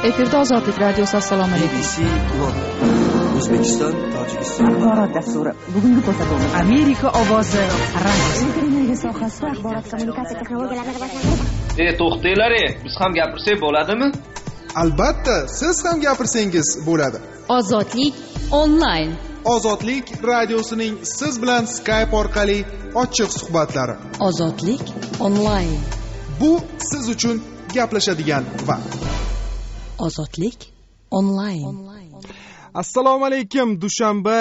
Efirda Ozodlik radiosi. Assalomu alaykum. BBC O'zbekiston, Tojikiston axborot dasturi. Bugungi ko'rsatuvimiz Amerika ovozi radiosi. Televiziya sohasida axborot kommunikatsiya texnologiyalarini rivojlantirish. To'xtanglar, biz ham gapirsak bo'ladimi? Albatta, siz ham gapirsangiz bo'ladi. Ozodlik onlayn. Ozodlik radiosining siz bilan Skype orqali ochiq suhbatlari. Ozodlik onlayn. Bu siz uchun gaplashadigan vaqt. Ozodlik onlayn. Assalomu alaykum. Dushanba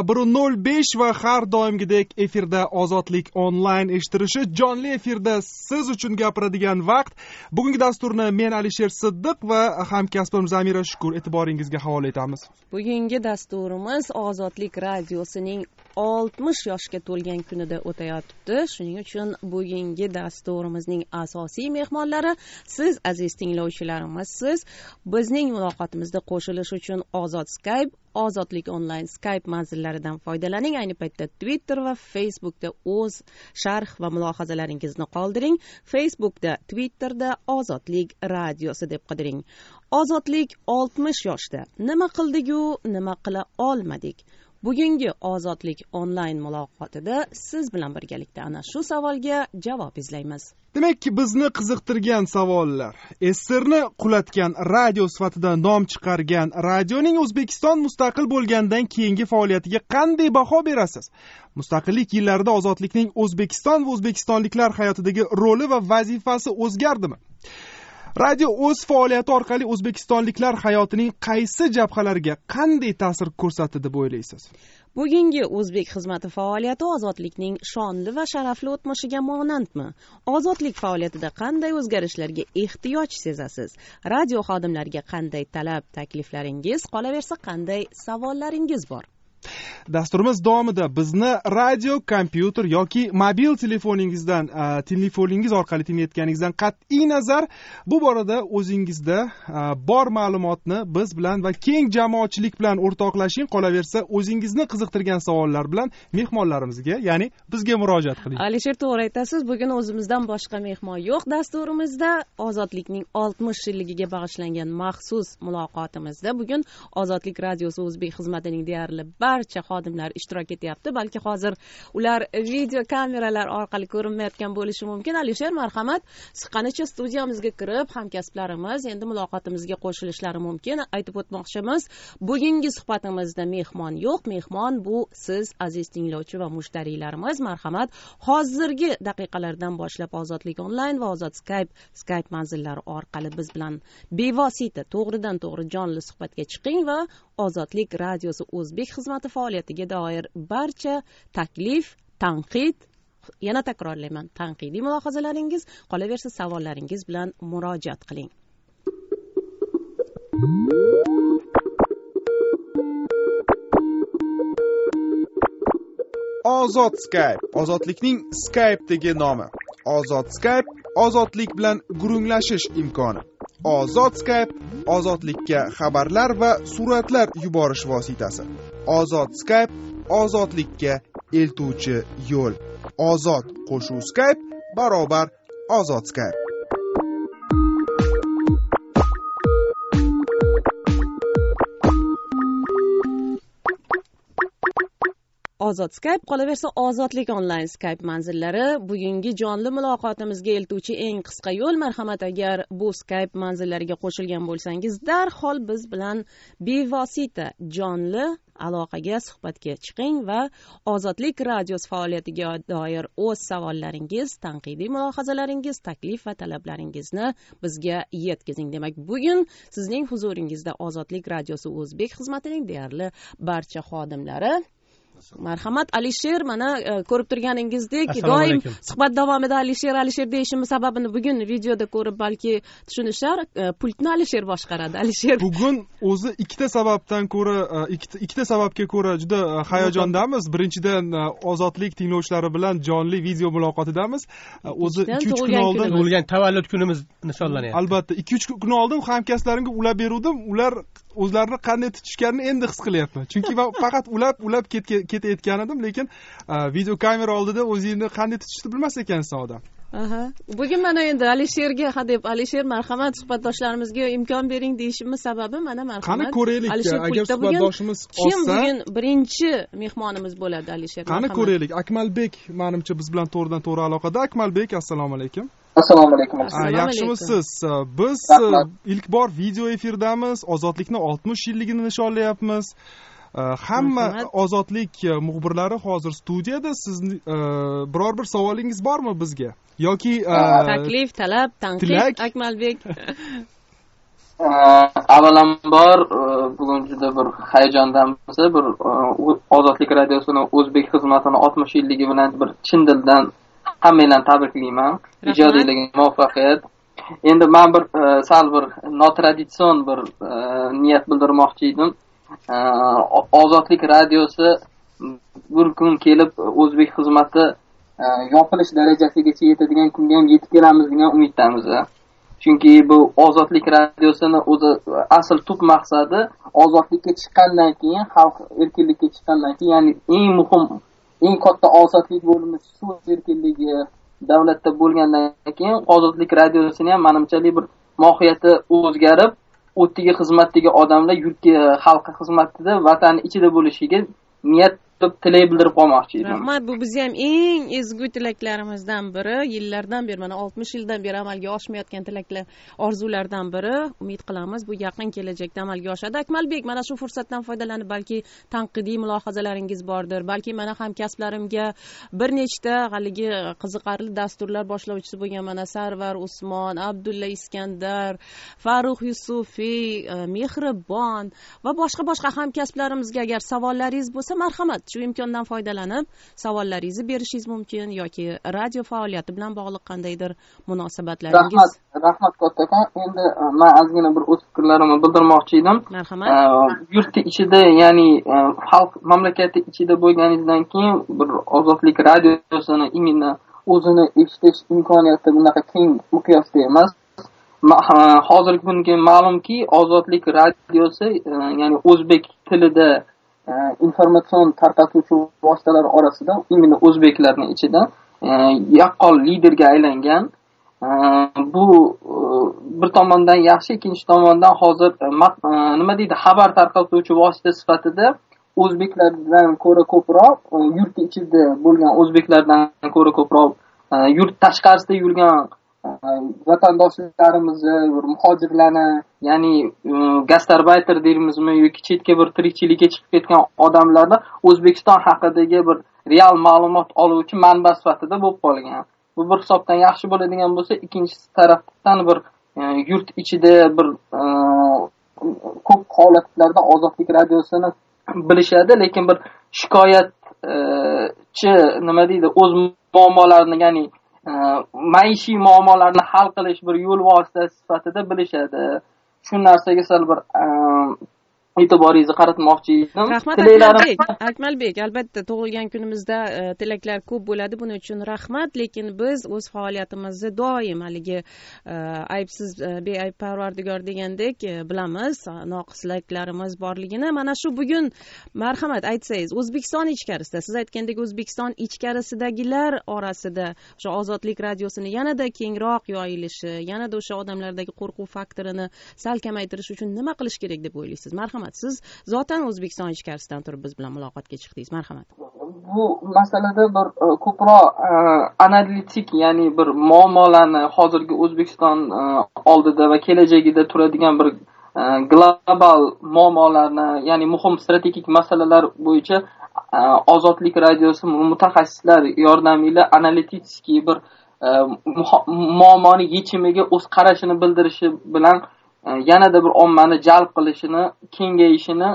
21:05 va har doimgidek efirda Ozodlik onlayn eshittirishi jonli efirda siz uchun gapiradigan vaqt. Bugungi dasturni men Alisher Siddiq va hamkasbim Zamira Shukur e'tiboringizga havola etamiz. Bugungi dasturimiz Ozodlik radiosining 60 yoshga to'lgan kunida o'tayotibdi. Shuning uchun bugungi dasturimizning asosiy mehmonlari siz, aziz tinglovchilarimizsiz. Bizning muloqotimizda qo'shilish uchun Ozod Skype, Ozodlik onlayn Skype manzillaridan foydalaning. Ayni paytda Twitter va Facebookda o'z sharh va mulohazalaringizni qoldiring. Facebookda, Twitterda Ozodlik radiosi deb qidiring. Ozodlik 60 yoshda. Nima qildik-u, nima qila olmadik? Bugungi Ozodlik onlayn muloqotida siz bilan birgalikda ana shu savolga javob izlaymiz. Demakki, bizni qiziqtirgan savollar. SSRni qulatgan radio sifatida nom chiqargan radioning O'zbekiston mustaqil bo'lgandan keyingi faoliyatiga qanday baho berasiz? Mustaqillik yillarida ozodlikning O'zbekiston va o'zbekistonliklar hayotidagi roli va vazifasi o'zgardimi? Radio o'z faoliyati orqali o'zbekistonliklar hayotining qaysi jabhalariga qanday ta'sir ko'rsatdi deb o'ylaysiz? Bugungi o'zbek xizmati faoliyati ozodlikning shonli va sharafli o'tmishiga monandmi? Ozodlik faoliyatida qanday o'zgarishlarga ehtiyoj sezasiz? Radio xodimlariga qanday talab, takliflaringiz, qolaversa qanday savollaringiz bor? Dasturimiz davomida bizni radio, kompyuter yoki mobil telefoningiz orqali tinglayotganingizdan qat'iy nazar bu borada o'zingizda bor ma'lumotni biz bilan va keng jamoatchilik bilan o'rtoqlashing. Qolaversa o'zingizni qiziqtirgan savollar bilan mehmonlarimizga, ya'ni bizga murojaat qiling. Alisher, to'g'ri aytasiz. Bugun o'zimizdan boshqa mehmon yo'q. Dasturimizda Ozodlikning 60 yilligiga bag'ishlangan maxsus muloqotimizda bugun Ozodlik radiosi o'zbek xizmatining deyarli barcha xodimlar ishtirok etyapti. Balki hozir ular video kameralar orqali ko'rinmayotgan bo'lishi mumkin. Alisher, marhamat, siqqanicha studiyamizga kirib, hamkasblarimiz endi muloqotimizga qo'shilishlari mumkin. Aytib o'tmoqchimiz, bugungi suhbatimizda mehmon yo'q. Mehmon bu siz, aziz tinglovchi va mushtariylarimiz. Marhamat, hozirgi daqiqalardan boshlab Ozodlik onlayn va Ozod Skype manzillari orqali biz bilan bevosita to'g'ridan to'g'ri jonli suhbatga chiqing va Ozodlik radiosi o'zbek xizmati faoliyatiga doir barcha taklif, tanqid, yana takrorlayman, tanqidiy mulohazalaringiz, qolaversa savollaringiz bilan murojaat qiling. Ozod Skype, ozodlikning Skype'dagi nomi. Ozod Skype, ozodlik bilan gurunglashish imkoni. Ozod Skype, ozodlikka xabarlar va suratlar yuborish vositasi. Ozod Skype, ozodlikka eltuvchi yo'l. Ozod qo'shuv Skype barobar Ozod Skype. Ozod Skype, qolaversa Ozodlik onlayn Skype manzillari bugungi jonli muloqotimizga eltuvchi eng qisqa yo'l. Marhamat, agar bu Skype manzillariga qo'shilgan bo'lsangiz, darhol biz bilan bevosita jonli aloqaga, suhbatga chiqing va Ozodlik radiosi faoliyatiga doir o'z savollaringiz, tanqidiy mulohazalaringiz, taklif va talablaringizni bizga yetkazing. Demak, bugun sizning huzuringizda Ozodlik radiosi o'zbek xizmatining deyarli barcha xodimlari. Marhamat, Alisher, mana ko'rib turganingizdek, doim suhbat davomida Alisher deyishimiz sababini bugun videoda ko'rib balki tushunishar. Pultni Alisher boshqaradi. Alisher, bugun o'zi ikkita sababga ko'ra juda hayajondamiz. Birinchidan, Ozodlik tinglovchilari bilan jonli video muloqotidamiz. O'zi 2-3 kun oldin bo'lgan tavallud kunimiz nishonlanyapti. Albatta, 2-3 kun oldin hamkasblarimga ulab beruvdim. Ular o'zlarini qanday tutishganini endi his qilyapman. Chunki men faqat ulab ketayotgan edim, lekin video kamera oldida o'zingni qanday tutishni bilmas ekansan odam. Bugun mana endi Alisherga hadeb Alisher marhamat suhbatdoshlarimizga imkon bering deyishimiz sababi mana marhamat. Qani ko'raylik, agar suhbatdoshimiz olsa. Kim bugun birinchi mehmonimiz bo'ladi Alisher? Qani ko'raylik. Akmalbek menimcha biz bilan to'g'ridan to'g'ri aloqada. Akmalbek, assalomu alaykum. Assalomu alaykum. Yaxshimisiz? Biz ilk bor video efirdamiz. Ozodlikning 60 yilligini nishonlayapmiz. Hamma ozodlik muxbirlari hozir studiyada. Sizni biror bir savolingiz bormi bizga yoki taklif, talab, tanqid Akmalbek? Avvalambor bugun juda bir hayajondamiz. Bir ozodlik radiosining o'zbek xizmatini 60 yilligi bilan bir chin dildan hammalarni tabriklayman. Ijodiyligiga muvaffaqiyat. Endi men bir sal bir notraditsion bir niyat bildirmoqchi edim. Ozodlik radiosi bir kun kelib o'zbek xizmati yopilish darajasigacha yetadigan kunga ham yetib kelamiz degan umiddamiz. Chunki bu ozodlik radiosini o'zi asl tub maqsadi ozodlikka chiqqandan keyin, xalq erkinlikka chiqqandan keyin, ya'ni eng muhim, eng katta ozodlik bo'limiz so'z erkinligi davlatda bo'lgandan keyin ozodlik radiosini ham menimcha bir mohiyati o'zgarib, o'tdagi xizmatdagi odamlar yurtga, xalqqa xizmatida, vatan ichida bo'lishiga niyat qilib tilak bildirib qolmoqchi edim. Rahmat, bu bizni ham eng ezgu tilaklarimizdan biri, yillardan beri, mana 60 yildan beri amalga oshmayotgan tilaklar, orzulardan biri. Umid qilamiz bu yaqin kelajakda amalga oshadi. Akmalbek, mana shu fursatdan foydalanib balki tanqidiy mulohazalaringiz bordir, balki mana hamkasblarimga bir nechta haligi qiziqarli dasturlar boshlovchisi bo'lgan mana Sarvar Usmon, Abdulla Iskandar, Farruh Yusufiy, Mehribon va boshqa hamkasblarimizga agar savollaringiz bo'lsa, marhamat shu imkondan foydalanib savollaringizni berishingiz mumkin yoki radio faoliyati bilan bog'liq qandaydir munosabatlaringiz. Rahmat kattakon. Endi men ozgina bir o'z fikrlarimni bildirmoqchi edim. Marhamat. Yurtni ichida, ya'ni xalq mamlakati ichida bo'lganingizdan keyin bir ozodlik radiosini imini o'zini eshitish imkoniyati bunaqa keng miqyosda emas. Hozirgi kunga ma'lumki, ozodlik radiosi, ya'ni o'zbek tilida informatsion tarqatuvchi vositalar orasida imini o'zbeklarning ichida yaqqol liderga aylangan. Bu bir tomondan yaxshi, ikkinchi tomondan hozir nima deydi, xabar tarqatuvchi vosita sifatida o'zbeklardan ko'ra ko'proq, yurt ichida bo'lgan o'zbeklardan ko'ra ko'proq yurt tashqarisida yurgan vatandoshlarimizni, muhojirlarni, ya'ni gastarbayter deymizmi yoki chetga bir tirikchilikka chiqib ketgan odamlarni O'zbekiston haqidagi bir real ma'lumot oluvchi manba sifatida bo'lib qolgan. Bu bir hisobdan yaxshi bo'ladigan bo'lsa, ikkinchi tarafdan bir yurt ichida bir ko'p holatlarda ozodlik radiosini bilishadi, lekin bir shikoyatchi nima deydi, o'z muammolarini, ya'ni maishiy muammolarni hal qilish bir yo'l vositasi sifatida bilishadi. Shu narsaga sal bir e'tiboringizni qaratmoqchi edim. Rahmat Akmalbek, albatta tug'ilgan kunimizda tilaklar ko'p bo'ladi, buning uchun rahmat, lekin biz o'z faoliyatimizni doim haligi aybsiz beayb Parvardigor degandek bilamiz, noqisliklarimiz borligini. Mana shu bugun marhamat aytsangiz, O'zbekiston ichkarisida, siz aytgandek O'zbekiston ichkarisidagilar orasida o'sha ozodlik radiosini yanada kengroq yoyilishi, yanada o'sha odamlardagi qo'rquv faktorini sal kamaytirish uchun nima qilish kerak deb o'ylaysiz? Marhamat, siz zotan O'zbekiston ichkarisidan turib biz bilan muloqotga chiqdingiz. Marhamat. Bu masalada bir ko'proq analitik, ya'ni bir muammolarni hozirgi O'zbekiston oldida va kelajagida turadigan bir global muammolarni, ya'ni muhim strategik masalalar bo'yicha ozodlik radiosi mutaxassislar yordamida analitik bir muammoni yechimiga o'z qarashini bildirishi bilan yanada bir ommani jalb qilishini, kengayishini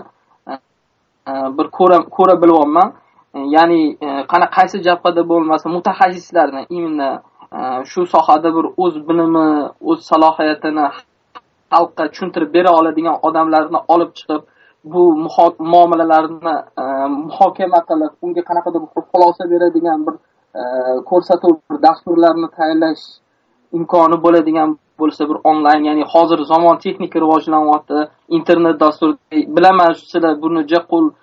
bir ko'ra bilyapman. Ya'ni qaysi jabhada bo'lmasa mutaxassislarni, imini shu sohada bir o'z bilimi, o'z salohiyatini xalqqa tushuntirib bera oladigan odamlarni olib chiqib, bu muomalalarni muhokama qilib, unga qanaqadir bir xulosa beradigan bir ko'rsatuv dasturlarni tayyorlash imkoni bo'ladigan bo'lsa, bir onlayn, ya'ni hozir zamon texnik rivojlanyapti, internet dasturi bilaman, sizlar buni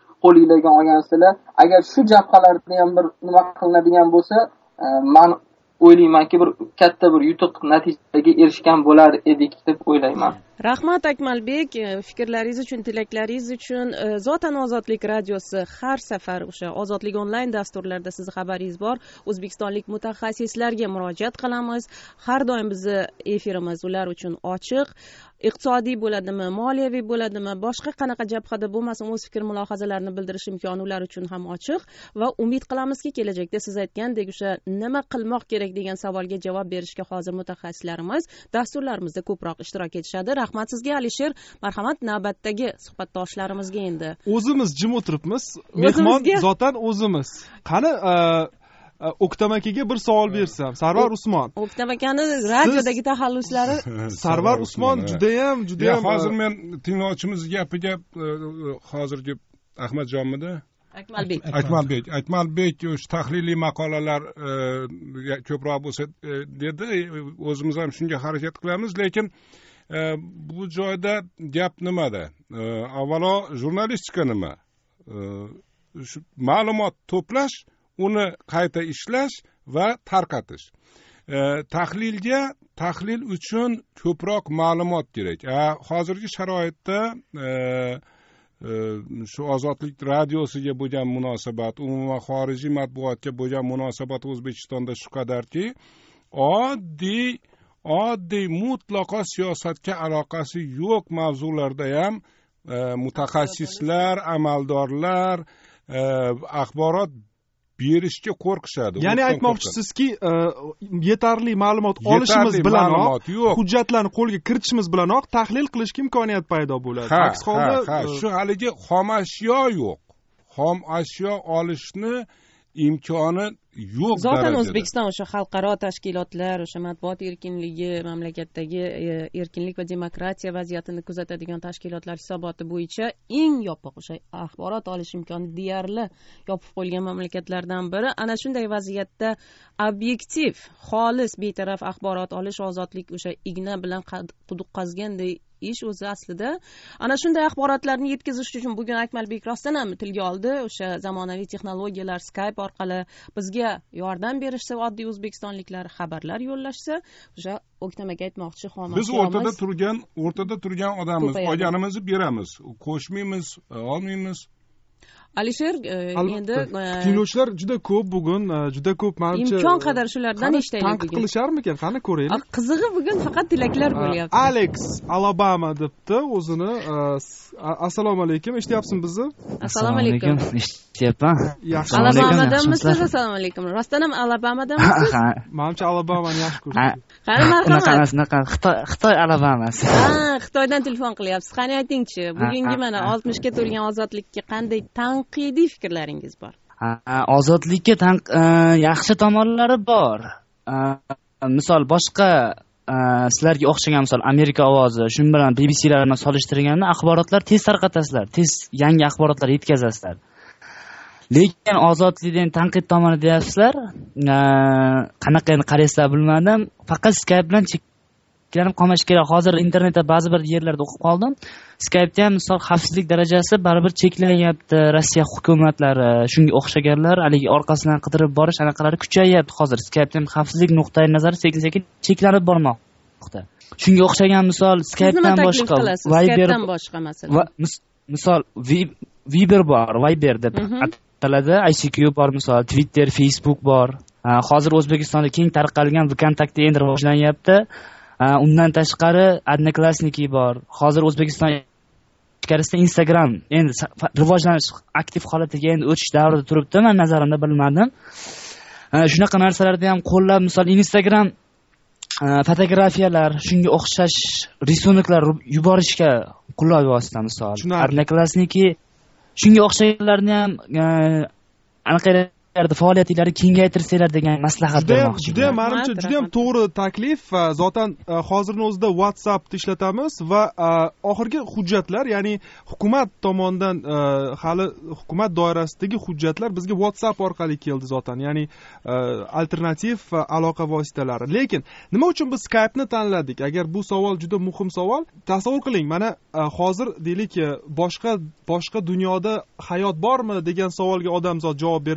qo'linglarga olgansizlar. Agar shu jabhalarda ham bir nima qilinadigan bo'lsa, men o'ylaymanki bir katta bir yutuq natijaga erishgan bo'lar edik deb o'ylayman. Rahmat Akmalbek, fikrlaringiz uchun, tilaklaringiz uchun. Zotan Ozodlik radiosi har safar o'sha Ozodlik onlayn dasturlarida sizni xabaringiz bor. O'zbekistonlik mutaxassislarga murojaat qilamiz. Har doim bizni efirimiz ular uchun ochiq. Iqtisodiy bo'ladimi, moliyaviy bo'ladimi, boshqa qanaqa jabhada bo'lmasin, o'z fikr mulohazalarini bildirish imkoni ular uchun ham ochiq va umid qilamizki, kelajakda siz aytgandek o'sha nima qilmoq kerak degan savolga javob berishga hozir mutaxassislarimiz dasturlarimizda ko'proq ishtirok etishadi. Rahmat sizga Alisher. Marhamat, navbatdagi suhbatdoshlarimizga endi. O'zimiz jim o'tiribmiz. Mehmon zotan o'zimiz. Qani O'ktam akaga bir savol bersam, Sarvar Usmon. O'ktam akani radiodagi taxalluslari. Sarvar Usmon judayam hozir men tinglovchimiz gapiga hozirgi Ahmadjonmidi? Akmalbek o'sha tahliliy maqolalar ko'proq bo'lsa dedi. O'zimiz ham shunga harakat qilamiz, lekin bu joyda gap nimada? Avvalo jurnalistika nima? Shu ma'lumot to'plash, uni qayta ishlash va tarqatish. Tahlil uchun ko'proq ma'lumot kerak. Hozirgi sharoitda shu Ozodlik radiosiga bo'lgan munosabat, umuman xorijiy matbuotga bo'lgan munosabat O'zbekistonda shu qadarki, oddiy mutlaqo siyosatga aloqasi yo'q mavzularda ham mutaxassislar, amaldorlar axborot berishga qo'rqishadi. Ya'ni aytmoqchisizki, yetarli ma'lumot olishimiz bilanoq, hujjatlarni qo'lga kiritishimiz bilanoq tahlil qilishga imkoniyat paydo bo'ladi. Aks holda shu haligi xom ashyo yo'q. Xom ashyo olishni imkoni yo'q. Zotan O'zbekiston o'sha xalqaro tashkilotlar, o'sha matbuot erkinligi, mamlakatdagi erkinlik va demokratiya vaziyatini kuzatadigan tashkilotlar hisoboti bo'yicha eng yopiq o'sha axborot olish imkoni deyarli yopib qo'yilgan mamlakatlardan biri. Ana shunday vaziyatda obyektiv, xolis, betaraf axborot olish, ozodlik o'sha igna bilan quduq qazganday ish o'zi aslida. Ana shunday axborotlarni yetkazish uchun bugun Akmalbek rostdan ham tilga oldi. O'sha zamonaviy texnologiyalar Skype orqali bizga yordam berishsa, oddiy o'zbekistonliklar xabarlar yo'llashsa, o'sha O'ktam aka aytmoqchi, biz o'rtada turgan odammiz, olganimizni beramiz, qo'shmaymiz, olmaymiz. Alisher, endi tinglovchilar juda ko'p bugun, juda ko'p menimcha imkon qadar shulardan eshitaylik. Tanqid qilisharmikan? Qani ko'raylik. Qizig'i bugun faqat tilaklar bo'lyapti. Alex Alabama debdi o'zini. Assalomu alaykum, eshityapsizmi bizni? Assalomu alaykum. Eshityapman. Yaxshi. Alabamadanmisiz? Assalomu alaykum. Rostdan ham Alabamadanmisiz? Menimcha Alabamani yaxshi ko'raman. Qani marhamat. Xitoy Alabamasi. Xitoydan telefon qilyapsiz. Qani aytingchi, bugungi mana 60 ga to'lgan ozodlikka qanday tanqidiy fikrlaringiz bor? Ozodlikka yaxshi tomonlari bor. Misol boshqa sizlarga o'xshagan misol Amerika ovozi, shu bilan BBC'lar bilan solishtirganda axborotlar tez tarqatasizlar, tez yangi axborotlar yetkazasizlar. Lekin ozodlikdan tanqid tomoni deyapsizlar, qanaqa endi qaraysizlar bilmadim, faqat Skype bilan cheklanib qolmash kerak. Hozir internetda ba'zi bir yerlarda o'qib qoldim. Skype'da ham misol xavfsizlik darajasi baribir cheklanyapti. Rossiya hukumatlari, shunga o'xshaganlar haligi orqasidan qidirib borish anaqalari kuchayapti. Hozir Skype'da ham xavfsizlik nuqtai nazari sekin-sekin cheklanib bormoqda. Shunga o'xshagan misol Skype'dan boshqa, Skype'dan boshqa masalan. Misol Viber bor, Viber deb ataladi, ICQ bor, misol Twitter, Facebook bor. Hozir O'zbekistonda keng tarqalgan VKontakte endi rivojlanyapti. Undan tashqari Odnoklassniki bor. Hozir O'zbekiston ichkarisida Instagram endi rivojlanish aktiv holatiga endi o'tish davrida turibdi. Men nazarimda bilmadim. Shunaqa narsalarda ham qo'llab, misol Instagram fotografiyalar, shunga o'xshash risoniklar yuborishga qulay vosita misol. Odnoklassniki shunga o'xshaganlarni ham anaqa faoliyatingizni kengaytirsanglar degan maslahat bermoqchiman. Juda menimcha juda ham to'g'ri taklif. Zotan hozirning o'zida WhatsAppni ishlatamiz va oxirgi hujjatlar, ya'ni hukumat tomonidan hali hukumat doirasidagi hujjatlar bizga WhatsApp orqali keldi zotan, ya'ni alternativ aloqa vositalari. Lekin nima uchun biz Skype'ni tanladik? Agar bu savol juda muhim savol, tasavvur qiling, mana hozir deylik boshqa dunyoda hayot bormi degan savolga odamzod javob bermoqchi bo'lsa,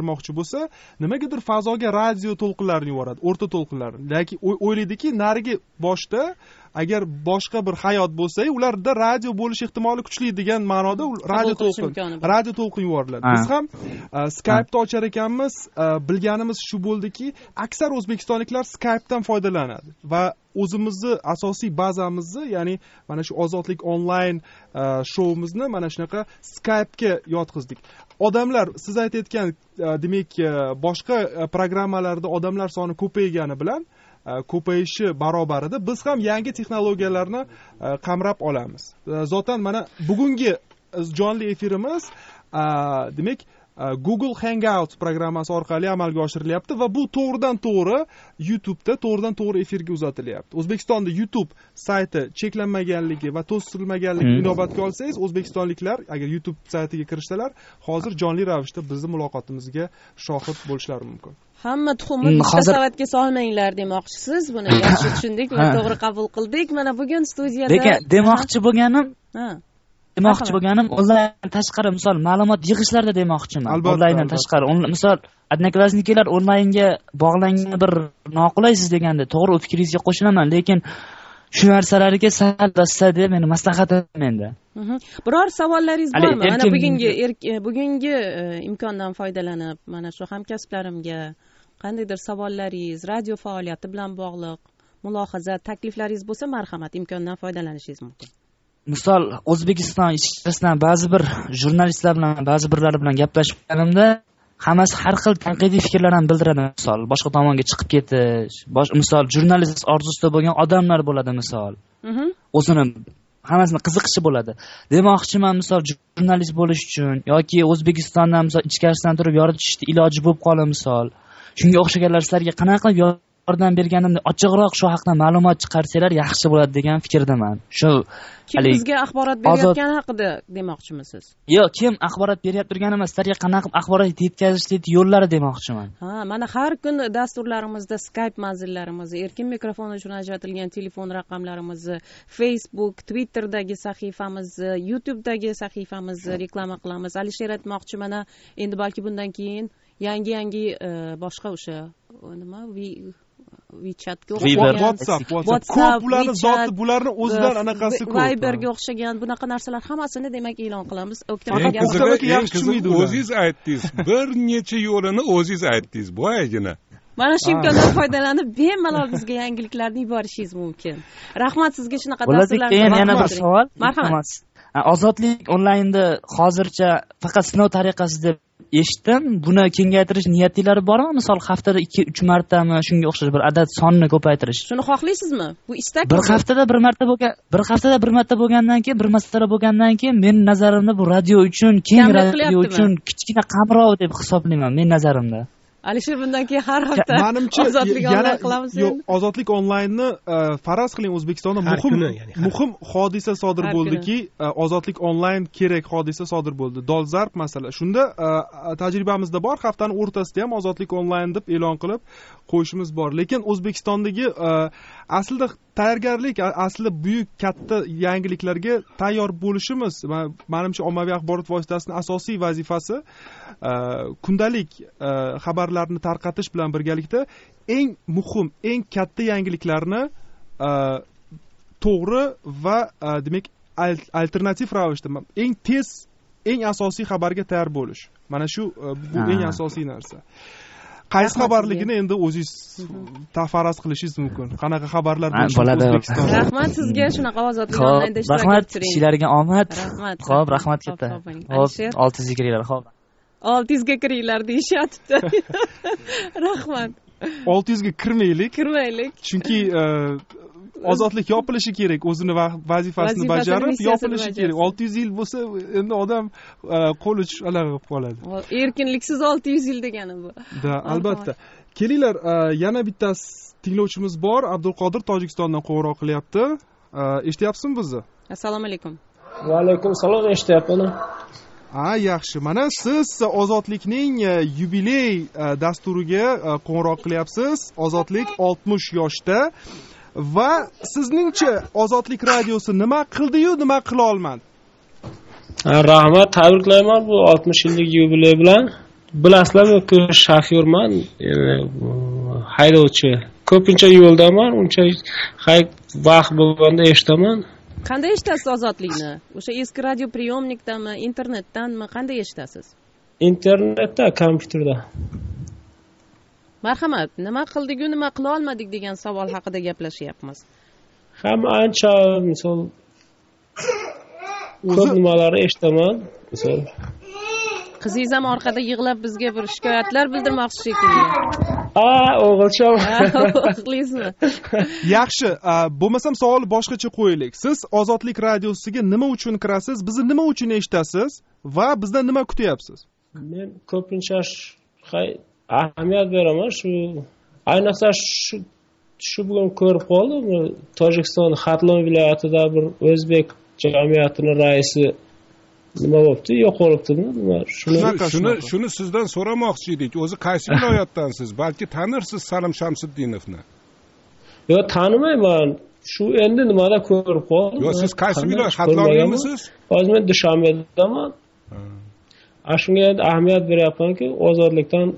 bo'lsa, nimagadir fazoga radio to'lqinlarini yuboradi, o'rta to'lqinlarni. Lekin o'ylaydiki, narigi boshda agar boshqa bir hayot bo'lsa, ularda radio bo'lish ehtimoli kuchli degan ma'noda radio to'lqin yuboriladi. Biz ham Skype'da ochar ekanmiz, bilganimiz shu bo'ldiki, aksar o'zbekistonliklar Skype'dan foydalanadi va o'zimizni asosiy bazamizni, ya'ni mana shu Ozodlik onlayn shouimizni mana shunaqa Skype'ga yotqizdik. Odamlar, siz aytayotgan, demak, boshqa programmalarda odamlar soni ko'paygani bilan ko'payishi barobarida biz ham yangi texnologiyalarni qamrab olamiz. Zotan mana bugungi jonli efirimiz demak Google Hangouts programmasi orqali amalga oshirilyapti va bu to'g'ridan to'g'ri YouTube'da to'g'ridan to'g'ri efirga uzatilyapti. O'zbekistonda YouTube sayti cheklanmaganligi va to'silmaganligini inobatga olsangiz, o'zbekistonliklar agar YouTube saytiga kirishsalar, hozir jonli ravishda bizning muloqotimizga shohid bo'lishlari mumkin. Hamma tuxumni bitta savatga solmanglar demoqchisiz. Buni yaxshi tushundik va to'g'ri qabul qildik. Mana bugun studiyada lekin demoqchi bo'lganim onlayn tashqari, misol ma'lumot yig'ishlarda demoqchiman. Onlayndan tashqari, misol odnoklassniklar onlaynga bog'langan bir noqulaysiz deganda to'g'ri o'z fikringizga qo'shilaman, lekin shu narsalarga sal deb meni maslahatim menda. Biror savollaringiz bormi? Mana bugungi imkondan foydalanib, mana shu hamkasblarimga qandaydir savollaringiz, radio faoliyati bilan bog'liq mulohaza, takliflaringiz bo'lsa, marhamat, imkondan foydalanishingiz mumkin. Misol O'zbekiston ichkarisidan ba'zi bir jurnalistlar bilan, ba'zi birlari bilan gaplashganimda, hammasi har xil tanqidiy fikrlarni bildiradi. Misol boshqa tomonga chiqib ketish, misol jurnalist orzusida bo'lgan odamlar bo'ladi, misol. O'zini hammasini qiziqishi bo'ladi. Demoqchiman, misol jurnalist bo'lish uchun yoki O'zbekistondan misol ichkarisidan turib yoritishni iloji bo'lib qoladi, misol. Shunga o'xshaganlar sizlarga qanaqa qilib yordam berganimda ochiqroq shu haqida ma'lumot chiqarsalar yaxshi bo'ladi degan fikrdaman. Shu kim bizga axborot berayotgani haqida demoqchimisiz? Yo'q, kim axborot beryapti turgani emas, sizlarga qanaqa qilib axborot yetkazishni yo'llari demoqchiman. Mana har kun dasturlarimizda Skype manzillarimizni, erkin mikrofon uchun ajratilgan telefon raqamlarimizni, Facebook, Twitter'dagi sahifamizni, YouTube'dagi sahifamizni reklama qilamiz. Alisher aytmoqchi, mana endi balki bundan keyin yangi boshqa o'sha nima WeChatga o'xshagan, WhatsApp bularni o'zidan anaqasi ko'p. Viberga o'xshagan bunaqa narsalar hammasini demak e'lon qilamiz. O'zingiz aytdingiz, bir necha yo'lini o'zingiz aytdingiz, boyagina. Mana shu imkondan foydalanib bemalol bizga yangiliklarni yuborishingiz mumkin. Rahmat sizga shunaqa dasturlar. Yana bir savol. Marhamat. Ozodlik onlaynda hozircha faqat sinov tariqasida eshitdim. Buni kengaytirish niyatlari bormi? Misol haftada 2-3 martami, shunga o'xshash bir adad sonni ko'paytirish. Shuni xohlaysizmi? Bu istak. Bir haftada bir marta bo'lgandan keyin, men nazarimda bu radio uchun, keng radio uchun kichkina qamrov deb hisoblayman, men nazarimda. Alisher, bundan keyin har hafta ozodlik onlayn qilamiz. Yo'q, ozodlik onlaynni faraz qiling, O'zbekistonda muhim hodisa sodir bo'ldiki, ozodlik onlayn kerak hodisa sodir bo'ldi. Dolzarb masala. Shunda tajribamizda bor, haftaning o'rtasida ham ozodlik onlayn deb e'lon qilib qo'yishimiz bor. Lekin O'zbekistondagi aslida tayyorgarlik, aslida buyuk katta yangiliklarga tayyor bo'lishimiz, menimcha ommaviy axborot vositasining asosiy vazifasi kundalik xabarlarni tarqatish bilan birgalikda eng muhim, eng katta yangiliklarni to'g'ri va demak alternativ ravishda eng tez, eng asosiy xabarga tayyor bo'lish. Mana shu bu eng asosiy narsa. Qaysi xabarligini endi o'zingiz tafaraz qilishingiz mumkin. Qanaqa xabarlar bo'ladi O'zbekistonda? Rahmat sizga, shunaqa ozodlik onlaynda ishtirok etib turing. Sizlarga omad. Xo'p, rahmat katta. Hop, 600 ga kiringlar, xo'p. 600 ga kiringlar deyishyapti. Rahmat. 600 ga kirmaylik. Chunki ozodlik yopilishi kerak, o'zini vazifasini bajarib yopilishi kerak. 600 yil bo'lsa, endi odam qo'l uchish qilib qoladi. Erkinliksiz 600 yil degani bu. Albatta. Kelinglar, yana bitta tinglovchimiz bor, Abdulqodir Tojikistondan qo'ng'iroq qilyapti. Eshityapsizmi bizni? Assalomu alaykum. Va alaykum salom, eshityapman. Yaxshi. Mana siz ozodlikning yubiley dasturiga qo'ng'iroq qilyapsiz. Ozodlik 60 yoshda. Va sizningcha Ozodlik radiosi nima qildi-yu, nima qila olmadi? Rahmat, tabriklayman bu 60 yillik yubiley bilan. bilasizlarmi, shofyorman, haydovchi. Ko'pincha yo'ldaman, uncha vaqt bo'lganda eshitaman. Qanday eshitasiz Ozodlikni? O'sha eski radio priyomnikdanmi, internetdanmi, qanday eshitasiz? Internetda, kompyuterda. Marhamat, nima qildik-ku, nima qila olmadik degan savol haqida gaplashyapmiz. Hamma ancha, misol ko'p nimalarni eshitaman, misol. Qizingiz ham orqada yig'lab bizga bir shikoyatlar bildirmoqchi shekilli. O'g'ilcham. O'g'lingizmi? Yaxshi, bo'lmasam savol boshqacha qo'yaylik. Siz Ozodlik radiosiga nima uchun kirasiz? Bizni nima uchun eshitasiz va bizdan nima kutyapsiz? Men ko'pincha ahamiyat beraman shu, ayniqsa shu bugun ko'rib qoldim, Tojikiston Xatlon viloyatida bir o'zbek jamiyatining raisi nima bo'libdi, yo'qolibdimi? Shuni sizdan so'ramoqchi edik. O'zi qaysi viloyatdansiz? Balki tanirsiz Salim Shamsiddinovni. Yo'q, tanimayman. Shu endi nimada ko'rib qoldim. Yo'q, siz qaysi viloyat? Xatlonmisiz? Hozir men Dushanbedaman. Shunga endi ahamiyat beryapmanki, ozodlikdan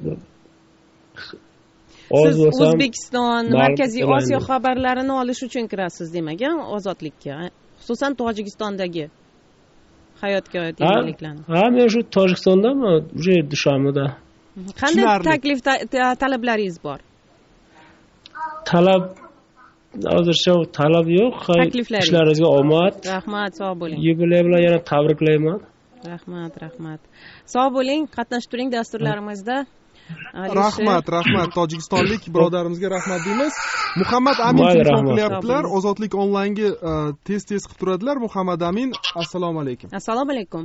siz O'zbekiston, Markaziy Osiyo xabarlarini olish uchun kirasiz demagan Ozodlikka, xususan Tojikistondagi hayotga oid yangiliklarni. Men shu Tojikistondaman, уже Dushanbeda. Qanday taklif talablaringiz bor? Hozircha talab yo'q. Ishlaringizga omad. Rahmat, sog' bo'ling. Yubiley bilan yana tabriklayman. Rahmat. Sog' bo'ling, qatnashib turing dasturlarimizda. Rahmat. Tojikistonlik birodarimizga rahmat deymiz. Muhammad Amin telefon qilyaptilar. Ozodlik onlaynga tez qilib turadilar. Muhammad Amin, assalomu alaykum. Assalomu alaykum.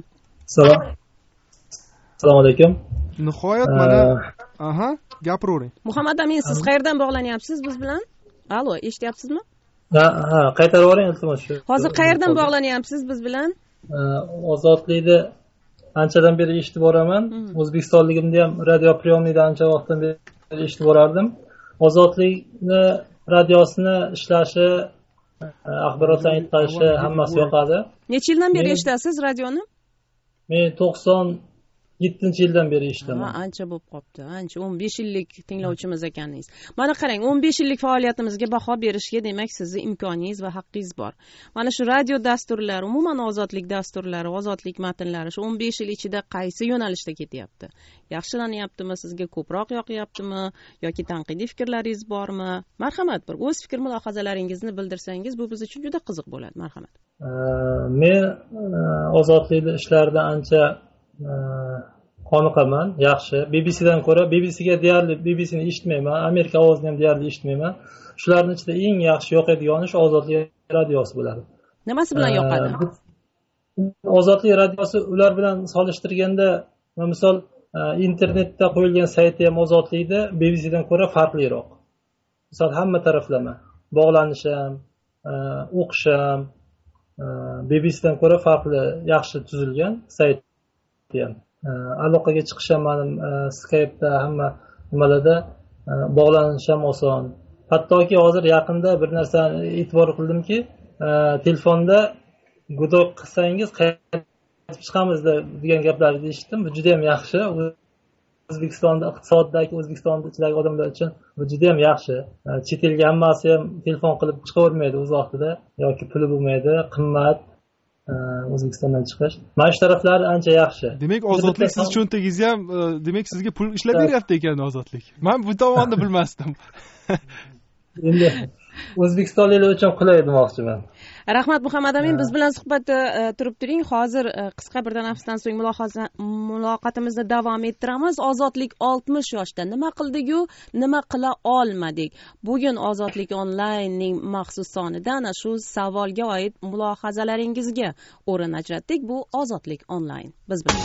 Assalomu alaykum. Nihoyat mana gapiravering. Muhammad Amin, siz qayerdan bog'lanyapsiz biz bilan? Allo, eshityapsizmi? Ha, qaytarib yuboring iltimos. Hozir qayerdan bog'lanyapsiz biz bilan? Ozodlikni anchadan beri eshitib boraman. O'zbekistonligimda ham radio priyomnikda ancha vaqtdan beri eshitib borardim. Ozodlikni radiosini ishlashi, axborotlarni yetkazishi hammasi yoqadi. Necha yildan beri eshitasiz radioni? Men 97-yildan beri eshitaman. Ancha bo'lib qopti. Ancha 15 yillik tinglovchimiz ekaningiz. Mana qarang, 15 yillik faoliyatimizga baho berishga demak sizning imkoningiz va haqqingiz bor. Mana shu radio dasturlari, umuman ozodlik dasturlari, ozodlik matnlari shu 15 yil ichida qaysi yo'nalishda ketyapti? Yaxshilanyaptimi, sizga ko'proq yoqyaptimi yoki tanqidiy fikrlaringiz bormi? Marhamat, bir o'z fikr mulohazalaringizni bildirsangiz, bu biz uchun juda qiziq bo'ladi. Marhamat. Men ozodlik ishlaridan ancha qoniqaman, yaxshi. BBCdan ko'ra, BBCga deyarli BBCni eshitmayman, Amerika ovozini ham deyarli eshitmayman. Shularning ichida eng yaxshi yoqadigan ish Ozodlik radiosi bo'ladi. Nimasi bilan yoqadi? Ozodlik radiosi ular bilan solishtirganda, misol internetda qo'yilgan sayti ham Ozodlikda BBCdan ko'ra farqliroq. Misol hamma taraflama, bog'lanish ham, o'qish ham BBCdan ko'ra farqli, yaxshi tuzilgan sayt ham. Aloqaga chiqish ham mana Skype'da hamma nimalarda bog'lanish ham oson. Hattoki hozir yaqinda bir narsani e'tibor qildimki, telefonda gudoq qilsangiz qaytib chiqamiz degan gaplarni eshitdim. Bu juda ham yaxshi. O'zbekistonda iqtisodidagi O'zbekistondagi odamlar uchun bu juda ham yaxshi. Chet elga hammasi ham telefon qilib chiqavermaydi o'z vaqtida yoki puli bo'lmaydi, qimmat. O'zbekistondan chiqish. Mana shu taraflari ancha yaxshi. Demak, ozodlik siz cho'ntagingizga ham, demak sizga pul ishlab beryapti ekan ozodlik. Men bu tomonni bilmasdim. Endi O'zbekistonliklar uchun qulay demoqchiman. Rahmat Muhammad Amin, biz bilan suhbatda turib turing. Hozir qisqa bir tanaffusdan so'ng muloqotimizni davom ettiramiz. Ozodlik 60 yoshda nima qildik-ku, nima qila olmadik? Bugun Ozodlik onlaynning maxsus sonida ana shu savolga oid mulohazalaringizga o'rin ajratdik. Bu Ozodlik onlayn. Biz bilan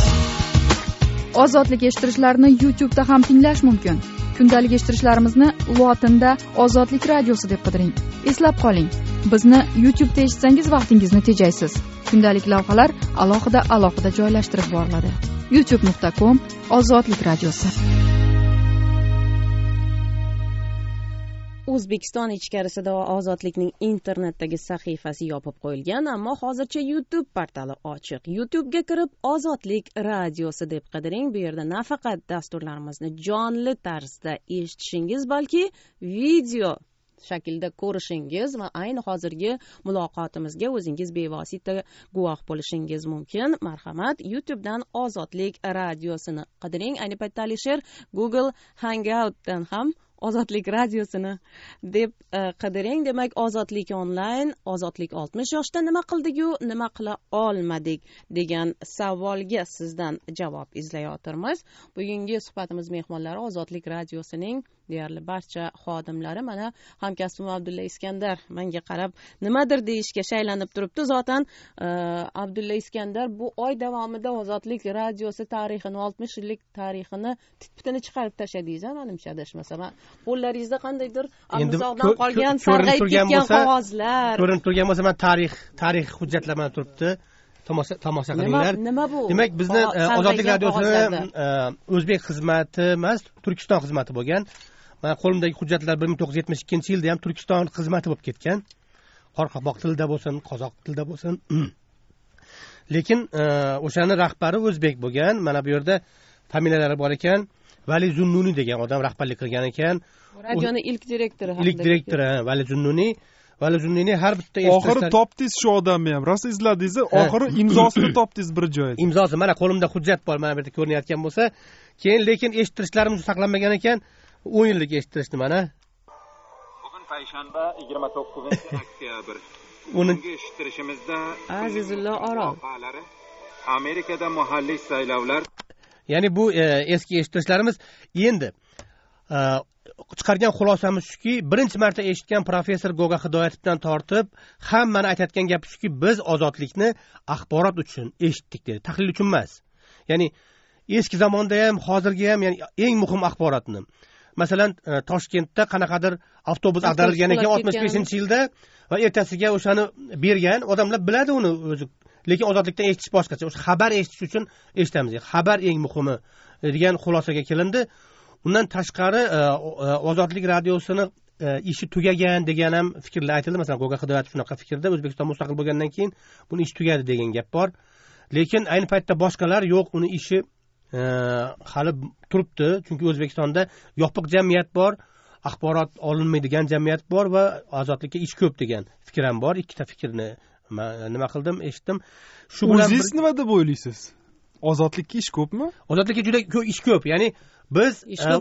Ozodlik eshittirishlarni YouTube'da ham tinglash mumkin. Kundalik eshittirishlarimizni lotinda Ozodlik radiosi deb qidiring. Eslab qoling, bizni YouTube'da eshitsangiz vaqtingizni tejaysiz. Kundalik lavhalar alohida joylashtirib boriladi. youtube.com/ Ozodlik radiosi. O'zbekiston ichkarisida Ozodlikning internetdagi sahifasi yopib qo'yilgan, ammo hozircha YouTube portali ochiq. YouTube'ga kirib Ozodlik radiosi deb qidiring. Bu yerda nafaqat dasturlarimizni jonli tarzda eshitishingiz, balki video shaklda ko'rishingiz va ayni hozirgi muloqotimizga o'zingiz bevosita guvoh bo'lishingiz mumkin. Marhamat, YouTube'dan Ozodlik radiosini qidiring. Ayni paytda Alisher Google Hangout'dan ham Ozodlik radiosini deb qidiring. Demak, Ozodlik onlayn, Ozodlik 60 yoshda nima qildik-yu, nima qila olmadik degan savolga sizdan javob izlayotirmiz. Bugungi suhbatimiz mehmonlari Ozodlik radiosining deyarli barcha xodimlari. Mana hamkasbim Abdulla Iskandar menga qarab nimadir deyishga shaylanib turibdi. Zotan Abdulla Iskandar bu oy davomida Ozodlik radiosi tarixini, 60 yillik tarixini titpitini chiqarib tashladingiz, menimcha adashmasam. Qo'llaringizda qandaydir amzoqdan qolgan, sarg'ayib ketgan qog'ozlar ko'rinib turgan bo'lsa, men tarix hujjatlar mana turibdi. Tomosha qilinglar. Nima bu? Demak, bizni Ozodlik radiosini o'zbek xizmati emas, Turkiston xizmati bo'lgan. Mana qo'limdagi hujjatlar 1972-yilda ham Turkiston xizmati bo'lib ketgan. Qoraqalpoq tilida bo'lsin, qozoq tilida bo'lsin. Lekin o'shani rahbari o'zbek bo'lgan. Mana bu yerda familiyalari bor ekan. Vali Zunnuniy degan odam rahbarlik qilgan ekan. Radioni ilk direktori. Ilk direktori Vali Zunnuniy. Vali Zunnuniy har bitta oxiri topdingiz shu odamni ham. Rosa izladingiz, oxiri imzosini topdingiz bir joyda. Imzosi mana qo'limda hujjat bor, mana bu yerda ko'rinayotgan bo'lsa, keyin lekin eshittirishlarimiz saqlanmagan ekan. 10 yillik eshittirishni mana. Bugun payshanba 29-oktyabr. Bugungi eshittirishimizda Azizullo Orol. Amerikada mahalliy saylovlar. Ya'ni bu eski eshittirishlarimiz. Endi chiqargan xulosamiz shuki, birinchi marta eshitgan professor Goga Hidoyatovdan tortib, hammani aytayotgan gapi shuki, biz ozodlikni axborot uchun eshitdik dedi, tahlil uchun emas. Ya'ni eski zamonda ham, hozirgi ham, ya'ni eng muhim axborotni. Masalan, Toshkentda qanaqadir avtobus ag'darilgan ekan 65-yilda va ertasiga o'shani bergan odamlar biladi uni o'zi. Lekin ozodlikdan eshitish boshqacha. O'sha xabar eshitish uchun eshitamiz. Xabar eng muhimi degan xulosaga kelindi. Undan tashqari Ozodlik radiosini ishi tugagan degan ham fikrlar aytildi. Masalan, Goga Hidoyatov shunaqa fikrda, O'zbekiston mustaqil bo'lgandan keyin buni ish tugadi degan gap bor. Lekin ayni paytda boshqalar yo'q, uni ishi hali turibdi. Chunki O'zbekistonda yopiq jamiyat bor, axborot olinmaydigan jamiyat bor va ozodlikka ish ko'p degan fikr ham bor. Ikkita fikrni nima qildim, eshitdim. Shu bilan o'zingiz nima deb o'ylaysiz? Ozodlikka ish ko'pmi? Ozodlikka juda ko'p ish ko'p. Ya'ni biz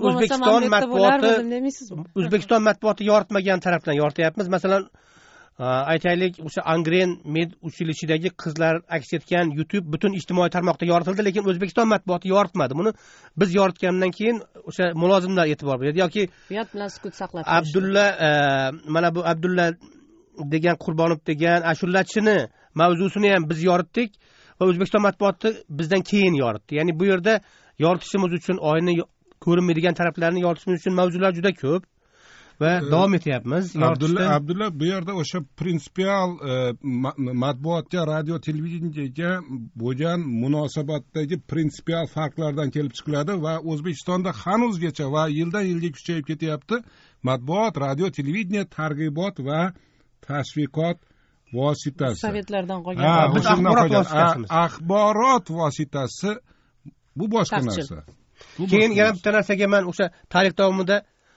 O'zbekiston matbuoti yoritmagan tarafdan yorityapmiz. Masalan, aytaylik, o'sha Angren med uchilishidagi qizlar aks etgan YouTube butun ijtimoiy tarmoqda yoritildi, lekin O'zbekiston matbuoti yoritmadi. Buni biz yoritgandan keyin o'sha mulozimlar e'tibor berdi yoki uyat bilan sukut saqlab Abdulla mana bu Abdulla degan Qurbonov degan ashulachini mavzusini ham biz yoritdik va O'zbekiston matbuoti bizdan keyin yoritdi. Ya'ni bu yerda yoritishimiz uchun oyni ko'rinmaydigan taraflarni yoritishimiz uchun mavzular juda ko'p va davom etyapmiz. Abdulla bu yerda o'sha prinsipial matbuotga, radio televideniyega bo'lgan munosabatdagi prinsipial farqlardan kelib chiqiladi va O'zbekistonda hanuzgacha va yildan yilga kuchayib ketyapti matbuot, radio televideniya targ'ibot va tashviqot vositasi. Sovetlardan qolgan axborot vositasi bu boshqa narsa. Keyin yana bitta narsaga men o'sha tarix davomida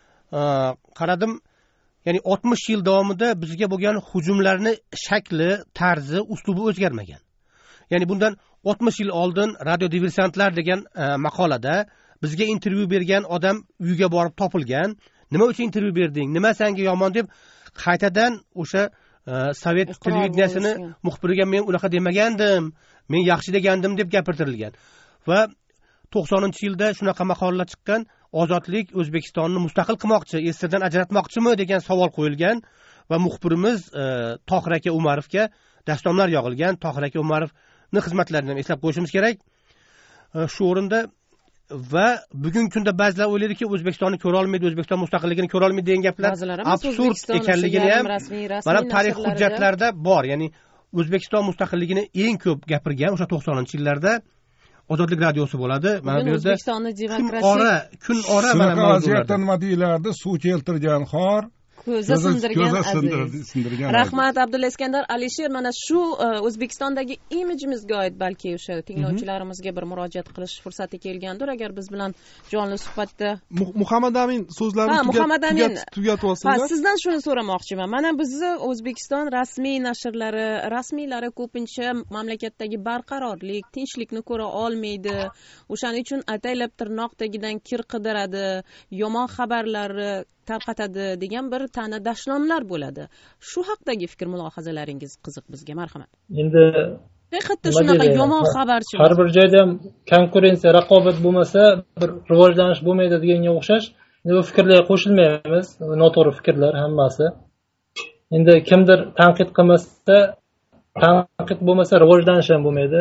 qaradim. Ya'ni 60 yil davomida bizga bo'lgan hujumlarni shakli, tarzi, uslubi o'zgarmagan. Ya'ni bundan 60 yil oldin Radio Diversantlar degan maqolada bizga intervyu bergan odam uyiga borib topilgan. Nima uchun intervyu berding? Nima senga yomon deb qaytadan o'sha Sovet televideniyasini muxbiriga men unaqa demagandim, men yaxshi degandim deb gapirtirilgan. Va 90-yilda shunaqa maqolalar chiqqan, ozodlik O'zbekistonni mustaqil qilmoqchi, SSRdan ajratmoqchimi degan savol qo'yilgan va muxbirimiz Tohir aka Umarovga dashnomlar yog'ilgan. Tohir aka Umarovni xizmatlarini ham eslab qo'yishimiz kerak. Shu o'rinda va bugungi kunda ba'zilar o'ylaydiki, O'zbekistonni ko'ra olmaydi, O'zbekiston mustaqilligini ko'ra olmaydi degan gaplar absurd ekanligini ham mana tarix hujjatlarida bor. Ya'ni O'zbekiston mustaqilligini eng ko'p gapirgan o'sha 90-yillarda Ozodlik radiosi bo'ladi. Mana bu yerda kun ora mana vaziyatda nima deyilardi? Suv keltirgan xor, ko'za sindirgan rahmat Abdulla Iskandar. Alisher, mana shu O'zbekistondagi imijimizga oid balki o'sha tinglovchilarimizga bir murojaat qilish fursati kelgandir agar biz bilan jonli suhbatda. Muhammad Amin so'zlarini tugatib olsanlar. Sizdan shuni so'ramoqchiman. Mana bizni O'zbekiston rasmiylari ko'pincha mamlakatdagi barqarorlik, tinchlikni ko'ra olmaydi. O'shaning uchun ataylab tirnoq tagidan kir qidiradi, yomon xabarlarni tarqatadi degan bir ta'na dashnomlar bo'ladi. Shu haqdagi fikr mulohazalaringiz qiziq bizga, marhamat. Endi haqiqatda shunaqa yomon xabarchi har bir joyda ham konkurensiya, raqobat bo'lmasa bir rivojlanish bo'lmaydi deganga o'xshash. Bu fikrlarga qo'shilmaymiz, noto'g'ri fikrlar hammasi. Endi kimdir tanqid qilmasa, tanqid bo'lmasa rivojlanish ham bo'lmaydi.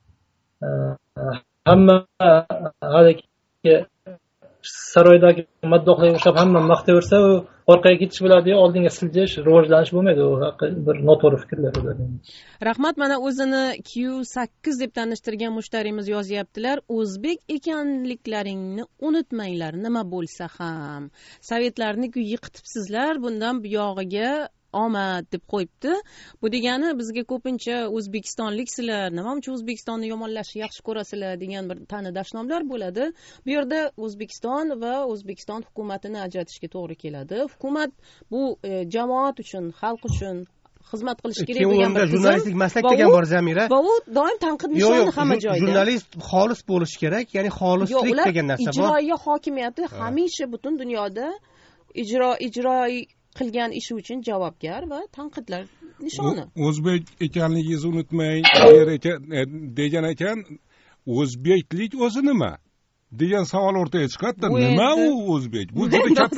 Hamma haligi saroydagi maddohlarga o'xshab hamma maqtaversa, u orqaga ketish bo'ladi-yu, oldinga siljish, rivojlanish bo'lmaydi. U bir noto'g'ri fikrlar. Rahmat, mana o'zini Q8 deb tanishtirgan mushtarimiz yozyaptilar. O'zbek ekanliklaringni unutmanglar, nima bo'lsa ham. Sovetlarni-ku yiqitibsizlar, bundan buyog'iga omad deb qo'yibdi. Bu degani bizga ko'pincha o'zbekistonliksizlar, nima uchun O'zbekistonni yomonlashni yaxshi ko'rasizlar degan bir ta'na dashnomlar bo'ladi. Bu yerda O'zbekiston va O'zbekiston hukumatini ajratishga to'g'ri keladi. Hukumat bu jamoat uchun, xalq uchun xizmat qilish kerak degan bir jurnalistlik maslak degan bor Zamira. Va u doim tanqid nishoni hamma joyda. Jurnalist xolis bo'lishi kerak, ya'ni xolislik degan narsa bor. Ijroiya hokimiyati hamisha butun dunyoda ijroiy qilgan ishi uchun javobgar va tanqidlar nishoni. O'zbek ekanligingizni unutmang degan ekan, o'zbeklik o'zi nima degan savol o'rtaga chiqadi. Nima u o'zbek? Bu juda katta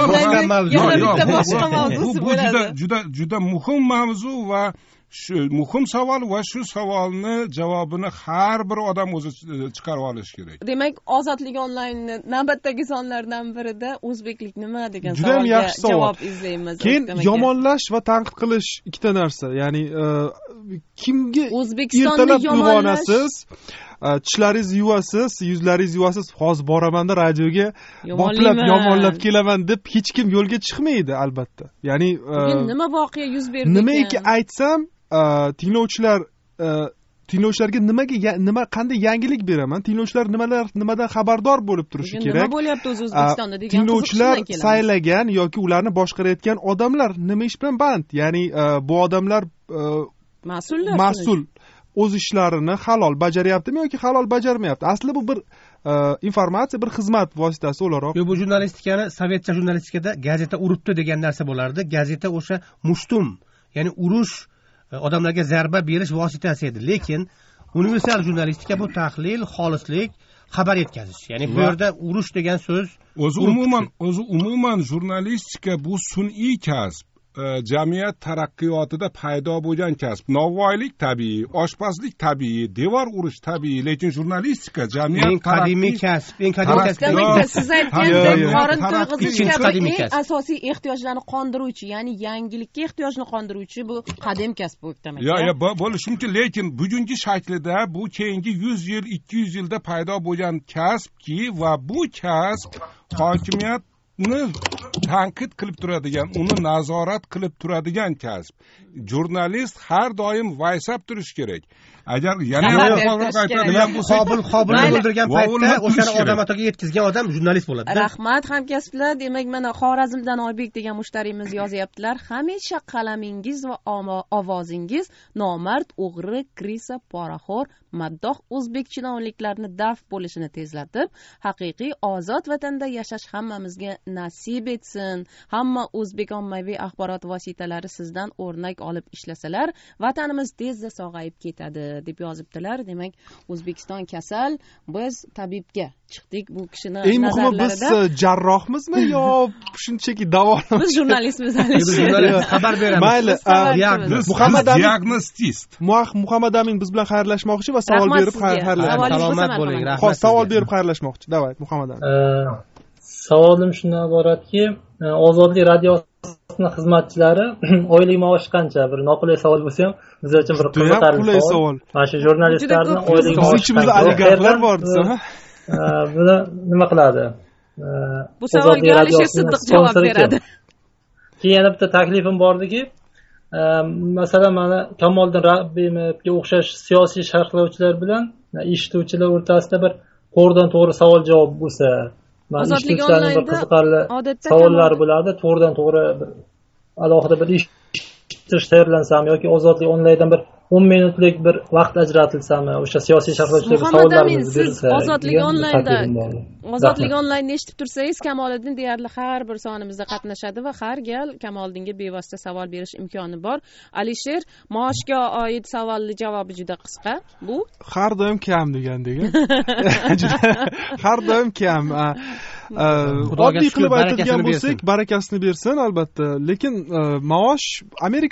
savol. Bu juda muhim mavzu va shu muhim savol va shu savolni javobini har bir odam o'zi chiqarib olishi kerak. Demak, Ozodlik onlaynni navbatdagi sonlardan birida o'zbeklik nima degan savolga javob izlaymiz. Keyin yomonlash va tanqid qilish ikkita narsa. Ya'ni kimga ertalab uyg'onasiz, tishlaringizni yuvasiz, yuzlaringizni yuvasiz, hozir boraman-da radioga yomonlab kelaman deb hech kim yo'lga chiqmaydi albatta. Ya'ni nima voqea yuz berdi? Nimaiki aytsam, tinglovchilarga nima qanday yangilik beraman, tinglovchilar nimadan xabardor bo'lib turishi kerak. Nima bo'lyapti O'zbekistonda degan tinglovchilar saylagan yoki ularni boshqarayotgan odamlar nima ish bilan band? Ya'ni bu odamlar mas'ul, o'z ishlarini halol bajaryaptimi yoki halol bajarmayapti? Aslida bu bir informatsiya, bir xizmat vositasi o'laroq. Bu jurnalistikani sovetcha jurnalistikada gazeta uribdi degan narsa bo'lardi. Gazeta o'sha mushtum, ya'ni urush, odamlarga zarba berish vositasi edi. Lekin universal jurnalistika bu tahlil, xolislik, xabar yetkazish. Ya'ni bu yerda urush degan so'z o'zi umuman jurnalistika bu sun'iy kasb. Jamiyat taraqqiyotida paydo bo'lgan kasb. Novvoylik tabiiy, oshpazlik tabiiy, devor urish tabiiy, lekin jurnalistika jamiyat qadimiy kasb. Eng qadimiy kasb. Siz aytgandek qorin to'yg'izish kabi eng asosiy ehtiyojlarni qondiruvchi, ya'ni yangilikka ehtiyojni qondiruvchi bu qadim kasb bo'lib demak. Bo'lishi mumkin, lekin bugungi shaklida bu keyingi 100 yil, 200 yilda paydo bo'lgan kasbki va bu kasb hokimiyat tanqid qilib turadigan, uni nazorat qilib turadigan kasb. Jurnalist har doim vaysab turish kerak. Agar yana aytadigan bo'lsa, qobilni bildirgan paytda o'shani odam atoga yetkazgan odam jurnalist bo'ladi. Rahmat hamkasblar. Demak, mana Xorazmdan Oybek degan mushtarimiz yozyaptilar. Hamisha qalamingiz va ovozingiz nomard, o'g'ri, krisa, poraxo'r, maddoh o'zbek chinovliklarni daf bo'lishini tezlatib, haqiqiy ozod vatanda yashash hammamizga nasib etsin. Hamma o'zbek ommaviy axborot vositalari sizdan o'rnak olib ishlasalar, vatanimiz tezda sog'ayib ketadi deb yozibdilar. Demak, O'zbekiston kasal, biz tabibga chiqdik bu kishini nazarlarida. Biz jarrohmizmi yo shunchaki davolaymiz? Biz jurnalistmiz. Xabar beramiz. Mayli, diagnostist. Muhammad Amin biz bilan xayrlashmoqchi va savol berib xayrlashmoqchi. Salomat bo'ling. Rahmat. Savol berib xayrlashmoqchi. Davay, Muhammad Amin. Savolim shundan iboratki, Ozodlik radiosining xizmatchilari oylik maoshi qancha? Bir noqulay savol bo'lsa ham biz uchun bir qiziqarli savol. Mana shu jurnalistlarning oylik maoshi ichimizda oligarxlar bor desa, buni nima qiladi? Bu savolga Alisher Siddiq javob beradi. keyin yana bitta taklifim bordiki, masalan mana Kamoliddin Rabbiyevga o'xshash siyosiy sharhlovchilar bilan eshituvchilar o'rtasida bir to'g'ridan to'g'ri savol javob bo'lsa, eshituvchilarning bir qiziqarli savollari bo'ladi, to'g'ridan to'g'ri bir alohida bir eshitish tayyorlansam yoki ozodlik onlayndan bir 10 minutlik bir vaqt ajratilsami, o'sha siyosiy sharhlovchilarga savollarimizni berilsa. Ozodlik onlaynda eshitib tursangiz, Kamoliddin deyarli har bir sonimizda qatnashadi va har gal Kamoliddinga bevosita savol berish imkoni bor. Alisher, maoshga oid savolli javobi juda qisqa. Bu har doim kam degandek. Har doim kam. Oddiy qilib aytadigan bo'lsak, barakasini bersin albatta, lekin maosh Amerika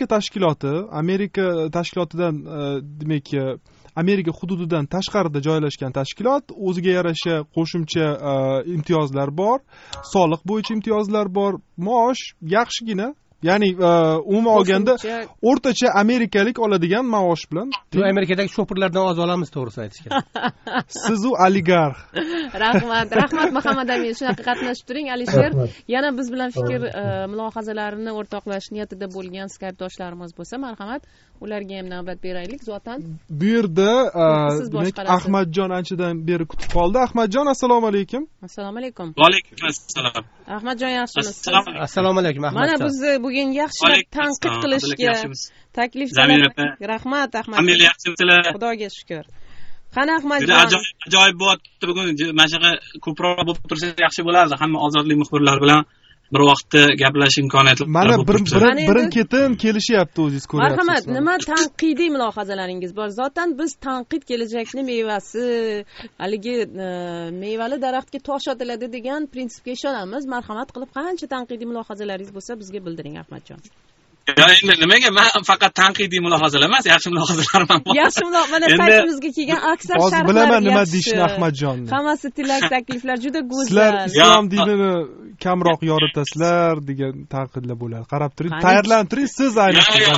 tashkilotidan demak Amerika hududidan tashqarida joylashgan tashkilot, o'ziga yarasha qo'shimcha imtiyozlar bor, soliq bo'yicha imtiyozlar bor, maosh yaxshigina. Ya'ni umuman olganda o'rtacha amerikalik oladigan maosh bilan Amerikadagi shopirlardan oz olamiz, to'g'risini aytishga. Siz u oligarx. Rahmat Muhammad Amin, shunaqa qatnashib turing. Alisher, yana biz bilan fikr mulohazalarini o'rtoqlash niyatida bo'lgan Skype doshlarimiz bo'lsa, marhamat, ularga ham navbat beraylik. Zotan bu yerda demak Ahmadjon anchadan beri kutib qoldi. Ahmadjon, assalomu alaykum. Assalomu alaykum. Va alaykum assalom. Ahmadjon, yaxshimisiz? Assalomu alaykum Ahmadjon. Mana biz bugun yaxshilab tanqid qilishga taklif qilyapmiz. Rahmat Ahmadjon. Hamma yaxshimisizlar? Xudoga shukr. Qani Ahmadjon? Ajoyib bo'lyapti bugun. Mana shunaqa ko'proq bo'lib tursa yaxshi bo'lardi. Hamma ozodlik muxbirlari bilan bir vaqtda gaplashish imkoniyatlari mana birin-ketin kelishyapti, o'zingiz ko'ryapsiz. Marhamat, nima tanqidiy mulohazalaringiz bor? Zotan biz tanqid kelajakni mevasi, haligi mevali daraxtga tosh otiladi degan prinsipga ishonamiz. Marhamat qilib qancha tanqidiy mulohazalaringiz bo'lsa bizga bildiring Ahmadjon. Endi nimaga men faqat tanqidiy mulohazalar emas, yaxshi mulohazalar ham bor. Yaxshi mana saytimizga kelgan aksar sharhlar. Hozir bilaman nima deyishni Ahmadjonni. Hammasi tilak, takliflar juda go'zal. Sizlar islom dinini kamroq yoritasizlar degan tanqidlar bo'ladi. Qarab turing, tayyorlanib turing, siz ayniqsa.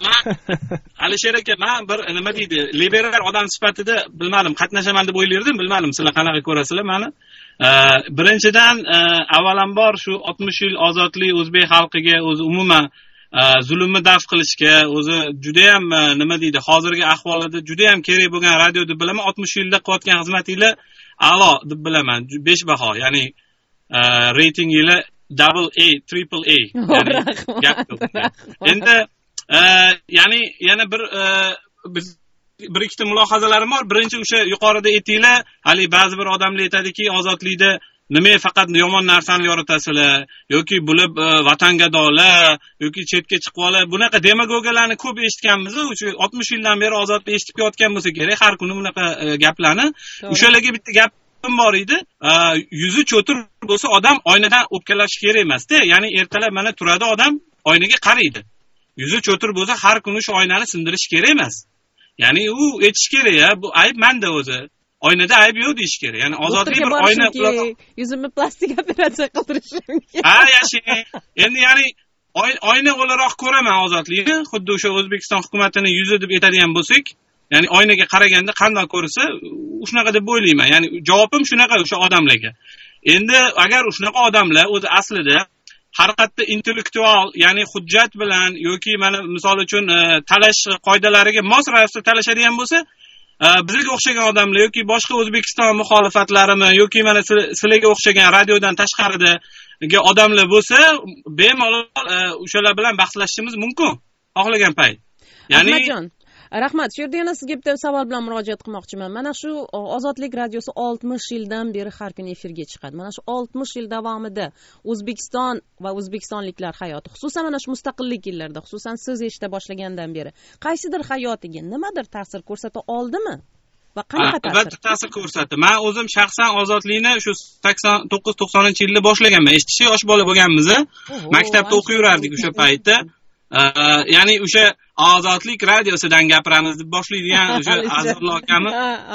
Alisher aka, men bir nima deydi, liberal odam sifatida bilmadim, qatnashaman deb o'ylardim, bilmadim sizlar qanaqa ko'rasizlar meni. Birinchidan, avvalambor shu 60 yil ozodlik o'zbek xalqiga o'zi umuman zulmni daf qilishga o'zi juda ham nima deydi, hozirgi ahvolida juda ham kerak bo'lgan radio deb bilaman. 60 yilda qilayotgan xizmatinglar a'lo deb bilaman. 5 baho, ya'ni reytinginglar double A, triple A. Endi ya'ni yana bir ikkita mulohazalarim bor. Birinchi, o'sha yuqorida aytinglar, hali ba'zi bir odamlar aytadiki, ozodlikda nimaga faqat yomon narsani yoritasizlar yoki bular vatangadolar yoki chetga chiqib olib, bunaqa demagogiyalarni ko'p eshitganmiz. O'sha 60 yildan beri ozodlik eshitib yotgan bo'lsa kerak, har kuni bunaqa gaplarni. O'shalarga bitta gapim bor edi. Yuzi cho'tir bo'lsa odam oynadan o'pkalashi kerak emas-da. Ya'ni ertalab mana turadi odam, oynaga qaraydi. Yuzi cho'tir bo'lsa har kuni shu oynani sindirish kerak emas. Ya'ni u aytish kerak, ya bu ayb menda o'zi. Oynada ayb yo'q deyish kerak. Ya'ni ozodlik bir oyna yuzimni plastik operatsiya qildirishim kerak. Ha, yaxshi. Endi ya'ni oyna o'laroq ko'raman ozodlikni, xuddi o'sha O'zbekiston hukumatining yuzi deb aytadigan bo'lsak, ya'ni oynaga qaraganda qanday ko'rsa, shunaqa deb o'ylayman. Ya'ni javobim shunaqa o'sha odamlarga. Endi agar shunaqa odamlar o'zi aslida har qanday intellektual, ya'ni hujjat bilan yoki mana misol uchun talash qoidalariga mos ravishda talashadigan bo'lsa, bizga o'xshagan odamlar yoki boshqa O'zbekiston muxolifatlarimi yoki mana sizlarga o'xshagan radiodan tashqaridagi odamlar bo'lsa, bemalol o'shalar bilan bahslashishimiz mumkin xohlagan payt. Ya'ni rahmat. Shu yerda yana sizga bitta savol bilan murojaat qilmoqchiman. Mana shu Ozodlik radiosi 60 yildan beri har kuni efirga chiqadi. Mana shu 60 yil davomida O'zbekiston va o'zbekistonliklar hayoti, xususan mana shu mustaqillik yillarida, xususan siz eshita boshlagandan beri qaysidir hayotiga nimadir ta'sir ko'rsata oldimi? Va qanaqa ta'sir ko'rsatdi? Men o'zim shaxsan ozodlikni shu 89-90-yilda boshlaganman. Eshitishi yosh bola bo'lganmiz. Maktabda o'qib yurardik o'sha paytda. Ya'ni o'sha Ozodlik radiosidan gapiramiz deb boshlaydigan o'sha Azizullo akani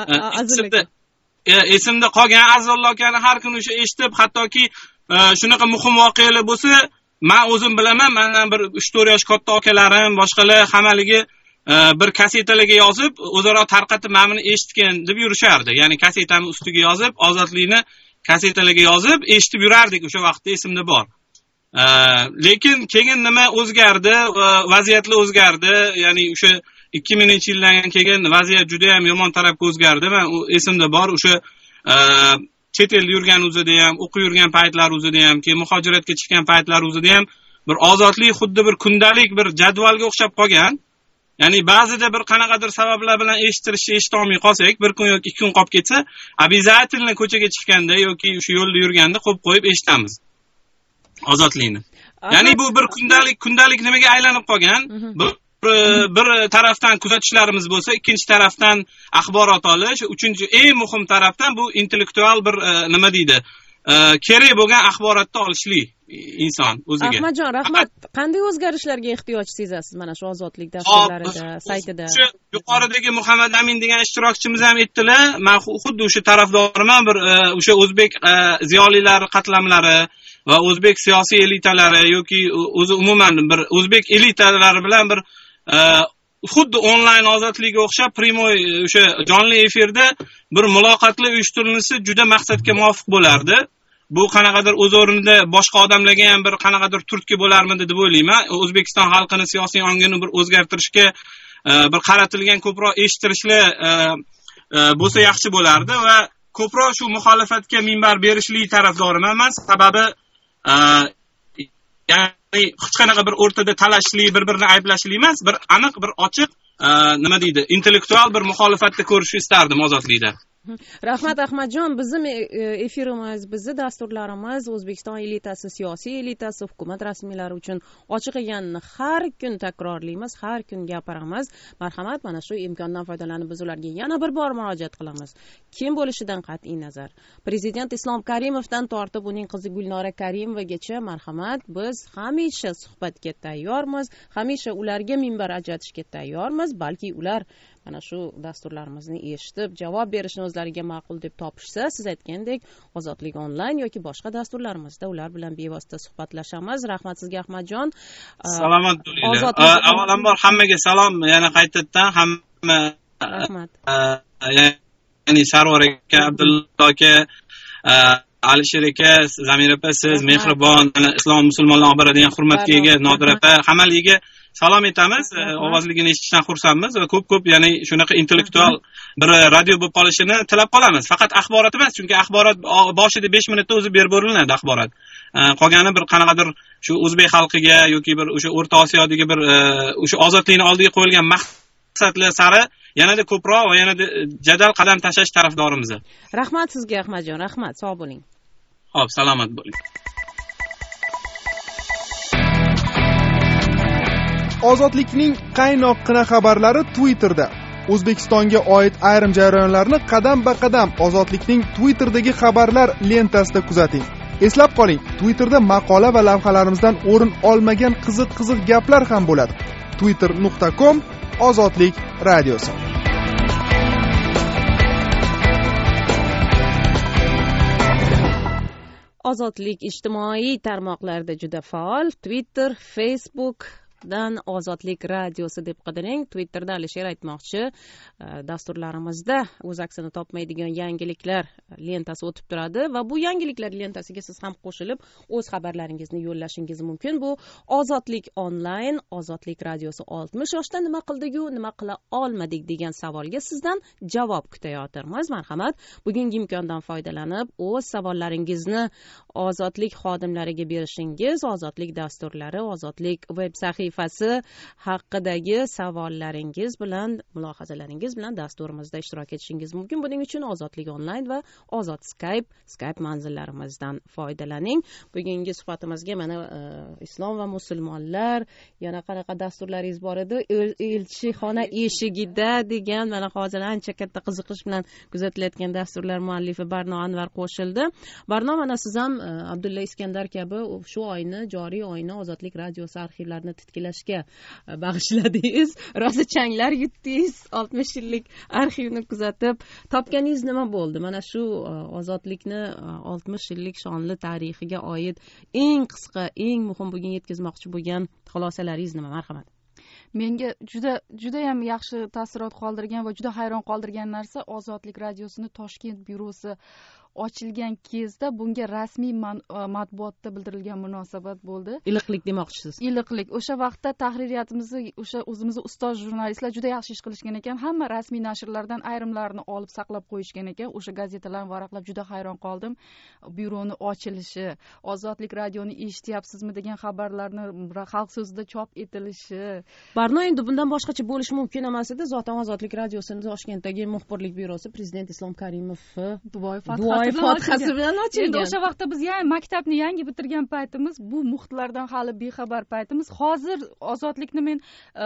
esimda qolgan. Azizullo akani har kuni o'sha eshitib, hattoki shunaqa muhim voqealar bo'lsa, men o'zim bilaman, mendan bir 3-4 yosh katta akalarim, boshqalar hammaligi bir kasetalarga yozib, o'zaro tarqatib ma'mini eshitgan deb yurishardi. Ya'ni kasetani ustiga yozib, Ozodlikni kasetalarga yozib eshitib yurardik o'sha vaqtda, esimda bor. lekin keyin nima o'zgardi, vaziyatlar o'zgardi, ya'ni o'sha 2000-yildan keyin vaziyat juda ham yomon tarafga o'zgardi. Men esimda bor, o'sha chet elda yurgan o'zida ham, o'qib yurgan paytlar o'zida ham, keyin muhojiratga chiqqan paytlar o'zida ham bir ozodlik xuddi bir kundalik bir jadvalga o'xshab qolgan. Ya'ni ba'zida bir qanaqadir sabablar bilan eshita olmay qolsak, bir kun yoki 2 kun qolib ketsa, обязательно ko'chaga chiqqanda yoki o'sha yo'lda yurganda qo'yib eshitamiz ozodlikni. Ya'ni bu bir kundalik nimaga aylanib qolgan? Bir tarafdan kuzatishlarimiz bo'lsa, ikkinchi tarafdan axborot olish, uchinchi eng muhim tarafdan bu intellektual bir nima deydi, kerak bo'lgan axborotni olishlik inson o'ziga. Ahmadjon, rahmat. Qanday o'zgarishlarga ehtiyoj sezasiz mana shu ozodlik dasturlarida, saytida? Shu yuqoridagi Muhammad Amin degan ishtirokchimiz ham aytdilar. Men xuddi o'sha tarafdoriman, bir o'sha o'zbek ziyolilari qatlamlari va o'zbek siyosiy elitalari yoki o'zi umuman bir o'zbek elitalari bilan bir xuddi onlayn ozodlikka o'xshab primoy o'sha jonli efirda bir muloqotlar uyushtirilsa juda maqsadga muvofiq bo'lardi. Bu qanaqadir o'z o'rnida boshqa odamlarga ham bir qanaqadir turtki bo'larmidi deb o'ylayman. O'zbekiston xalqini siyosiy ongini bir o'zgartirishga bir qaratilgan ko'proq eshittirishlar bo'lsa yaxshi bo'lardi va ko'proq shu muxolifatga minbar berishlik tarafdoriman men. Sababi ya'ni hech qanaqa bir o'rtada talashlik, bir-birini ayblashlik emas, bir aniq, bir ochiq nima deydi, intellektual bir muxolifatni ko'rishni istardim ozodlikda. Rahmat Ahmadjon, bizning efirimiz, bizning dasturlarimiz O'zbekiston elitasi, siyosiy elitasi, hukumat rasmiylari uchun ochiq ekanini har kun takrorlaymiz, har kun gapiramiz. Marhamat, mana shu imkondan foydalanib biz ularga yana bir bor murojaat qilamiz. Kim bo'lishidan qat'iy nazar, Prezident Islom Karimovdan tortib uning qizi Gulnora Karimovaga marhamat, biz hamisha suhbatga tayyormiz, hamisha ularga minbar ajratishga tayyormiz, balki ular mana shu dasturlarimizni eshitib javob berishni o'zlariga ma'qul deb topishsa, siz aytgandek Ozodlik onlayn yoki boshqa dasturlarimizda ular bilan bevosita suhbatlashamiz. Rahmat sizga Ahmadjon. Salomat bo'linglar. Avvalambor hammaga salom, yana qaytadan hamma rahmat. Ya'ni Sarvar aka, Abdulla aka, Alisher aka, Zamira opa, siz mehribon, islom musulmonlar oboradigan hurmatga ega Nodir opa, hammaligiga salom aytamiz. Ovozligini eshitishdan xursandmiz va ko'p ya'ni shunaqa intellektual bir radio bo'lib qolishini tilab qolamiz. Faqat axborot emas, chunki axborot boshida 5 minutda o'zi berib beriladi axborot. Qolgani bir qanaqadir shu o'zbek xalqiga yoki bir o'sha O'rta Osiyodagi bir o'sha ozodlikni oldiga qo'yilgan maqsadlar sari yanada ko'proq va yanada jadal qadam tashlash tarafdorimiz. Rahmat sizga Ahmadjon, rahmat, sog' bo'ling. Xo'p, salomat bo'ling. Ozodlikning qaynoqqina xabarlari Twitterda. O'zbekistonga oid ayrim jarayonlarni qadam-ba-qadam Ozodlikning Twitterdagi xabarlar lentasida kuzating. Eslab qoling, Twitterda maqola va lavhalarimizdan o'rin olmagan qiziq gaplar ham bo'ladi. twitter.com/ozodlik radiosi. Ozodlik ijtimoiy tarmoqlarda juda faol. Twitter, Facebook dan Ozodlik radiosi deb qidiring. Twitterda Alisher aytmoqchi, dasturlarimizda o'z aksini topmaydigan yangiliklar lentasi o'tib turadi va bu yangiliklar lentasiga siz ham qo'shilib o'z xabarlaringizni yo'llashingiz mumkin. Bu Ozodlik onlayn, Ozodlik radiosi 60 yoshda nima qildik-ku, nima qila olmadik degan savolga sizdan javob kutayotirmiz. Marhamat, bugungi imkondan foydalanib o'z savollaringizni Ozodlik xodimlariga berishingiz, Ozodlik dasturlari, Ozodlik veb sahifasi haqidagi savollaringiz bilan, mulohazalaringiz bilan dasturimizda ishtirok etishingiz mumkin. Buning uchun Ozodlik onlayn va Ozod Skype manzillarimizdan foydalaning. Bugungi suhbatimizga mana islom va musulmonlar, yana qanaqa dasturlaringiz bor edi? Elchixona eshigida degan mana hozir ancha katta qiziqish bilan kuzatilayotgan dasturlar muallifi Barno Anvar qo'shildi. Barno, mana siz ham Abdulla Iskandar kabi shu oyni, joriy oyni Ozodlik radiosi arxivlarini tiklashga bag'ishladingiz. Rosa changlar yutdingiz. 60 yillik arxivni kuzatib, topganingiz nima bo'ldi? Mana shu Ozodlikni 60 yillik shonli tarixiga oid eng qisqa, eng muhim bugun yetkazmoqchi bo'lgan xulosalaringiz nima? Marhamat. Menga juda ham yaxshi taassurot qoldirgan va juda hayron qoldirgan narsa Ozodlik radiosini Toshkent byurosi ochilgan kezda bunga rasmiy matbuotda bildirilgan munosabat bo'ldi. Iliqlik demoqchisiz. Iliqlik. O'sha vaqtda tahririyatimizni o'sha o'zimizni ustoz jurnalistlar juda yaxshi ish qilishgan ekan. Hamma rasmiy nashrlardan ayrimlarini olib saqlab qo'yishgan ekan. O'sha gazetalarni varaqlab juda hayron qoldim. Byuroni ochilishi, Ozodlik radioni eshityapsizmi degan xabarlarni Xalq so'zida chop etilishi. Barno endi bundan boshqacha bo'lishi mumkin emas edi. Zotan Ozodlik radiosini Toshkentdagi muxbirlik byurosi prezident Islom Karimov duoyi fothasi bilan ochilgan. Endi o'sha vaqtda biz maktabni yangi bitirgan paytimiz, bu muxtlardan hali bexabar paytimiz. Hozir Ozodlikni men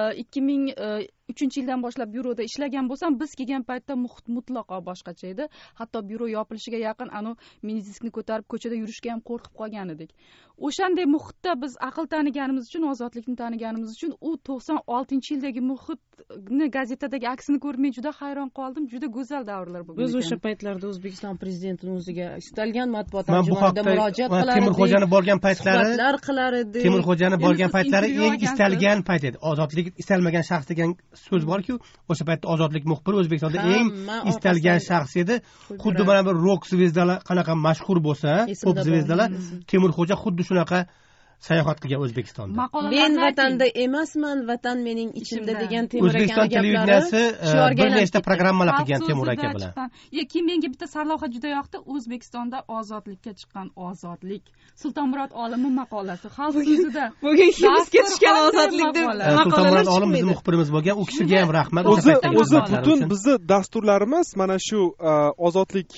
2003-yildan boshlab byuroda ishlagan bo'lsam, biz kelgan paytda muhit mutlaqo boshqacha edi. Hatto byuro yopilishiga yaqin minidiskni ko'tarib ko'chada yurishga ham qo'rqib qolgan edik. O'shanday muhitda biz aql taniganimiz uchun, ozodlikni taniganimiz uchun u 96-yildagi muhitni gazetadagi aksini ko'rib men juda hayron qoldim. Juda go'zal davrlar bo'lgan. Biz o'sha paytlarda O'zbekiston prezidentining o'ziga istalgan matbuot anjumanida murojaat qilar edik. Temurxo'jani borgan paytlari, suhbatlar qilar edik. Temurxo'jani borgan paytlari eng istalgan payt edi. Ozodlik istalmagan shaxs degan so'z bor-ku, o'sha paytda Ozodlik muxbiri O'zbekistonda eng istalgan shaxs edi. Xuddi mana bir rock zvezdalar qanaqa mashhur bo'lsa, pop zvezdalar, Temurxo'ja xuddi shunaqa sayohat qilgan O'zbekistonda. Men vatanda emasman, vatan mening ichimda degan Temur aka O'zbekiston televideniyasi bir nechta programmalar qilgan Temur aka bilan. Keyin menga bitta sarlavha juda yoqdi. O'zbekistonda ozodlikka chiqqan ozodlik. Sultonmurod Olimning maqolasi. Xalq so'zida. Bugun hibsga tushgan ozodlik deb Sultonmurod Olim bizning muxbirimiz bo'lgan. U kishiga ham rahmat. O'zi butun bizni dasturlarimiz mana shu ozodlik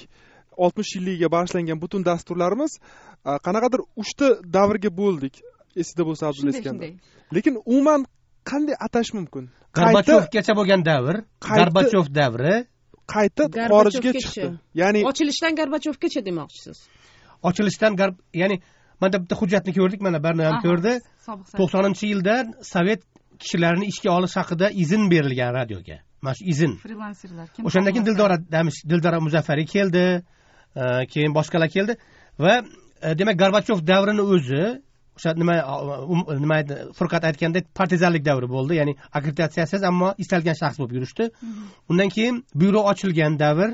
60 yilligiga bag'ishlangan butun dasturlarimiz qanaqadir 3 ta davrga bo'ldik. Esida bo'lsa Abdulla Iskandar. Lekin umuman qanday atash mumkin? Gorbachevgacha bo'lgan davr, Gorbachov davri qayta xorijga chiqdi. Ya'ni ochilishdan Gorbachevgacha demoqchisiz. Ochilishdan ya'ni mana bitta hujjatni ko'rdik, mana Barno ham ko'rdi. 90-yilda sovet kishilarini ishga olish haqida izn berilgan radioga. Mana shu izn. Frilanserlar. O'shandan keyin Dildora Muzaffari keldi, keyin boshqalar keldi va demak Gorbachov davrini o'zi o'sha nima Furqat aytgandek partizanlik davri bo'ldi, ya'ni akkreditatsiyasiz ammo istalgan shaxs bo'lib yurishdi. Undan keyin byuro ochilgan davr.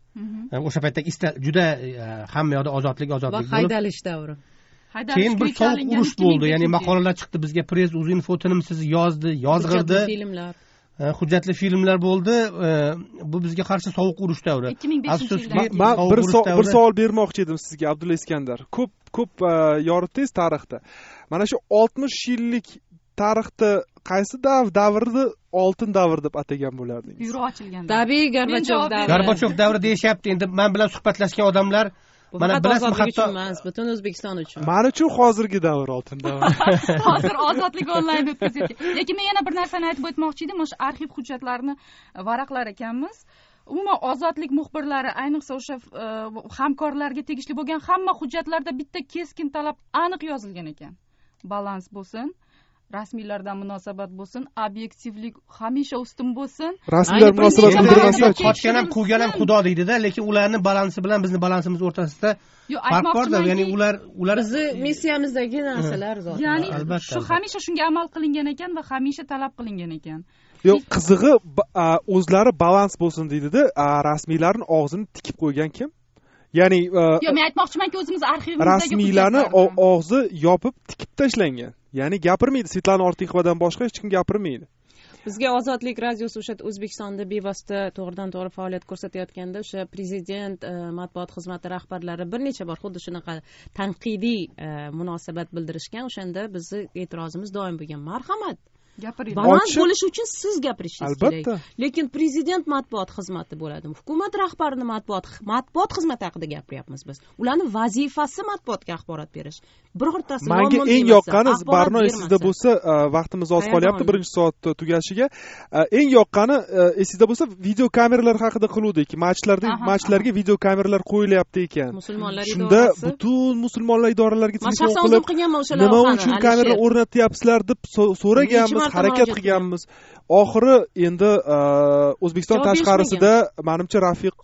O'sha paytda juda hamma yoqda ozodlik bo'lib. Va haydalish davri. Keyin bir sovuq urush bo'ldi, ya'ni maqolalar chiqdi bizga, Press Uzinfo tinimsiz yozdi, yozg'irdi. Filmlar. Hujjatli filmlar bo'ldi. Bu bizga qarshi sovuq urush davri. Afsuski, men bir savol bermoqchi edim sizga, Abdulla Iskandar. Ko'p yoritdingiz tarixda. Mana shu 60 yillik tarixda qaysi davrni oltin davr deb atagan bo'lardingiz? Byuro ochilgan. Tabiiy Gorbachov davri deyishyapti. Endi men bilan suhbatlashgan odamlar mana bilasizmi, hatto butun O'zbekiston uchun. Men uchun hozirgi davr oltin davr. Hozir ozodlik onlayn o'tkazayotgan. Lekin men yana bir narsani aytib o'tmoqchi edim. O'sha arxiv hujjatlarini varaqlar ekanmiz. Umuman ozodlik muxbirlari, ayniqsa o'sha hamkorlarga tegishli bo'lgan hamma hujjatlarda bitta keskin talab aniq yozilgan ekan. Balans bo'lsin, rasmiylardan munosabat bo'lsin, obyektivlik hamisha ustun bo'lsin. Rasmiylar munosabat bildirmaslar. Qochgan ham quvgan ham Xudo deydi-da, lekin ularning balansi bilan bizning balansimiz o'rtasida farq bor-da, ya'ni ular bizni missiyamizdagi narsalar zotan. Ya'ni shu hamisha shunga amal qilingan ekan va hamisha talab qilingan ekan. Yo'q, qizig'i o'zlari balans bo'lsin deydi-da, rasmiylarning og'zini tikib qo'ygan kim? Ya'ni yo'q, men aytmoqchimanki, o'zimiz arxivimizdagi rasmiylarning og'zi yopib tikib tashlangan. Ya'ni gapirmaydi, Svetlana Ortiqovadan boshqa hech kim gapirmaydi. Bizga Ozodlik radiosi o'sha O'zbekistonda bevosita to'g'ridan-to'g'ri faoliyat ko'rsatayotganda o'sha prezident matbuot xizmati rahbarlari bir necha bor xuddi shunaqa tanqidiy munosabat bildirishgan. O'shanda bizni e'tirozimiz doim bo'lgan. Marhamat, gapiring. Balans bo'lishi uchun siz gapirishingiz kerak. Albatta. Lekin prezident matbuot xizmati bo'ladi. Hukumat rahbarining matbuot xizmati haqida gapiryapmiz biz. Ularning vazifasi matbuotga axborot berish. Birortasi menga eng yoqqani, Barno esingizda bo'lsa, vaqtimiz oz qolyapti, birinchi soat tugashiga. Eng yoqqani esingizda bo'lsa, video kameralar haqida qiluvdik. Matchlarga video kameralar qo'yilyapti ekan. Shunda butun musulmonlar idoralariga telefon qilib, nima uchun kamera o'rnatyapsizlar deb so'raganmiz, harakat qilganmiz. Oxiri endi O'zbekiston tashqarisida menimcha Rafiq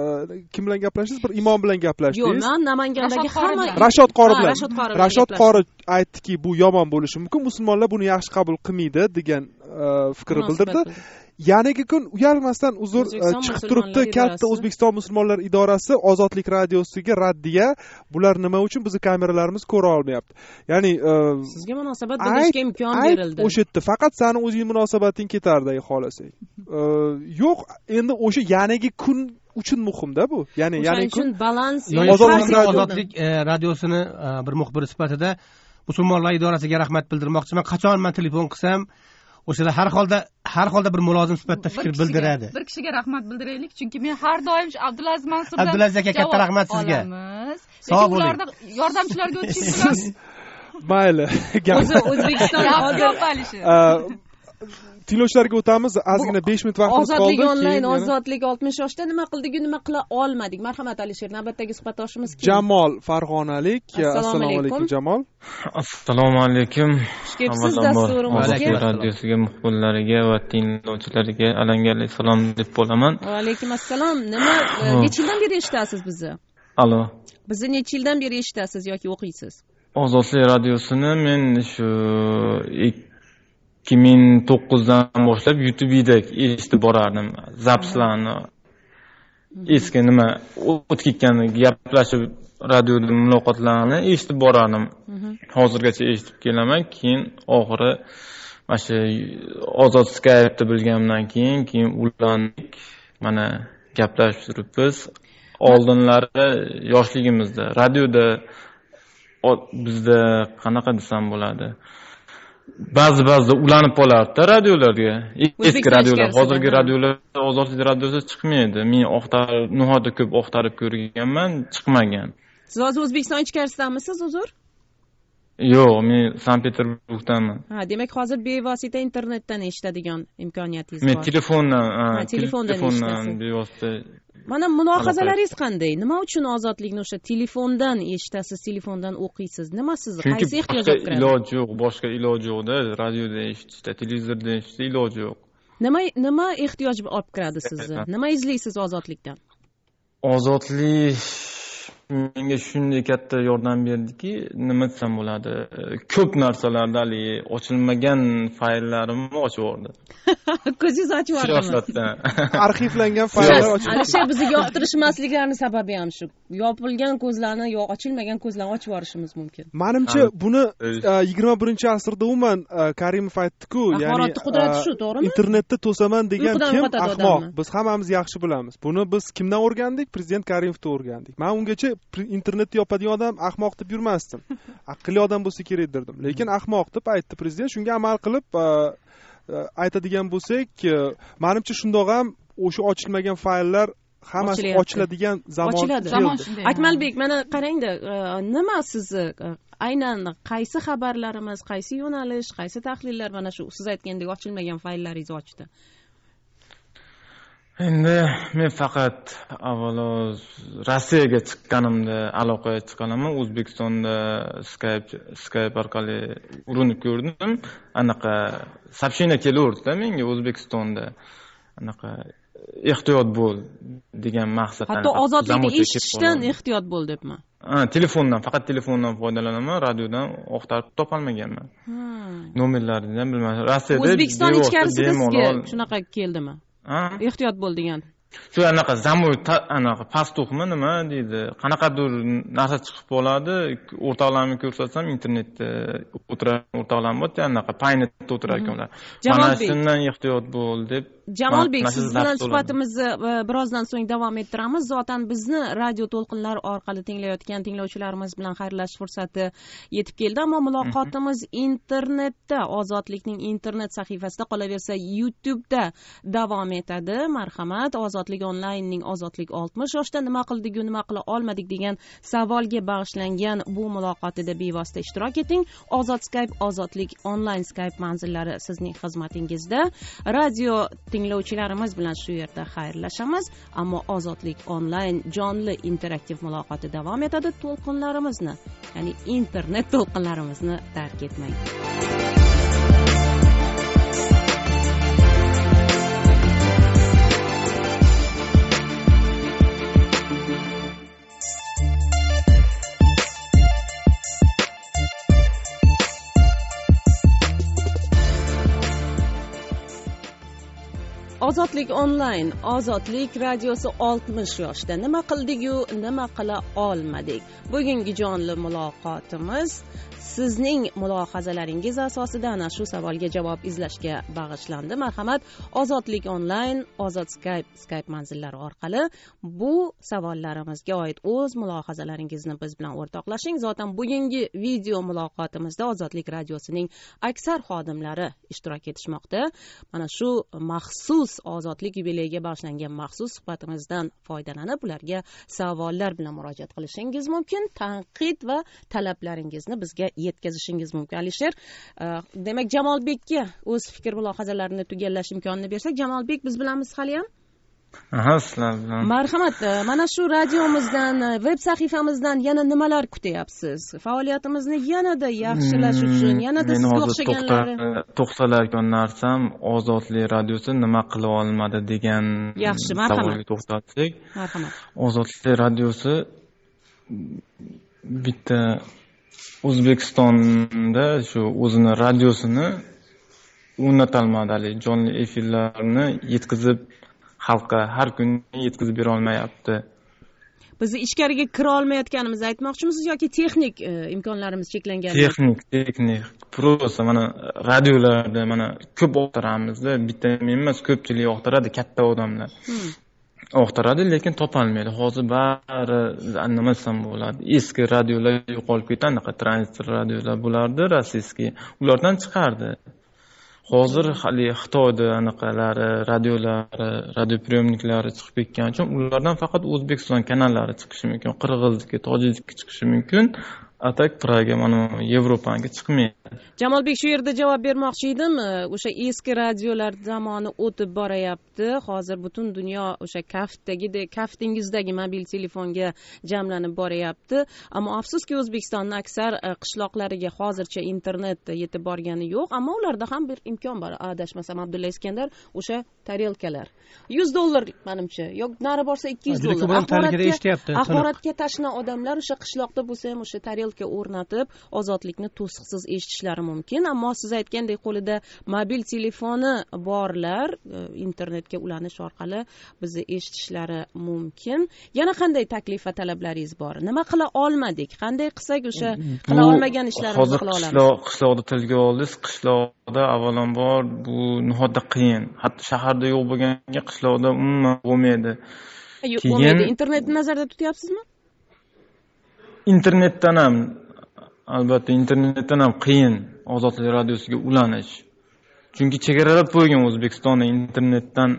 kim bilan gaplashdingiz? Bir imom bilan gaplashdingiz. Yo'q, men Namangandagi hamma Rashod Qori bilan. Rashod Qori aytdiki, bu yomon bo'lishi mumkin, musulmonlar buni yaxshi qabul qilmaydi degan fikr bildirdi. yanagi kun uyalmasdan uzr chiqib turibdi katta O'zbekiston musulmonlar idorasi ozodlik radiosiga raddiya, bular nima uchun bizni kameralarimiz ko'ra olmayapti. Ya'ni sizga munosabat bildirishga imkon berildi. O'sha yerda faqat seni o'zing munosabating ketardi xohlasak. Yo'q, endi o'sha yanagi kun uchun muhimda bu. Ya'ni kun balans, ozodlik radiosini bir muxbir sifatida musulmonlar idorasiga rahmat bildirmoqchiman. Qachon men telefon qilsam, o'shalar har holda bir mulozim sifatida fikr bildiradi. Bir kishiga rahmat bildiraylik, chunki men har doim Abdulaziz Mansurdan Abdulaziz aka katta rahmat sizga. Sog' bo'ling. Yordamchilarga o'tishingiz bilan mayli. O'zbekiston tinglovchilarga o'tamiz. Ozgina 5 minut vaqtimiz qoldi. Ozodlik onlayn, ozodlik 60 yoshda nima qildik-ku, nima qila olmadik. Marhamat Alisher, navbatdagi suhbatdoshimiz kim? Jamol Farg'onalik. Assalomu alaykum Jamol. Assalomu alaykum. Xushkepsiz dasturimizga, radiosiga, muxbirlariga va tinglovchilariga alangali salom deb bo'laman. Va alaykum assalom. Nima necha yildan beri eshitasiz bizni? Alo. Bizni necha yildan beri eshitasiz yoki o'qiysiz? Ozodlik radiosini men shu 2009dan boshlab YouTube'da eshitib borardim. Zapslarni eski nima o'tib ketgan gaplashib radioda muloqotlarni eshitib borardim. Hozirgacha eshitib kelaman. Keyin oxiri mana shu ozod Skype'da bilganimdan keyin ulandik. Mana gaplashib turibmiz. Oldinlari yoshligimizda radioda bizda qanaqa desam bo'ladi? Ba'zi ulanib qolardi radiolarga. Eski radiolar, hozirgi radiolar ozodlik radiosi chiqmaydi. Men nihoyatda ko'p oqtarib ko'rganman, chiqmagan. Siz hozir O'zbekiston ichkarisidamisiz, uzr? Yo'q, men Sankt-Peterburgdaman. Demak, hozir bevosita internetdan eshitadigan imkoniyatingiz bor. Men telefondan bevosita. Mana mulohazalaringiz qanday? Nima uchun ozodlikni o'sha telefondan eshitasiz, telefondan o'qiysiz? Nima siz qaysi ehtiyoj olib kiradi? Iloji yo'q, boshqa iloji yo'q-da, radioda eshitishda, televizorda eshitishda iloji yo'q. Nima ehtiyoj olib kiradi sizni? Nima izlaysiz ozodlikdan? Ozodlik menga shunday katta yordam berdiki, nima desam bo'ladi, ko'p narsalarda ochilmagan fayllarimni ochib yubordi. Ko'zingiz ochib yubordimi? Arxivlangan fayllar ochib. Alisher bizni yoqtirishmasliklarini sababi ham shu. Yopilgan ko'zlarni, ochilmagan ko'zlarni ochib yuborishimiz mumkin. Menimcha buni 21-asrda umuman Karimov aytdi-ku, ya'ni qudrati shu, to'g'rimi? Internetda to'saman degan kim ahmoq. Biz hammamiz yaxshi bilamiz. Buni biz kimdan o'rgandik? Prezident Karimovdan o'rgandik. Men ungacha internetni yopadigan odam ahmoq deb yurmasdim. Aqlli odam bo'lsa kerak derdim. Lekin ahmoq deb aytdi prezident. Shunga amal qilib aytadigan bo'lsak, menimcha shundoq ham o'sha ochilmagan fayllar hammasi ochiladigan zamon keldi. Akmalbek, mana qarangda, nima sizni aynan qaysi xabarlarimiz, qaysi yo'nalish, qaysi tahlillar mana shu siz aytgandek ochilmagan fayllaringizni ochdi? Endi men faqat avvalo Rossiyaga chiqqanimda aloqaga chiqqanaman. O'zbekistonda Skype orqali urinib ko'rdim. Anaqa сообщение kelaverdi-da menga O'zbekistonda. Anaqa ehtiyot bo'l degan maqsadda. Hatto ozodlikni eshitishdan ehtiyot bo'l debmi? Faqat telefondan foydalanaman, radiodan oqtarib topolmaganman. Nomerlarini ham bilmayman. Rossiyada O'zbekiston ichkarisida sizga shunaqa keldimi? Ehtiyot bo'l degan. Shu anaqa zamoy anaqa pastuxmi nima deydi? Qanaqadir narsa chiqib qoladi, o'rtoqlarimni ko'rsatsam internetda o'rtoqlarim bor, anaqa paynetda o'tirar ekanlar. Mana shundan ehtiyot bo'l deb. Jamolbek, siz bilan suhbatimizni birozdan so'ng davom ettiramiz. Zotan bizni radio to'lqinlari orqali tinglayotgan tinglovchilarimiz bilan xayrlashish fursati yetib keldi, ammo muloqotimiz internetda, Ozodlikning internet sahifasida qolaversa, YouTube'da davom etadi. Marhamat, Ozodlik onlaynning Ozodlik 60 yoshda nima qildik-ku, nima qila olmadik degan savolga bag'ishlangan bu muloqotida bevosita ishtirok eting. Ozod Skype, Ozodlik onlayn Skype manzillari sizning xizmatingizda. Radio tinglovchilarimiz bilan shu yerda xayrlashamiz, ammo Ozodlik onlayn jonli interaktiv muloqoti davom etadi. To'lqinlarimizni, ya'ni internet to'lqinlarimizni tark etmang. ozodlik onlayn, ozodlik radiosi 60 yoshda nima qildik-yu nima qila olmadik. Bugungi jonli muloqotimiz sizning mulohazalaringiz asosida ana shu savolga javob izlashga bag'ishlandi. Marhamat, ozodlik onlayn, ozod Skype manzillari orqali bu savollarimizga oid o'z mulohazalaringizni biz bilan o'rtoqlashing. Zotan bugungi video muloqotimizda ozodlik radiosining aksar xodimlari ishtirok etishmoqda. Mana shu maxsus ozodlik yubileyiga bag'ishlangan maxsus suhbatimizdan foydalanib ularga savollar bilan murojaat qilishingiz mumkin. Tanqid va talablaringizni bizga yetkazishingiz mumkin. Alisher, demak Jamolbekka o'z fikr mulohazalarini tugallash imkonini bersak. Jamolbek, biz bilanmiz hali ham? Sizlar bilan. Marhamat, mana shu radiomizdan, veb sahifamizdan yana nimalar kutyapsiz? Faoliyatimizni yanada yaxshilash uchun, yanada sizga o'xshaganlari. To'xtalayotgan narsam ozodlik radiosi nima qila olmadi degan savolga to'xtalsak. Marhamat. Ozodlik radiosi bitta O'zbekistonda shu o'zini radiosini o'rnatolmadi, jonli efirlarni yetkazib xalqqa har kuni yetkazib bera olmayapti. Biz ichkariga kira olmayotganimizni aytmoqchimisiz yoki texnik imkonlarimiz cheklangan? Texnik. Prosta mana radiolarda mana ko'p yoqtiramizda, bitta men emas, ko'pchilik yoqtiradi, katta odamlar. Yoqtiradi, lekin topolmaydi. Hozir bari nima desam bo'ladi? Eski radiolar yo'qolib ketdi, anaqa tranzistor radiolar bo'lardi, rossiyskiy. Ulardan chiqardi. Hozir hali Xitoyda anaqalari, radiolari, radiopriyomniklari chiqib ketgani uchun ulardan faqat O'zbekiston kanallari chiqishi mumkin, qirg'izniki, tojikniki chiqishi mumkin. Atak Praga mana Yevropaga chiqmaydi. Jamolbek, shu yerda javob bermoqchi edim. O'sha eski radiolar zamoni o'tib borayapti. Hozir butun dunyo o'sha kaftingizdagi mobil telefonga jamlanib borayapti. Ammo afsuski O'zbekistonning aksar qishloqlariga hozircha internet yetib borgani yo'q, ammo ularda ham bir imkon bor. Adashmasam Abdulla Iskandar, o'sha tarelkalar $100 menimcha, yo'q nari borsa $200. Axborotga tashna odamlar o'sha qishloqda bo'lsa ham o'sha tarelka o'rnatib ozodlikni to'siqsiz eshitishlari mumkin. Ammo siz aytgandek qo'lida mobil telefoni borlar internetga ulanish orqali bizni eshitishlari mumkin. Yana qanday taklif va talablaringiz bor? Nima qila olmadik? Qanday qilsak o'sha qila olmagan ishlarimizni qila olamiz? Qishloqda tilga oldingiz. Qishloqda avvalambor bu nihoyatda qiyin. Hatto shaharda yo'q bo'lganga qishloqda umuman bo'lmaydi. Bo'lmaydi. Internetni nazarda tutyapsizmi? Internetdan ham, albatta internetdan ham qiyin ozodlik radiosiga ulanish. Chunki chegaralab qo'ygan O'zbekistonda internetdan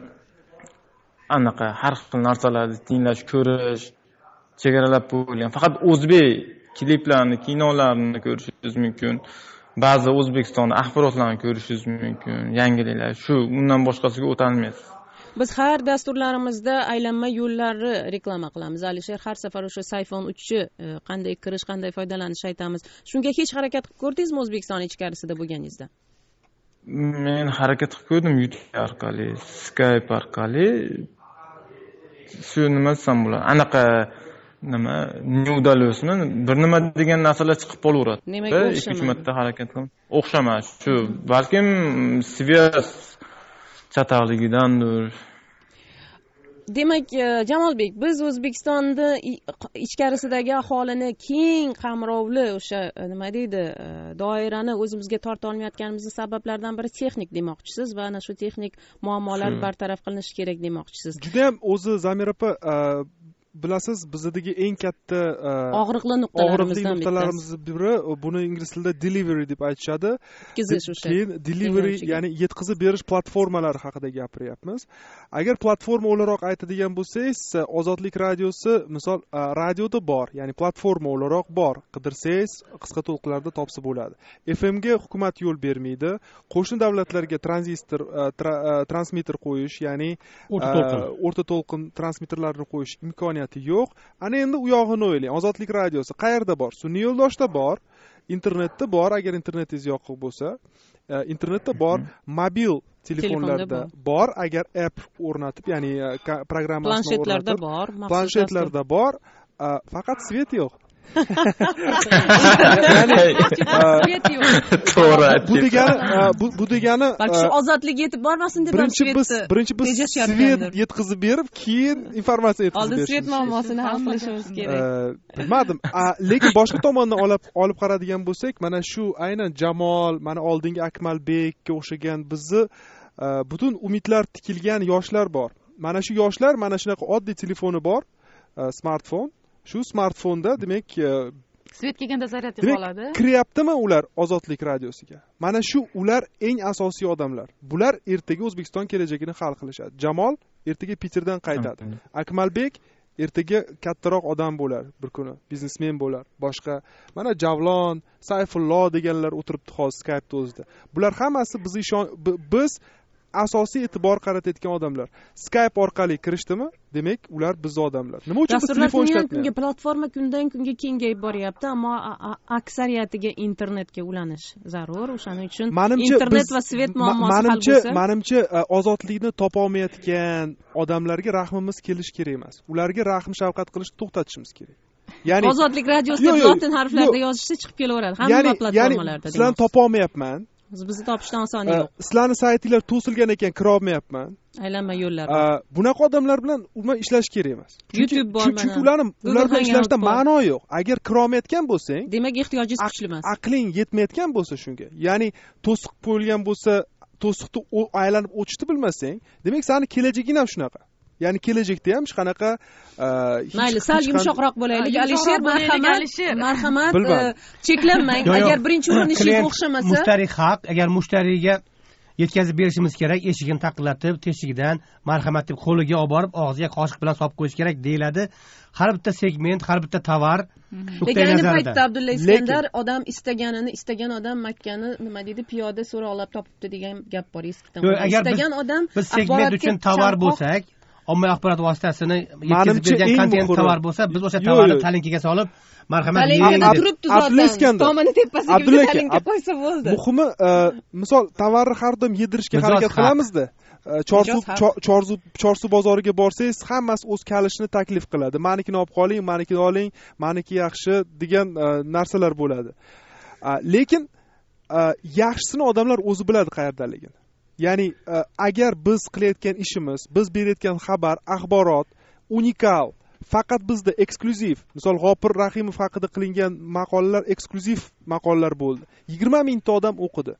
anaqa har xil narsalarni tinglash, ko'rish chegaralab qo'yilgan. Faqat o'zbek kliplarni, kinolarni ko'rishingiz mumkin. Ba'zi O'zbekiston axborotlarini ko'rishingiz mumkin. Yangiliklar shu, undan boshqasiga o'tolmaysiz. Biz har dasturlarimizda aylanma yo'llarni reklama qilamiz. Alisher har safar o'sha iPhone 3 qanday kirish, qanday foydalanish aytamiz. Shunga hech harakat qilib ko'rdingizmi O'zbekiston ichkarisida bo'lganingizda? Men harakat qilib ko'rdim YouTube orqali, Skype orqali. Shu nima desam bo'ladi? Anaqa nima neudalosmi? Bir nima degan narsalar chiqib qolaveradi. Demak, o'xshamaydi. 2-3 marta harakat qildim. O'xshamas. Shu balkim svязь chataqligidandir. Demak, Jamolbek, biz O'zbekistonda ichkarisidagi aholini keng qamrovli o'sha nima deydi, doirani o'zimizga torta olmayotganimizning sabablaridan biri texnik demoqchisiz va ana shu texnik muammolar bartaraf qilinishi kerak demoqchisiz. Juda ham o'zi Zamir opa, bilasiz, bizdagi eng katta og'riqli nuqtalarimiz biri, buni ingliz tilida delivery deb aytishadi. Keyin delivery, ya'ni yetkazib berish platformalari haqida gapiryapmiz. Agar platforma o'laroq aytadigan bo'lsangiz, ozodlik radiosi misol radioda bor, ya'ni platforma o'laroq bor. Qidirsangiz qisqa to'lqinlarda topsa bo'ladi. FMga hukumat yo'l bermaydi. Qo'shni davlatlarga transmitter qo'yish, ya'ni o'rta to'lqin transmitterlarni qo'yish imkoniyati yo'q. Ana endi u yog'ini o'ylang. Ozodlik radiosi qayerda bor? Sun'iy yo'ldoshda bor, internetda bor, agar internetingiz yoqiq bo'lsa, internetda bor, mobil telefonlarda bor, agar app o'rnatib, ya'ni programmasini planshetlarda bor, planshetlarda bor, faqat svet yo'q. to'g'ri bu degani balki shu ozodlik yetib bormasin deb birinchi biz svet yetkazib berib keyin informatsiya yetkazib oldin svet muammosini hal qilishimiz kerak. Bilmadim, lekin boshqa tomondan olib qaradigan bo'lsak, mana shu aynan Jamol, mana oldingi Akmalbekka o'xshagan bizni butun umidlar tikilgan yoshlar bor. Mana shu yoshlar mana shunaqa oddiy telefoni bor, smartfon. Shu smartfonda demak svet kelganda zaryad oladi. Kiryaptimi ular Ozodlik radiosiga? Mana shu ular eng asosiy odamlar. Bular ertaga O'zbekiston kelajagini hal qilishadi. Jamol ertaga Peterdan qaytadi. Akmalbek ertaga kattaroq odam bo'lar bir kuni, biznesmen bo'lar. Boshqa mana Javlon, Sayfullo deganlar o'tiribdi hozir Skype'da o'zida. Bular hammasi biz asosiy e'tibor qaratayotgan odamlar. Skype orqali kirishdimi? Demak, ular biz odamlar. Nima uchun biz telefon ishlatmayapmiz? Platforma kundan kunga kengayib boryapti, ammo aksariyatiga internetga ulanish zarur. O'shaning uchun internet va svet muammosi hal bo'lsa, menimcha ozodlikni topa olmayotgan odamlarga rahmimiz kelish kerak emas. Ularga rahm shafqat qilishni to'xtatishimiz kerak. Ya'ni Ozodlik radiosida lotin harflarda yozishsa chiqib kelaveradi hamma platformalarda. Sizlarni topa olmayapman. Bizni topishdan osoni yo'q. Sizlarning saytinglar to'silgan ekan, kira olmayapman. Aylanma yo'llar. Bunaqa odamlar bilan umuman ishlash kerak emas. YouTube bor mana. Chunki ular bilan ishlashda ma'no yo'q. Agar kira olmayotgan bo'lsang, demak ehtiyojingiz kuchli emas. Aqling yetmayotgan bo'lsa shunga. Ya'ni to'siq qo'yilgan bo'lsa, to'siqni aylanib o'tishni bilmasang, demak seni kelajaging ham shunaqa. Ya'ni kelajakda ham hech qanaqa mayli, sal yumshoqroq bo'laylik. Alisher, marhamat, cheklanmang. Agar birinchi urinishingiz o'xshamasa, mushtariy haq, agar mushtariyga yetkazib berishimiz kerak, eshigini taqillatib, teshigidan marhamat deb qo'liga olib borib, og'ziga qoshiq bilan solib qo'yish kerak deyiladi. Har bitta segment, har bitta tovar lekin ayni paytda Abdulla Iskandar odam istagan odam Makkani nima deydi, piyoda so'roqlab topibdi degan gap bor eskitdan. Istagan odam biz segment uchun tovar bo'lsak, ommaviy axborot vositasini yetkazib bergan kontent tovar bo'lsa, biz o'sha tovarni talinkaga solib, marhamat turibdi zotan. Tomini tepasiga talinka qo'ysa bo'ldi. Muhimi, misol tovarni har doim yedirishga harakat qilamizda. Chorsu bozoriga borsangiz, hammasi o'z kalishini taklif qiladi. Manikini olib qoling, manikini oling, maniki yaxshi degan narsalar bo'ladi. Lekin yaxshisini odamlar o'zi biladi qayerdaligini. Ya'ni agar biz qilayotgan ishimiz, biz berayotgan xabar, axborot unikal, faqat bizda eksklyuziv. Misol G'ofir Rahimov haqida qilingan maqolalar eksklyuziv maqolalar bo'ldi. 20 mingta odam o'qidi.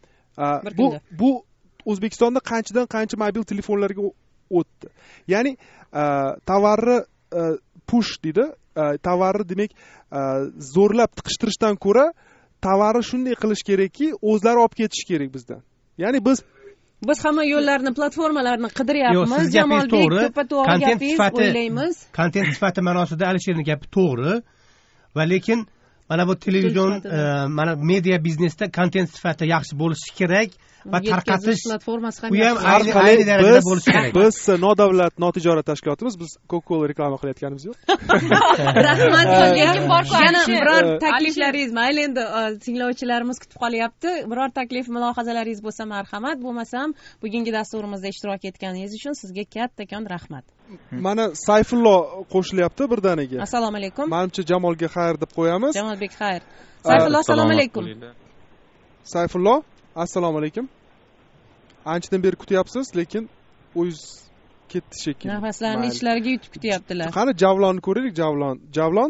Bu O'zbekistonda qanchadan qancha mobil telefonlarga o'tdi. Ya'ni tovarni push deydi. Tovarni demak zo'rlab tiqishtirishdan ko'ra tovarni shunday qilish kerakki, o'zlari olib ketish kerak bizdan. Ya'ni biz hamma yo'llarni, platformalarni qidiryapmiz. Jamolbek to'ppa-to'g'ri gapingiz, o'ylaymiz. Kontent sifati ma'nosida Alisherning gapi to'g'ri. Va lekin mana bu televizion, mana media biznesda kontent sifati yaxshi bo'lishi kerak. Va tarqatish platformasi ham ayni darajada bo'lishi kerak. Biz nodavlat, notijorat tashkilotimiz, biz Coca-Cola reklama qilayotganimiz yo'q. Rahmat sizga. Yana biror takliflaringiz, mayli endi tinglovchilarimiz kutib qolyapti. Biror taklif, mulohazalaringiz bo'lsa marhamat, bo'lmasam bugungi dasturimizda ishtirok etganingiz uchun sizga kattakon rahmat. Mana Sayfullo qo'shilyapti birdaniga. Assalomu alaykum. Menimcha Jamolga xayr deb qo'yamiz. Jamolbek xayr. Sayfullo, assalomu alaykum. Sayfullo, assalomu alaykum. Anchadan beri kutyapsiz, lekin o'zingiz ketdi shekilli. Nafaslarni ichlariga yutib kutyaptilar. Qani Javlonni ko'raylik, Javlon.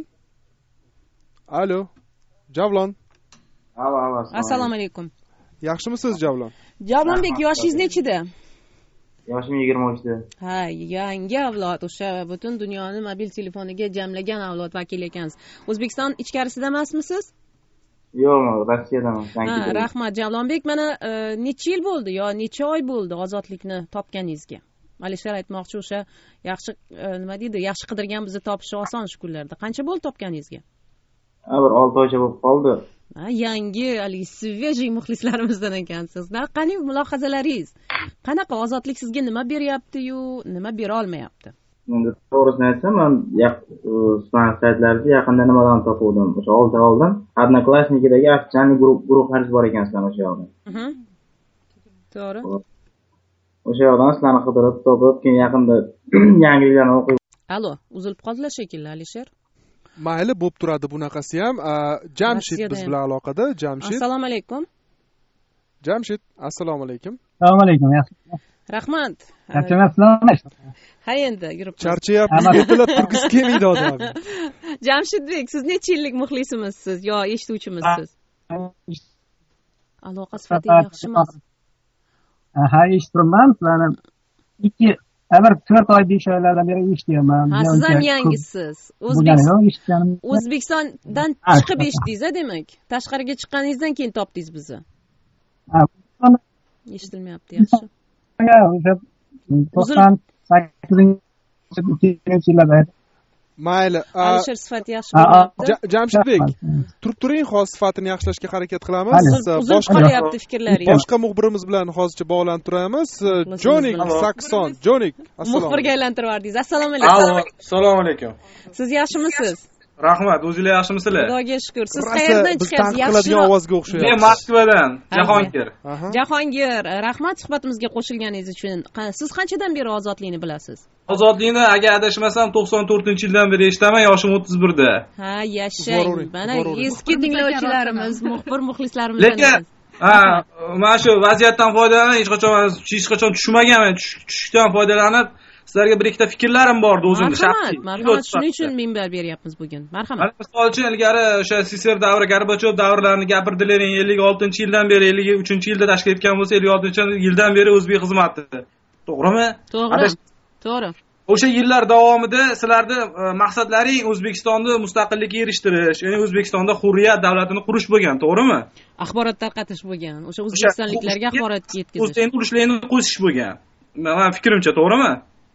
Alo. Javlon. Assalomu alaykum. Yaxshimisiz, Javlon? Javlonbek, yoshingiz nechida? Yoshim 23 da. Ha, yangi avlod, o'sha butun dunyoni mobil telefoniga jamlagan avlod vakili ekansiz. O'zbekiston ichkarisida emasmisiz? Yo'q, Rossiyadaman. Ha, rahmat Javlonbek, mana necha yil bo'ldi yo necha oy bo'ldi ozodlikni topganingizga? Alisher aytmoqchi, o'sha yaxshi nima deydi, yaxshi qidirgan bizni topishi oson shu kunlarda. Qancha bo'ldi topganingizga? Bir 6 oycha bo'lib qoldi. Yangi, haligi svejiy muxlislarimizdan ekansiz. Qani mulohazalaringiz? Qanaqa ozodlik sizga nima beryapti-yu, nima bera olmayapti? Endi to'g'risini aytsam, men saytlarda yaqinda nimadan topdim? O'sha oldim. Odnoklassnikidagi официальный guruhlar bor ekan sizlar o'sha yoqda. To'g'ri. O'sha yoqdan sizlarni qidirib, keyin yaqinda yangiliklarni o'qib. Allo, uzilib qoldilar shekilli, Alisher. mayli, bo'lib turadi bunaqasi ham. Jamshid biz bilan aloqada. Jamshid. Assalomu alaykum. Jamshid, assalomu alaykum. Assalomu alaykum. Rahmat. Charchamayapsizlarmi? Ha, endi yuribmiz. Charchayapmiz, ertalab turgisi kelmaydi odam. Jamshidbek, siz necha yillik muxlisimizsiz yo eshituvchimisiz? Aloqa sifati yaxshi emas. Ha, eshittirman. Sizlarni 4 oy 5 oylardan beri eshityapman. Ha, siz ham yangisiz. O'zbekistondan chiqib eshitdingiz-a, demak. Tashqariga chiqqaningizdan keyin topdingiz bizni. Ha, eshitilmayapti, yaxshi. O'sha 98-yillarda. Mayli. Alisher sifati yaxshi bo'lyapti. Jamshidbek, turib turing, hozir sifatini yaxshilashga harakat qilamiz. Uzun qolyapti fikrlaringiz. Boshqa muxbirimiz bilan hozircha bog'lanib turamiz. Jonik Sakson. Jonik, assalomu alaykum. Muxbirga aylantirib yubordingiz. Assalomu alaykum. Assalomu alaykum. Siz yaxshimisiz? Rahmat, o'zinglar yaxshimisizlar? Xudoga shukr. Siz qayerdan chiqyapsiz? Yaxshi ovozga o'xshayapsiz. Men Moskvadan, Jahongir. Jahongir, rahmat suhbatimizga qo'shilganingiz uchun. Siz qanchadan beri ozodlikni bilasiz? Ozodlikni agar adashmasam 94-yildan beri eshitaman, yoshim 31da. Ha, yashang. Mana eski tinglovchilarimiz, muxbir muxlislarimiz. Lekin mana shu vaziyatdan foydalanib hech qachon tushmaganman. Tushishdan foydalanib sizlarga bir ikkita fikrlarim bor edi o'zimni shaxsiy. Marhamat, shuning uchun minbar beryapmiz bugun. Marhamat. Misol uchun ilgari o'sha SSR davri, Gorbachov davrlarini gapirdilaring. 56-yildan beri, 53-yilda tashkil etgan bo'lsa, 56-yildan beri o'zbek xizmati. To'g'rimi? To'g'ri. O'sha yillar davomida sizlarning maqsadlaring O'zbekistonni mustaqillikka erishtirish, ya'ni O'zbekistonda hurriyat davlatini qurish bo'lgan, to'g'rimi? Axborot tarqatish bo'lgan. O'sha o'zbekistonliklarga axborot yetkazish. Endi urushlarni qo'shish bo'lgan. Mening fikrimcha, to'g'rimi?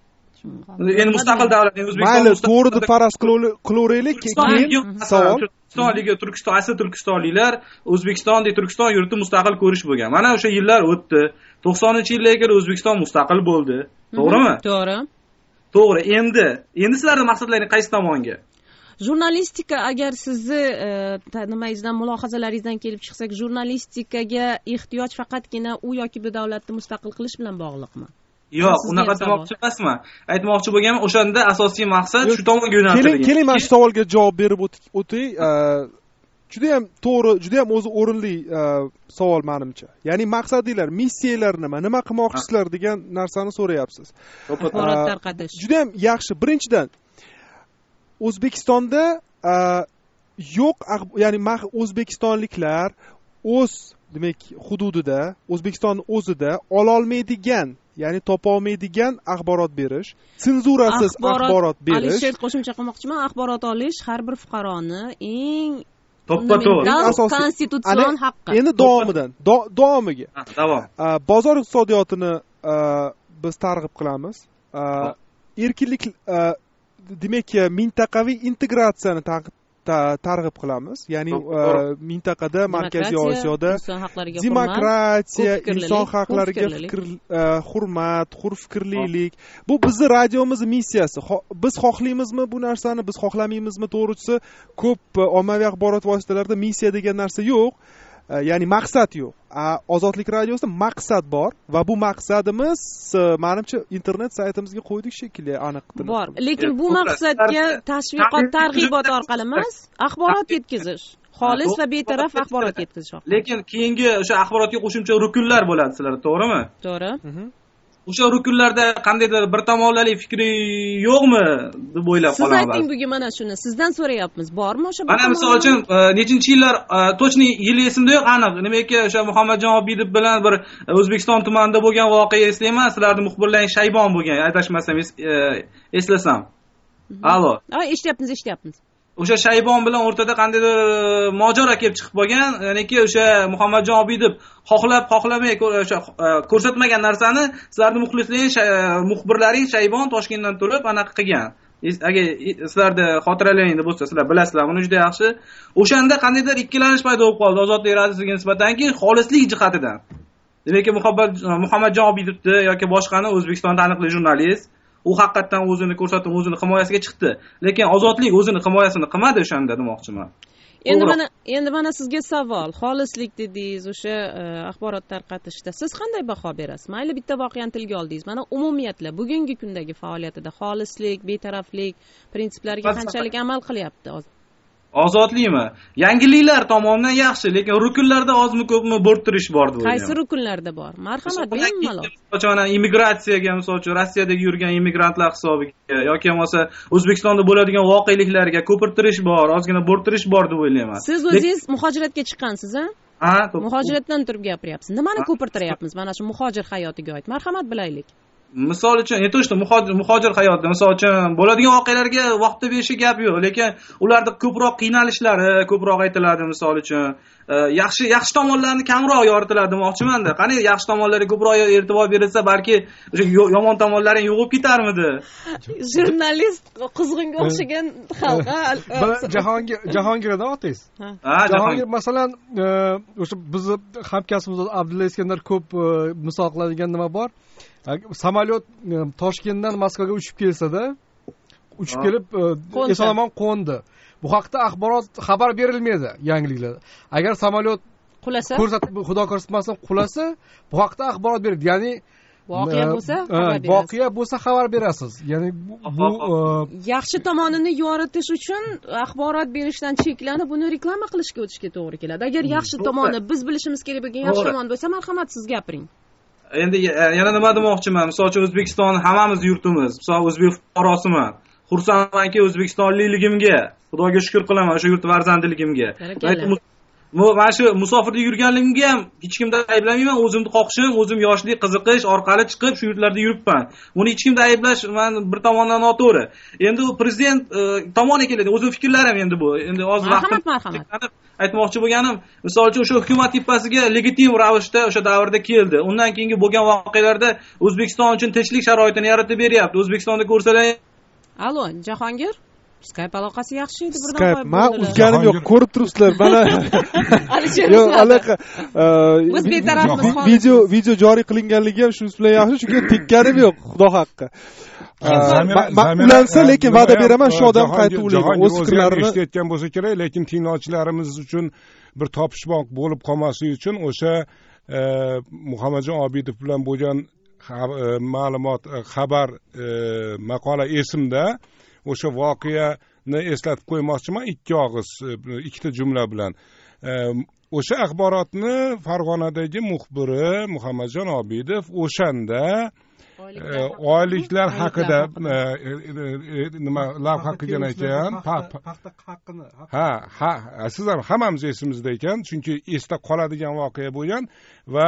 Endi mustaqil davlatning O'zbekiston mayli, to'g'ri deb faraz qilaveraylik. Keyin savol. Turkistonligi, asli turkistonliklar O'zbekistondagi Turkiston yurti mustaqil ko'rish bo'lgan. Mana o'sha yillar o'tdi. 90-yillarga kelib O'zbekiston mustaqil bo'ldi. To'g'rimi? To'g'ri. Endi sizlarning maqsadlaringiz qaysi tomonga? Jurnalistika, agar sizni nimangizdan, mulohazalaringizdan kelib chiqsak, jurnalistikaga ehtiyoj faqatgina u yoki bu davlatni mustaqil qilish bilan bog'liqmi? Yo'q, unaqa demoqchi emasman. Aytmoqchi bo'lganim, o'shanda asosiy maqsad shu tomonga yo'naltirilgan. Keling, mana shu savolga javob berib o'tay. Juda ham to'g'ri, juda ham o'zi o'rinli savol menimcha. Ya'ni maqsadinglar, missiyalar nima qilmoqchisizlar degan narsani so'rayapsiz. Axborot tarqatish. Juda ham yaxshi. Birinchidan, O'zbekistonda yo'q, ya'ni o'zbekistonliklar o'z demak hududida, O'zbekistonning o'zida ololmaydigan, ya'ni topolmaydigan axborot berish, senzurasiz axborot berish. Alisher qo'shimcha qilmoqchiman, axborot olish har bir fuqaroni eng konstitutsion haqqi. Endi davomiga. Davom. Bozor iqtisodiyotini biz targ'ib qilamiz. Erkinlik, demak, mintaqaviy integratsiyani targ'ib qilamiz. Ya'ni mintaqada, Markaziy Osiyoda demokratiya, inson haqlariga hurmat, hurfikrlilik. Bu bizning radiomizning missiyasi. Biz xohlaymizmi bu narsani, biz xohlamaymizmi? To'g'risi, ko'p ommaviy axborot vositalarida missiya degan narsa yo'q. Ya'ni maqsad yo'q. Ozodlik radiosida maqsad bor va bu maqsadimiz menimcha internet saytimizga qo'ydik shekilli, aniq bor. Lekin bu maqsadga tashviqot, targ'ibot orqali emas, axborot yetkazish, xolis va betaraf axborot yetkazish. Lekin keyingi o'sha axborotga qo'shimcha rukunlar bo'ladi sizlarda, to'g'rimi? To'g'ri. O'sha rukunlarda qandaydir bir tomonlali fikri yo'qmi deb o'ylab qolaman. Siz ayting bugun mana shuni, sizdan so'rayapmiz. Bormi o'sha? Mana misol uchun nechinchi yillar точный yili esimda yo'q, aniq. Nimaiki o'sha Muhammadjon Obidov bilan bir O'zbekiston tumanida bo'lgan voqea eslayman. Sizlarning muxbirlaring shaybon bo'lgan, adashmasam eslasam. Allo. Eshityapmiz. O'sha shaybon bilan o'rtada qandaydir mojaro kelib chiqib qolgan, ya'niki o'sha Muhammadjon Obidov xohlamay o'sha ko'rsatmagan narsani sizlarning muxbirlaring shaybon Toshkentdan turib anaqa qilgan. Agar sizlarda xotiralaringda bo'lsa, sizlar bilasizlar, buni juda yaxshi. O'shanda qandaydir ikkilanish paydo bo'lib qoldi Ozodlik radiosiga nisbatanki, xolislik jihatidan. Demakki, Muhammadjon Obidovni yoki boshqani O'zbekistonda taniqli jurnalist u haqiqatan o'zini ko'rsatib, o'zini himoyasiga chiqdi. Lekin Ozodlik o'zini himoyasini qilmadi o'shanda demoqchiman. endi mana sizga savol. Xolislik dedingiz, o'sha axborot tarqatishda siz qanday baho berasiz? Mayli bitta voqeani tilga oldingiz. Mana umumiyatla bugungi kundagi faoliyatida xolislik, betaraflik prinsiplariga qanchalik amal qilyapti? Ozodlikmi? Yangiliklar tomonidan yaxshi, lekin rukunlarda ozmi ko'pmi bo'rttirish bor deb o'ylayman. Qaysi rukunlarda bor? Marhamat, bemalol. Masalan, immigratsiyaga, masalan, Rossiyadagi yurgan immigrantlar hisobiga yoki bo'lmasa O'zbekistonda bo'ladigan voqeliklarga ko'pirtirish bor, ozgina bo'rttirish bor deb o'ylayman. Siz o'zingiz muhojiratga chiqqansiz, a? Ha, muhojiratdan turib gapiryapsiz. Nimani ko'pirtiryapmiz mana shu muhojir hayotiga oid? Marhamat bilaylik. Misol uchun muhojir hayotda misol uchun bo'ladigan voqealarga vaqt berishi gap yo'q, lekin ularda ko'proq qiynalishlari ko'proq aytiladi. Misol uchun yaxshi tomonlarini kamroq yoritiladi demoqchiman-da. Qani yaxshi tomonlarga ko'proq e'tibor berilsa, balki o'sha yomon tomonlari yo'qib ketarmidi? Jurnalist qizg'inga o'xshagan xalqa. Jahongirda otangiz. Jahongir masalan o'sha bizni hamkasbimiz Abdulla Iskandar ko'p misol qiladigan nima bor? Samolyot Toshkentdan Moskvaga uchib kelsa-da, uchib kelib eson-omon qo'ndi. Bu haqda xabar berilmaydi yangiliklarda. Agar samolyot qulasa, Xudo ko'rsatmasin qulasa, bu haqda axborot beriladi. Ya'ni voqea bo'lsa xabar berasiz. Ya'ni bu yaxshi tomonini yoritish uchun axborot berishdan cheklanib, buni reklama qilishga o'tishga to'g'ri keladi. Agar yaxshi tomoni biz bilishimiz kerak bo'lgan yaxshi tomon bo'lsa, marhamat siz gapiring. Endi yana nima demoqchiman? Misol uchun O'zbekiston hammamiz yurtimiz. Misol o'zbek fuqarosiman. Xursandmanki O'zbekistonligimga, Xudoga shukr qilaman o'sha yurt farzandiligimga. Mana shu musofirda yurganligimga ham hech kimda ayblamayman. O'zimni xohishim, o'zim yoshlik, qiziqish orqali chiqib shu yurtlarda yuribman. Buni hech kimda ayblash men bir tomondan noto'g'ri. Endi u prezident tomoniga keladi. O'zim fikrlarim endi bu. Endi hozir marhamat. Aytmoqchi bo'lganim, misol uchun o'sha hukumat tepasiga legitim ravishda o'sha davrda keldi. Undan keyingi bo'lgan voqealarda O'zbekiston uchun tinchlik sharoitini yaratib beryapti. O'zbekistonda ko'rsalar. Allo, Jahongir, Skype aloqasi yaxshi edi, birdan qo'yib bo'ldilar. Men uzganim yo'q, ko'rib turibsizlar. Mana yo'q, aloqa. Biz betarafmiz. Video joriy qilinganligi ham shunisi bilan yaxshi, chunki tekkanim yo'q, Xudo haqqi. Ulansa, lekin va'da beraman, shu odam qaytib ulaydi. O'z fikrlarini eshitayotgan bo'lsa kerak, lekin tinglovchilarimiz uchun bir topishmoq bo'lib qolmasligi uchun o'sha Muhammadjon Obidov bilan bo'lgan ma'lumot, xabar, maqola esimda. O'sha voqeani eslatib qo'ymoqchiman ikki og'iz, ikkita jumla bilan. O'sha axborotni Farg'onadagi muxbiri Muhammadjon Obidov o'shanda oyliklar haqida nima lavha qilgan ekan. Paxta haqqini. Ha, siz ham hammamiz esimizda ekan, chunki esda qoladigan voqea bo'lgan va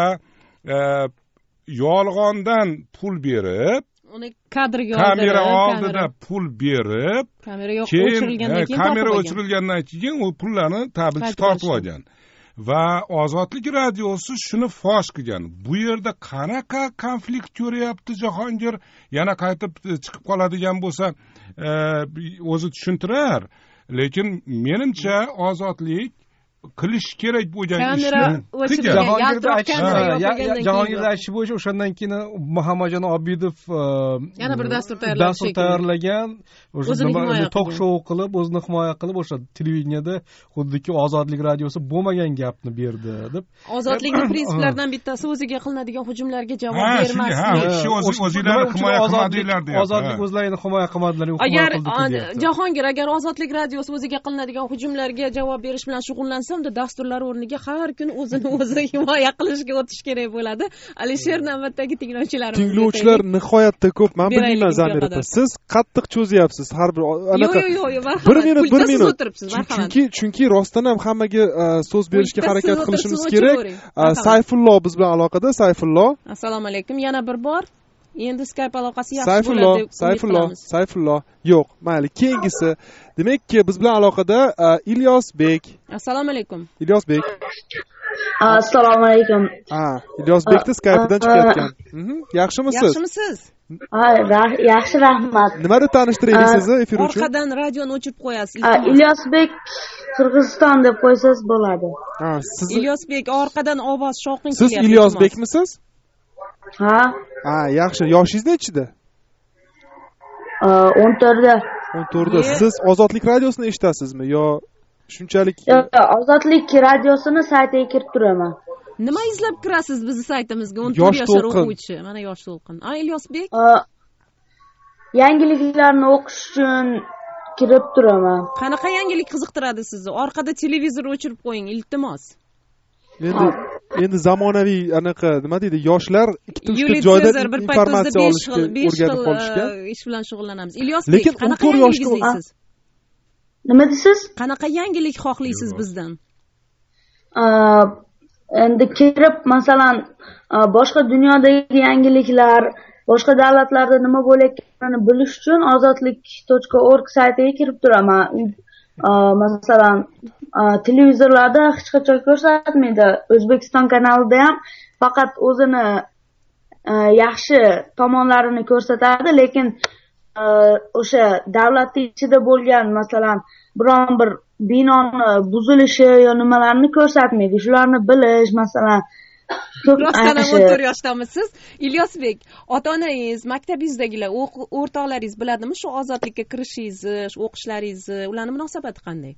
yolg'ondan pul berib, uni kadrga kamera oldida pul berib, kamera o'chirilgandan keyin u pullarni tabilchi tortib olgan. Va Ozodlik radiosi shuni fosh qilgan. Bu yerda qanaqa konflikt ko'ryapti Jahongir? Yana qaytib chiqib qoladigan bo'lsa, o'zi tushuntirar. Lekin menimcha Ozodlik qilish kerak bo'lgan ishni Jahongir aytishi bo'yicha o'shandan keyin Muhammadjon Obidov yana bir dastur tayyorlagan o'sha tok shou qilib, o'zini himoya qilib, o'sha televideniyada xuddiki Ozodlik radiosi bo'lmagan gapni berdi deb. Ozodlikning prinsiplaridan bittasi o'ziga qilinadigan hujumlarga javob bermaslik. O'zinglarni himoya qilmadinglar deyapti. Ozodlik o'zlarini himoya qilmadilar. Agar Jahongir Ozodlik radiosi o'ziga qilinadigan hujumlarga javob berish bilan shug'ullansa, unda dasturlar o'rniga har kun o'zini o'zi himoya qilishga o'tish kerak bo'ladi. Alisher navbatdagi tinglovchilar nihoyatda ko'p. Men bilmayman Zamir opa, siz qattiq cho'zyapsiz har bir anaqa. Yo'q, bir minut. Chunki rostdan ham hammaga so'z berishga harakat qilishimiz kerak. Sayfullo biz bilan aloqada. Sayfullo. Assalomu alaykum. Yana bir bor. Endi Skype aloqasi yaxshi bo'ladi deb Sayfullo. Yo'q, mayli, keyingisi. Demakki, biz bilan aloqada Ilyosbek. Assalomu alaykum. Ilyosbek. Assalomu alaykum. Ilyosbekni Skype'dan chiqayotgan. Yaxshimisiz? Yaxshimisiz? Yaxshi, rahmat. Nima deb tanishtiraylik sizni efir uchun? Orqadan radioni o'chirib qo'yasiz. Ilyosbek Qirg'iziston deb qo'ysangiz bo'ladi. Ilyosbek, orqadan ovoz shovqin kelyapti. Siz Ilyosbekmisiz? Ha, yaxshi. Yoshingiz nechida? 14da. 14da. Siz Ozodlik radiosini eshitasizmi yo? shunchalik ozodlik radiosini saytiga kirib turaman. Nima izlab kirasiz bizni saytimizga? 14 yoshlar o'quvchi. Mana Yosh to'lqin. Ilyosbek? Yangiliklarni o'qish uchun kirib turaman. Qanaqa yangilik qiziqtiradi sizni? Orqada televizor o'chirib qo'ying, iltimos. Endi zamonaviy anaqa nima deydi, yoshlar ikkita joyda informatsiya olishga o'rganib qolishgan. Ish bilan shug'ullanamiz. Ilyosbek, qanaqa yangilik izlaysiz? Nima deysiz? Qanaqa yangilik xohlaysiz bizdan? Endi kirib, masalan, boshqa dunyodagi yangiliklar, boshqa davlatlarda nima bo'layotganini bilish uchun ozodlik.org saytiga kirib turaman. Masalan, televizorlarda hech qachon ko'rsatmaydi. O'zbekiston kanalida ham faqat o'zini yaxshi tomonlarini ko'rsatadi, lekin o'sha davlatning ichida bo'lgan, masalan, biron bir binoni buzilishi yo nimalarni ko'rsatmaydi. Shularni bilish, masalan, rostdan 14 yoshdamisiz? Ilyosbek, ota-onangiz, maktabingizdagilar, o'rtoqlaringiz biladimi shu ozodlikka kirishingizni, shu o'qishlaringizni, ularning munosabati qanday?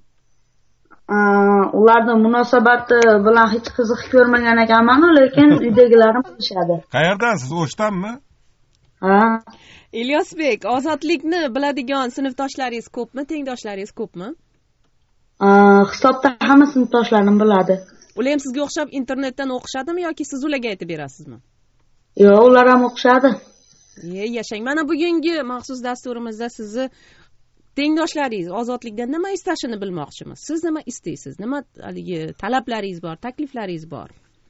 Ularning munosabati bilan hech qiziq ko'rmagan ekanman, lekin uydagilarim bilishadi. Qayerdansiz? O'shdanmi? Ha. Ilyosbek, ozodlikni biladigan sinfdoshlaringiz ko'pmi, tengdoshlaringiz ko'pmi? Hisobda hamma sinfdoshlarim biladi. Ular ham sizga o'xshab internetdan o'qishadimi yoki siz ularga aytib berasizmi? Yo'q, ular ham o'qishadi. Yashang. Mana bugungi maxsus dasturimizda sizni tengdoshlaringiz ozodlikdan nima istashini bilmoqchimiz. Siz nima istaysiz? Nima haligi talablaringiz bor, takliflaringiz bor?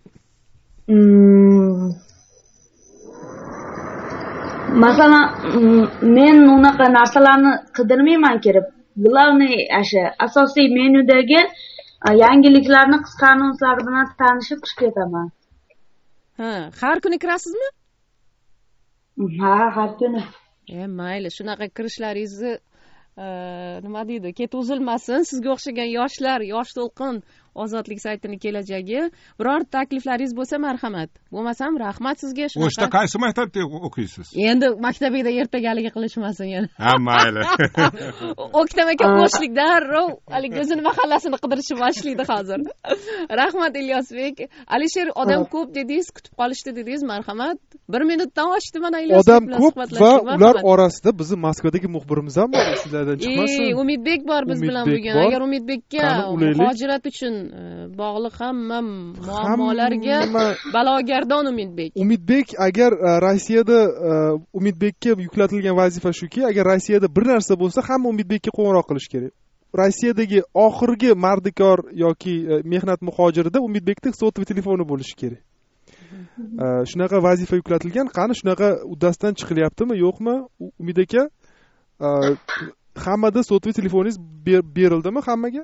Masalan, men unaqa narsalarni qidirmayman kirib. Главный asosiy menyudagi yangiliklarni qisqa anonslar bilan tanishib chiqib ketaman. Har kuni kirasizmi? Ha, har kuni. Mayli, shunaqa kirishlaringizni nima deydi, ket uzilmasin. Sizga o'xshagan yoshlar, Yosh to'lqin ozodlik saytining kelajagi. Biror takliflaringiz bo'lsa marhamat. Bo'lmasam rahmat sizga. O'shda qaysi maktabda o'qiysiz? Endi maktabiga ertagaligi qilishmasin yana. Ha, mayli. O'ktam aka qo'shlik darrov haligi o'zini mahallasini qidirishni boshlaydi hozir. Rahmat Ilyosbek. Alisher, odam ko'p dedingiz, kutib qolishdi dedingiz, marhamat. 1 minutdan oshdi mana Ilyosbek bilan suhbatlashdik. Odam ko'p va ular orasida bizning Moskvadagi muxbirimiz ham bor, sizlardan chiqmasin. Umidbek bor biz bilan bugun. Agar Umidbekka muhojirat uchun bog'liq hamma muammolarga balogardon Umidbek. Umidbek, agar Rossiyada Umidbekka yuklatilgan vazifa shuki, agar Rossiyada bir narsa bo'lsa, hamma Umidbekka qo'ng'iroq qilish kerak. Rossiyadagi oxirgi mardikor yoki mehnat muhojirida Umidbekning sotli telefoni bo'lishi kerak. Shunaqa vazifa yuklatilgan. Qani shunaqa uddasidan chiqilyaptimi, yo'qmi? Umid aka, hammada sotli telefoningiz berildimi hammaga?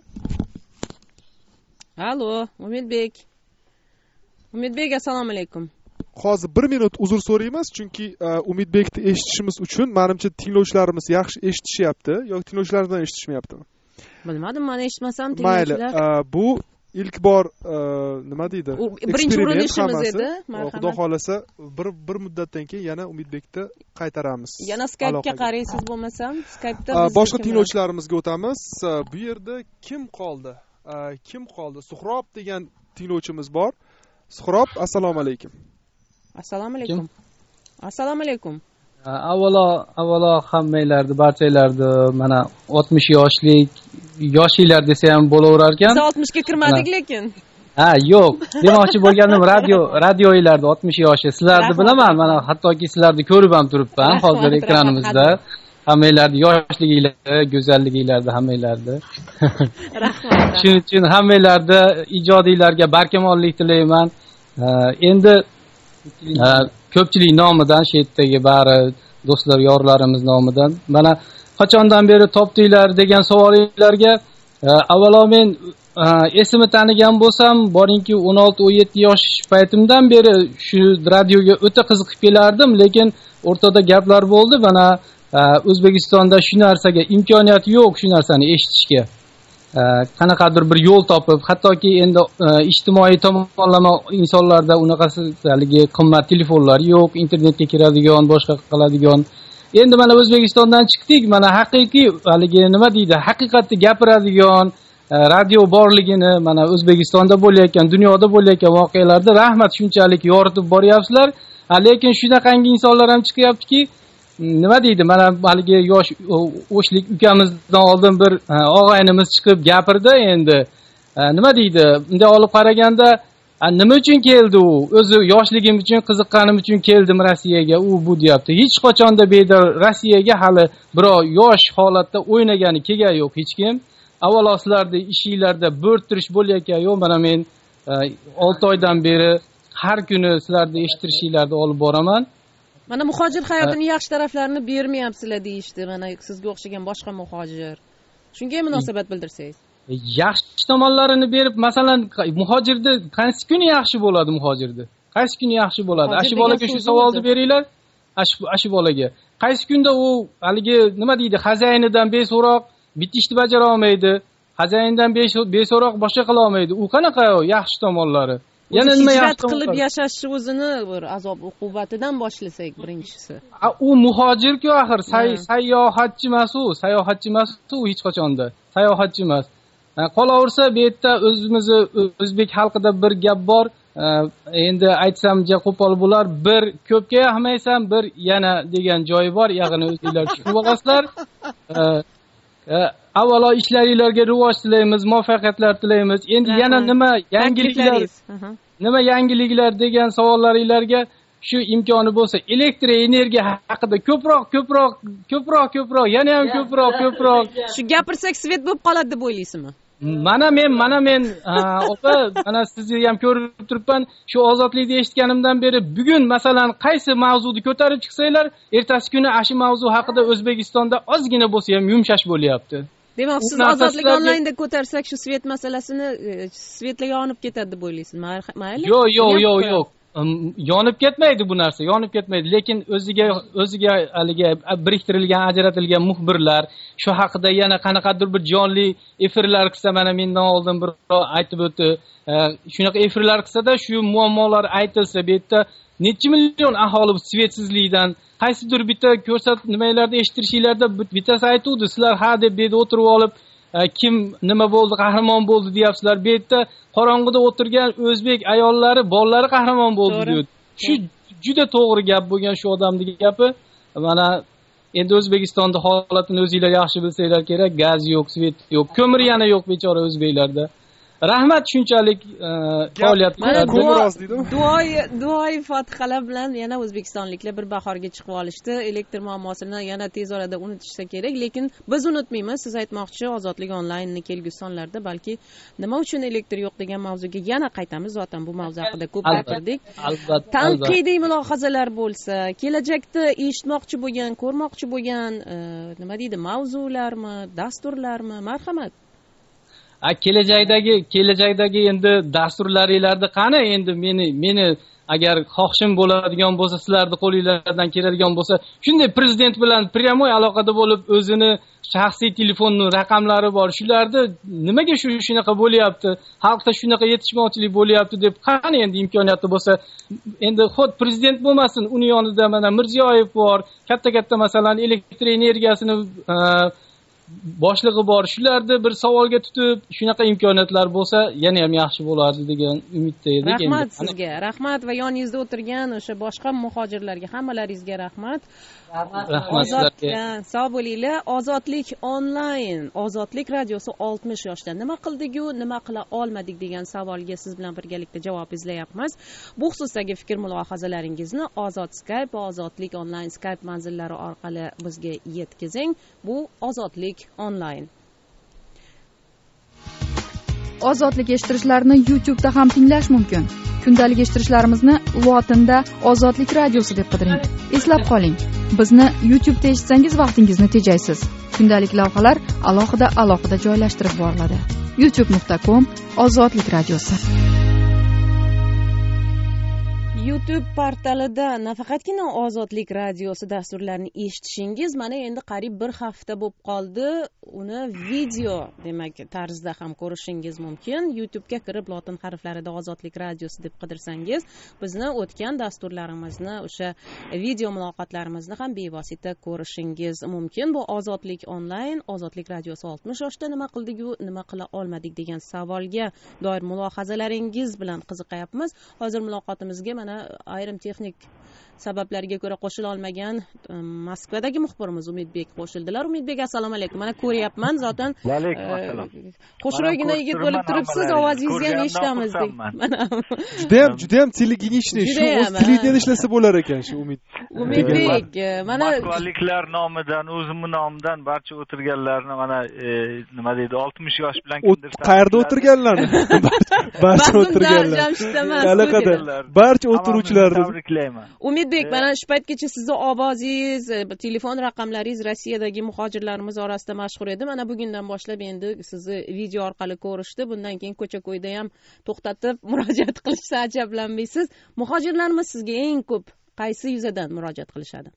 Allo, Umidbek. Umidbek, assalomu alaykum. Hozir 1 minut uzr so'raymiz, chunki Umidbekni eshitishimiz uchun menimcha tinglovchilarimiz yaxshi eshitishyapti yoki tinglovchilardan eshitishmayaptimi? Bilmadim, men eshitmasam tinglovchilar. Mayli, bu ilk bor nima deydi? Birinchi urinishimiz edi. Xudo xolasa bir muddatdan keyin yana Umidbekni qaytaramiz. Yana Skype'ga qaraysiz bo'lmasam, Skype'da boshqa tinglovchilarimizga o'tamiz. Bu yerda kim qoldi? Suhrob degan tinglovchimiz bor. Suhrob, assalomu alaykum. Assalomu alaykum. Assalomu alaykum. Avvalo hammanglarni, barchalarni mana 60 yoshlik yoshinglar desa ham bo'laverar ekan. Biz 60 ga kirmadik lekin. Ha, yo'q. Demoqchi bo'lganim radioinglarda 60 yoshi. Sizlarni bilaman, mana hattoki sizlarni ko'rib ham turibman hozir ekranimizda. Hammanglarni yoshliginglarni, go'zalliginglarni hammanglarni. Rahmat. Shuning uchun hammanglarni ijodiylarga barkamollik tilayman. Endi ko'pchilik nomidan, shu yerdagi bari do'stlar, yorlarimiz nomidan mana qachondan beri topdinglar degan savolinglarga avvalo men esimni tanigan bo'lsam, boringki 16-17 yosh paytimdan beri shu radioga o'ta qiziqib kelardim, lekin o'rtada gaplar bo'ldi, mana O'zbekistonda shu narsaga imkoniyat yo'q, shu narsani eshitishga. Qanaqadir bir yo'l topib, hattoki endi ijtimoiy tomonlama insonlarda unaqasi haligi qimmat telefonlar yo'q, internetga kiradigan, boshqa qiladigan. Endi mana O'zbekistondan chiqdik, mana haqiqiy haligi nima deydi, haqiqatni gapiradigan, radio borligini mana O'zbekistonda bo'layotgan, dunyoda bo'layotgan voqealarda rahmat shunchalik yoritib boryapsizlar. Lekin shunaqangi insonlar ham chiqyaptiki, nima deydi, mana haligi yosh o'shlik ukamizdan oldin bir og'aynimiz chiqib gapirdi. Endi nima deydi, bunday olib qaraganda nima uchun keldi u? O'zi yoshligim uchun, qiziqqanim uchun keldim Rossiyaga, u bu deyapti. Hech qachonda bedor Rossiyaga hali birov yosh holatda o'ynagani kelgan yo'q hech kim. Avvalo sizlarni ishinglarda bo'rttirish bo'layotgan yo'q. Mana men 6 oydan beri har kuni sizlarni eshittirishinglarni olib boraman. Mana muhojir hayotining yaxshi taraflarini bermayapsizlar deyishdi. Mana sizga o'xshagan boshqa muhojir. Shunga munosabat bildirsangiz. Yaxshi tomonlarini berib, masalan, muhojirni qaysi kuni yaxshi bo'ladi muhojirni? Qaysi kuni yaxshi bo'ladi? Ashi bolaga shu savolni beringlar. Ashi bolaga. Qaysi kunda u haligi nima deydi, xazayinidan beso'roq bitta ishni bajara olmaydi. Xazayindan beso'roq boshqa qila olmaydi. U qanaqa yaxshi tomonlari? Yana nima yaxshi qilib yashashni o'zini bir azob uqubatidan boshlasak birinchisi. U muhojir-ku axir, sayohatchi emas u, sayohatchi emas u hech qachonda. Sayohatchi emas. Qolaversa bu yerda o'zimizni o'zbek xalqida bir gap bor. Endi aytsam ja qo'pol bo'lar. Bir ko'pga yaqmaysan, bir yana degan joyi bor. Ya'ni o'zingizlar tushunib olasizlar. Avvalo ishlaringizga rivoj tilaymiz, muvaffaqiyatlar tilaymiz. Endi yana nima yangiliklar degan savollaringizga shu imkoni bo'lsa, elektr energiya haqida ko'proq, yana ham ko'proq. Shu gapirsak svet bo'lib qoladi deb o'ylaysizmi? Mana men opa, mana sizni ham ko'rib turibman. Shu ozodlikni eshitganimdan beri bugun masalan qaysi mavzuni ko'tarib chiqsanglar, ertasi kuni shu mavzu haqida O'zbekistonda ozgina bo'lsa ham yumshash bo'lyapti. Demak, siz ozodlik onlaynda ko'tarsak shu svet masalasini svetlar yonib ketadi deb o'ylaysizmi? Mayli? Yo'q. Yonib ketmaydi bu narsa, yonib ketmaydi. Lekin o'ziga haligi biriktirilgan, ajratilgan muxbirlar shu haqida yana qanaqadir bir jonli efirlar qilsa, mana mendan oldin bir aytib o'tdi. Shunaqa efirlar qilsa-da, shu muammolar aytilsa, bu yerda necha million aholi svetsizlikdan qaysidir bitta nimalarda eshittirishinglarda bittasi aytuvdi, sizlar ha deb beda o'tirib olib, kim nima bo'ldi, qahramon bo'ldi deyapsizlar. Bu yerda qorong'ida o'tirgan o'zbek ayollari, bolalari qahramon bo'ldi deydi. Shu juda to'g'ri gap bo'lgan shu odamning gapi. Mana endi O'zbekistonda holatini o'zingizlar yaxshi bilsanglar kerak, gaz yo'q, svet yo'q, ko'mir yana yo'q bechora o'zbeklarda. Rahmat shunchalik faoliyatlarga. Duoyi fotihalar bilan yana o'zbekistonliklar bir bahorga chiqib olishdi. Elektr muammosini yana tez orada unutishsa kerak, lekin biz unutmaymiz. Siz aytmoqchi ozodlik onlaynni kelgusi sonlarda balki nima uchun elektr yo'q degan mavzuga yana qaytamiz. Zotan bu mavzu haqida ko'p gapirdik. Albatta. Tanqidiy mulohazalar bo'lsa, kelajakda eshitmoqchi bo'lgan, ko'rmoqchi bo'lgan nima deydi, mavzularmi, dasturlarmi, marhamat. Kelajakdagi endi dasturlaringizda qani, endi meni agar xohishim bo'ladigan bo'lsa, sizlarning qo'lingizdan keladigan bo'lsa, shunday prezident bilan pryamoy aloqada bo'lib, o'zini shaxsiy telefonining raqamlari bor. Shularda nimaga shunaqa bo'lyapti? Xalqda shunaqa yetishmovchilik bo'lyapti deb qani endi imkoniyati bo'lsa, endi xod prezident bo'lmasin, uning yonida mana Mirziyoyev bor, katta masalan elektr energiyasini boshlig'i bor. Shularni bir savolga tutib, shunaqa imkoniyatlar bo'lsa, yana ham yaxshi bo'lardi degan umidda edik. Rahmat sizga. Rahmat va yoningizda o'tirgan o'sha boshqa muhojirlarga hammalaringizga rahmat. Rahmat sizlarga. Sog' bo'linglar. Ozodlik onlayn, Ozodlik radiosi 60 yoshda nima qildik-ku, nima qila olmadik degan savolga siz bilan birgalikda javob izlayapmiz. Bu xususdagi fikr mulohazalaringizni Ozod Skype va Ozodlik onlayn Skype manzillari orqali bizga yetkazing. Bu Ozodlik onlayn. Ozodlik eshittirishlarini YouTube'da ham tinglash mumkin. Kundalik eshittirishlarimizni lotinda Ozodlik radiosi deb qidiring. Eslab qoling, bizni YouTube'da eshitsangiz vaqtingizni tejaysiz. Kundalik lavhalar alohida joylashtirib boriladi. youtube.com Ozodlik radiosi. YouTube portalida nafaqatgina Ozodlik radiosi dasturlarini eshitishingiz mana endi qariyb bir hafta bo'lib qoldi. Uni video demak tarzda ham ko'rishingiz mumkin. YouTube'ga kirib lotin harflarida Ozodlik radiosi deb qidirsangiz, bizni o'tgan dasturlarimizni, o'sha video muloqotlarimizni ham bevosita ko'rishingiz mumkin. Bu Ozodlik onlayn, Ozodlik radiosi 60 yoshda nima qildik-ku, nima qila olmadik degan savolga doir mulohazalaringiz bilan qiziqayapmiz. Hozir muloqotimizga mana ayrim texnik sabablarga ko'ra qo'shila olmagan Moskvadagi muxbirimiz Umidbek qo'shildilar. Umidbek, assalomu alaykum. Mana ko'ryapman, zotan qo'shroygina yigit bo'lib turibsiz, ovozingizni ham eshitamiz deb. Mana juda ham teleginishniy, shu o'z tilida ishlasa bo'lar ekan shu Umidbek. Mana moskvaliklar nomidan, o'zimning nomimdan barcha o'tirganlarni mana nima deydi, 60 yosh bilan qayerda o'tirganlarni? Barcha o'tirganlar. Qanaqada? Barcha o'tiruvchilarni tabriklayman. Umidbek, mana shu paytgacha sizni ovozingiz, telefon raqamlaringiz Rossiyadagi muhojirlarimiz orasida mashhur edi. Mana bugundan boshlab endi sizni video orqali ko'rishdi. Bundan keyin ko'cha-ko'yda ham to'xtatib murojaat qilishsa ajablanmaysiz. Muhojirlarimiz sizga eng ko'p qaysi yuzadan murojaat qilishadi?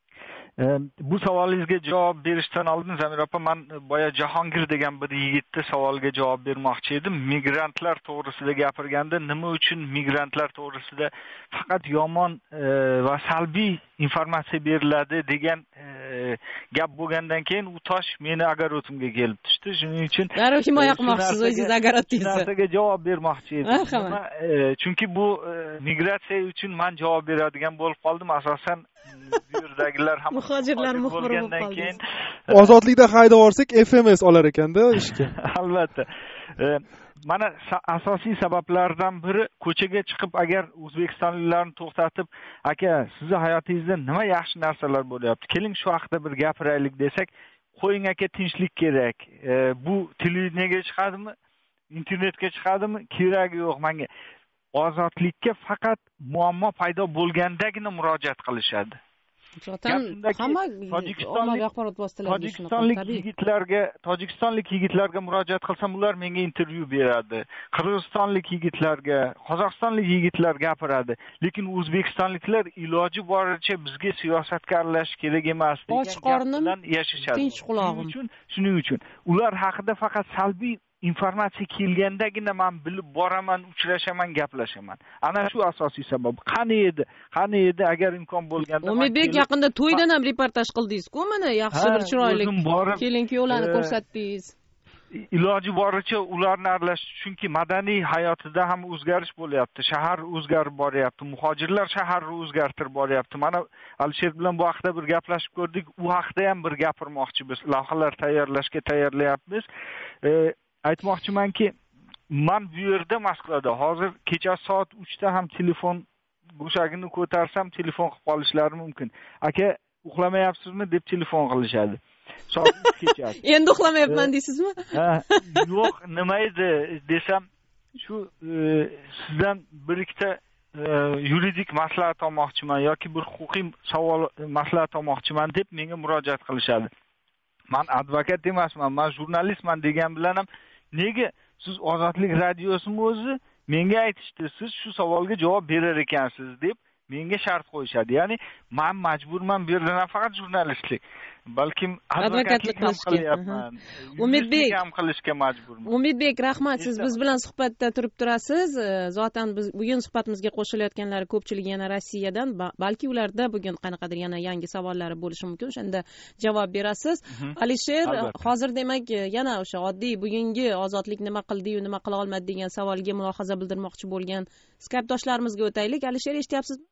Bu savolingizga javob berishdan oldin Zamira opa, men boya Jahongir degan bir yigitni savoliga javob bermoqchi edim. Migrantlar to'g'risida gapirganda nima uchun migrantlar to'g'risida faqat yomon va salbiy informatsiya beriladi degan gap bo'lgandan keyin u tosh meni agarotimga kelib tushdi. Shuning uchun darrov himoya qilmoqchisiz o'zingiz agarotingizni. Narsaga javob bermoqchi edim. Chunki bu migratsiya uchun men javob beradigan bo'lib qoldim. Asosan bu yerdagilar ham muhojirlar muxbir bo'lib keyin ozodlikda haydab yuborsak FMS olar ekanda ishga. Albatta. Mana asosiy sabablardan biri, ko'chaga chiqib agar o'zbekistonliklarni to'xtatib, aka sizni hayotingizda nima yaxshi narsalar bo'lyapti, keling shu haqida bir gapiraylik desak, qo'ying aka, tinchlik kerak. Bu televideniyega chiqadimi, internetga chiqadimi, keragi yo'q menga. Ozodlikka faqat muammo paydo bo'lgandagina murojaat qilishadi. Tojikistonlik yigitlarga murojaat qilsam, ular menga intervyu beradi. Qirg'izistonlik yigitlarga, Qozog'istonlik yigitlar gapiradi. Lekin o'zbekistonliklar iloji boricha bizga siyosatga aralashish kerak emas degan bilan yashashadi. Tinch qulog'im. Shuning uchun ular haqida faqat salbiy informatsiya kelgandagina men bilib boraman, uchrashaman, gaplashaman. Ana shu asosiy sabab. Qani edi agar imkon bo'lganda. Umidbek, yaqinda to'ydan ham reportaj qildingiz-ku, mana yaxshi bir chiroyli kelin-kuyovlarni ko'rsatdingiz. Iloji boricha ularni aralashish, chunki madaniy hayotida ham o'zgarish bo'lyapti. Shahar o'zgarib boryapti, muhojirlar shaharni o'zgartirib boryapti. Mana Alisher bilan bu haqda bir gaplashib ko'rdik. U haqda ham bir gapirmoqchi biz. Lavhalar tayyorlashga tayyorlayapmiz. Aytmoqchimanki, men bu yerda Moskvada hozir kecha soat 3 da ham telefon go'shagini ko'tarsam telefon qilib qolishlari mumkin. Aka, uxlamayapsizmi deb telefon qilishadi. Soat 3 kechasi. Endi uxlamayapman deysizmi? Yo'q, nima edi desam, shu sizdan bir ikkita yuridik maslahat olmoqchiman yoki bir huquqiy savol maslahat olmoqchiman deb menga murojaat qilishadi. Men advokat emasman, men jurnalistman degan bilan ham nega siz Ozodlik radiosimi o'zi menga aytishdi, siz shu savolga javob berar ekansiz deb menga shart qo'yishadi. Ya'ni men majburman bu yerda nafaqat jurnalistlik, balkim advokatlik ham qilyapman. Umidbek ham qilishga majburman. Umidbek, rahmat, siz biz bilan suhbatda turib turasiz. Zotan biz bugun suhbatimizga qo'shilayotganlar ko'pchiligi yana Rossiyadan, balki ularda bugun qanaqadir yana yangi savollari bo'lishi mumkin, o'shanda javob berasiz. Alisher, hozir demak yana o'sha oddiy bugungi ozodlik nima qildi-yu, nima qila olmadi degan savolga mulohaza bildirmoqchi bo'lgan Skype-doshlarimizga o'taylik. Alisher, eshityapsizmi?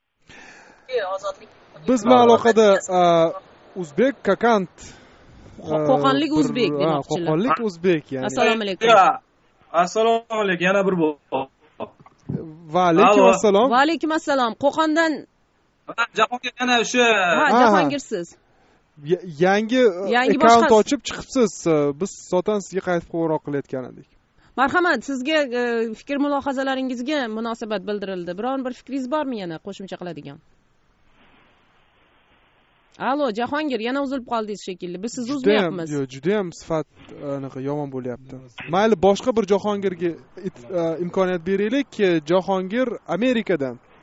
Biz bilan aloqada Uzbek Kakant, Qo'qonlik o'zbek demoqchilar. Qo'qonlik o'zbek, ya'ni. Assalomu alaykum. Assalomu alaykum, yana bir bor. Va alaykum assalom. Va alaykum assalom. Qo'qondan Jahongir, yana o'sha. Ha, Jahongirsiz. Yangi akkaunt ochib chiqibsiz. Biz sotan sizga qaytib qo'ng'iroq qilayotgan edik. Marhamat, sizga fikr mulohazalaringizga munosabat bildirildi. Biron bir fikringiz bormi yana qo'shimcha qiladigan? Alo, Jahongir, yana uzilib qoldingiz shekilli. Biz sizni uzmayapmiz. Yo'q, juda ham sifat yomon bo'lyapti. Mayli, boshqa bir Jahongirga imkoniyat beraylik. Jahongir Amerikadan.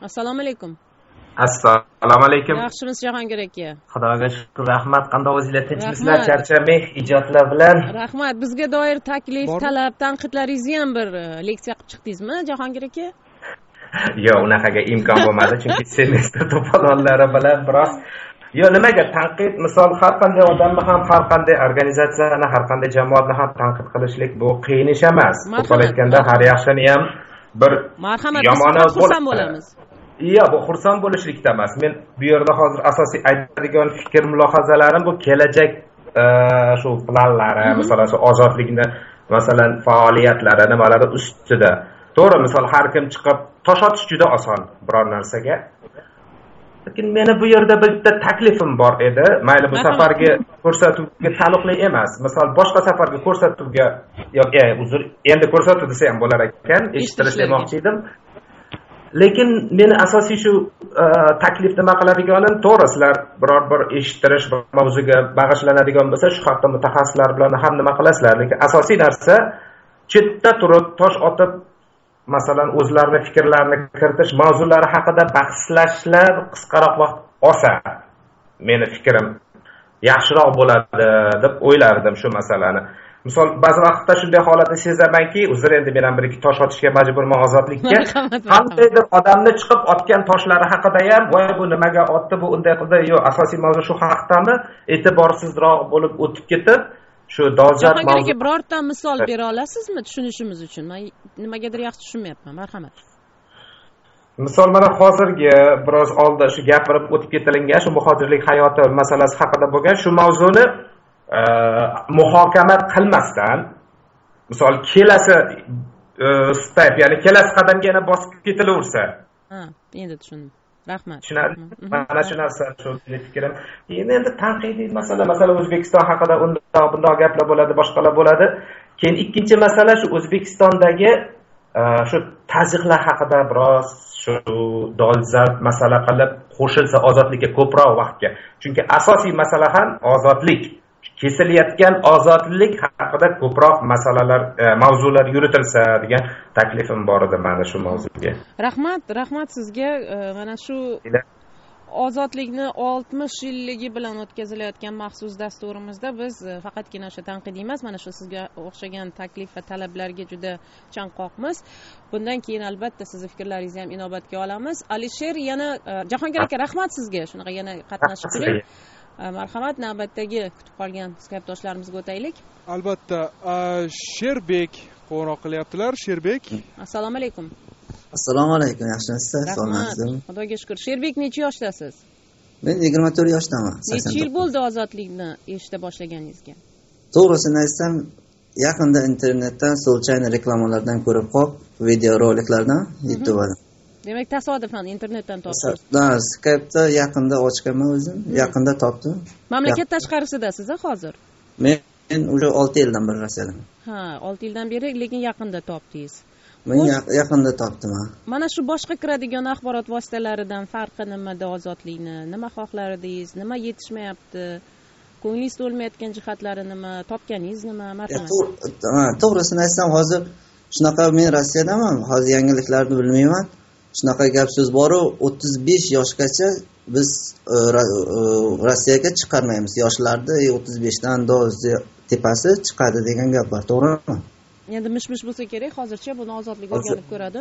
assalomu alaykum. Assalomu alaykum. Yaxshimisiz Jahongir aka? Xudoga shukr, rahmat. Qanday o'zingizlar tinchmisizlar? Charchamay ijodlar bilan. Rahmat. Bizga doir taklif, talab, tanqidlaringizni ham bir leksiya qilib chiqdingizmi, Jahongir aka? Yo'q, unaqaga imkon bo'lmadi, chunki semestr to'polonlari bilan biroz nimaga tanqid, misol har qanday odamni ham, har qanday organizatsiyani, har qanday jamoatni ham tanqid qilishlik bu qiyin ish emas. Qo'pol aytganda har yaxshini ham bir yomoni bo'lamiz. Yo'q, bu xursand bo'lishlikda emas. Men bu yerda hozir asosiy aytadigan fikr mulohazalarim bu kelajak shu planlari, masalan, ozodlikni, masalan, faoliyatlari, nimalari ustida. To'g'ri, misol har kim chiqib tosh otish juda oson biror narsaga. Lekin meni bu yerda bitta taklifim bor edi. Mayli bu safargi ko'rsatuvga taalluqli emas. Misol boshqa safargi ko'rsatuvga endi ko'rsatuv desa ham bo'lar ekan, eshittirish demoqchi edim. Lekin meni asosiy shu taklif nima qiladiganim, to'g'ri, sizlar biror bir eshittirish mavzuga bag'ishlanadigan bo'lsa, shu haqda mutaxassislar bilan ham nima qilasizlar. Lekin asosiy narsa chetda turib tosh otib, masalan, o'zlarini fikrlarini kiritish mavzulari haqida bahslashlar qisqaroq vaqt olsa, meni fikrim yaxshiroq bo'ladi deb o'ylardim shu masalani. Misol, ba'zi vaqtda shunday holatni sezamanki, uzr, endi men ham bir ikki tosh otishga majburman ozodlikka. Qandaydir odamni chiqib otgan toshlari haqida ham, voy bu nimaga otdi, bu unday qildi, yo'q, asosiy mavzu shu haqdami, e'tiborsizroq bo'lib o'tib ketib, shu dolzarb mavzu. Birorta misol bera olasizmi tushunishimiz uchun? Men nimagadir yaxshi tushunmayapman, marhamat. Misol, mana hozirgi biroz oldin shu gapirib o'tib ketilgan shu muhojirlik hayoti masalasi haqida bo'lgan shu mavzuni muhokama qilmasdan, misol kelasi step, ya'ni kelasi qadamga yana bosib ketilaversa. Endi tushundim. Rahmat. Mana shu narsa shu fikrim. Endi tanqidiy masalan O'zbekiston haqida bunday gaplar bo'ladi, boshqalar bo'ladi. Keyin ikkinchi masala shu O'zbekistondagi shu tazyiqlar haqida biroz shu dolzarb masala qilib qo'shilsa ozodlikka ko'proq vaqtga. Chunki asosiy masala ham ozodlik. Kesilayotgan ozodlik haqida ko'proq masalalar, mavzular yuritilsa degan taklifim bor edi mana shu mavzuga. Rahmat sizga. Mana shu ozodlikni 60 yilligi bilan o'tkazilayotgan maxsus dasturimizda biz faqatgina o'sha tanqidiy emas, mana shu sizga o'xshagan taklif va talablarga juda chanqoqmiz. Bundan keyin albatta sizni fikrlaringizni ham inobatga olamiz. Alisher, yana Jahongir aka, rahmat sizga. Shunaqa yana qatnashib turing. Marhamat, navbatdagi kutib qolgan Skype-doshlarimizga o'taylik. Albatta, Sherbek qo'ng'iroq qilyaptilar. Sherbek. Assalomu alaykum. Assalomu alaykum, yaxshimisizlar? Salomatsizmi? Xudoga shukr. Sherbek, necha yoshdasiz? Men 24 yoshdaman. Necha yil bo'ldi ozodlikni eshita boshlaganingizga? To'g'risini aytsam, yaqinda internetdan Solchayni reklamalardan ko'rib qolib, videoroliklardan YouTube'dan. Demak, tasodifan internetdan topdingiz. Skype'da yaqinda ochganman o'zim, yaqinda topdim. Mamlakat tashqarisidasiz hozir? Men уже 6 yildan beri Rossiyada. 6 yildan beri, lekin yaqinda topdingiz. Men yaqinda topdim. Mana shu boshqa kiradigan axborot vositalaridan farqi nimada ozodlikni? Nima xohlardingiz? Nima yetishmayapti? Ko'nglingiz to'lmayotgan jihatlari nima? Topganingiz nima? Marhamat. To'g'risini aytsam, hozir shunaqa, men Rossiyadaman, hozir yangiliklarni bilmayman. Shunaqa gap so'z bor-ku, 35 yoshgacha biz Rossiyaga chiqarmaymiz. Yoshlarni 35dan tepasi chiqadi degan gap bor, to'g'rimi? Endi mish-mish bo'lsa kerak, hozircha buni ozodlik o'rganib ko'radi.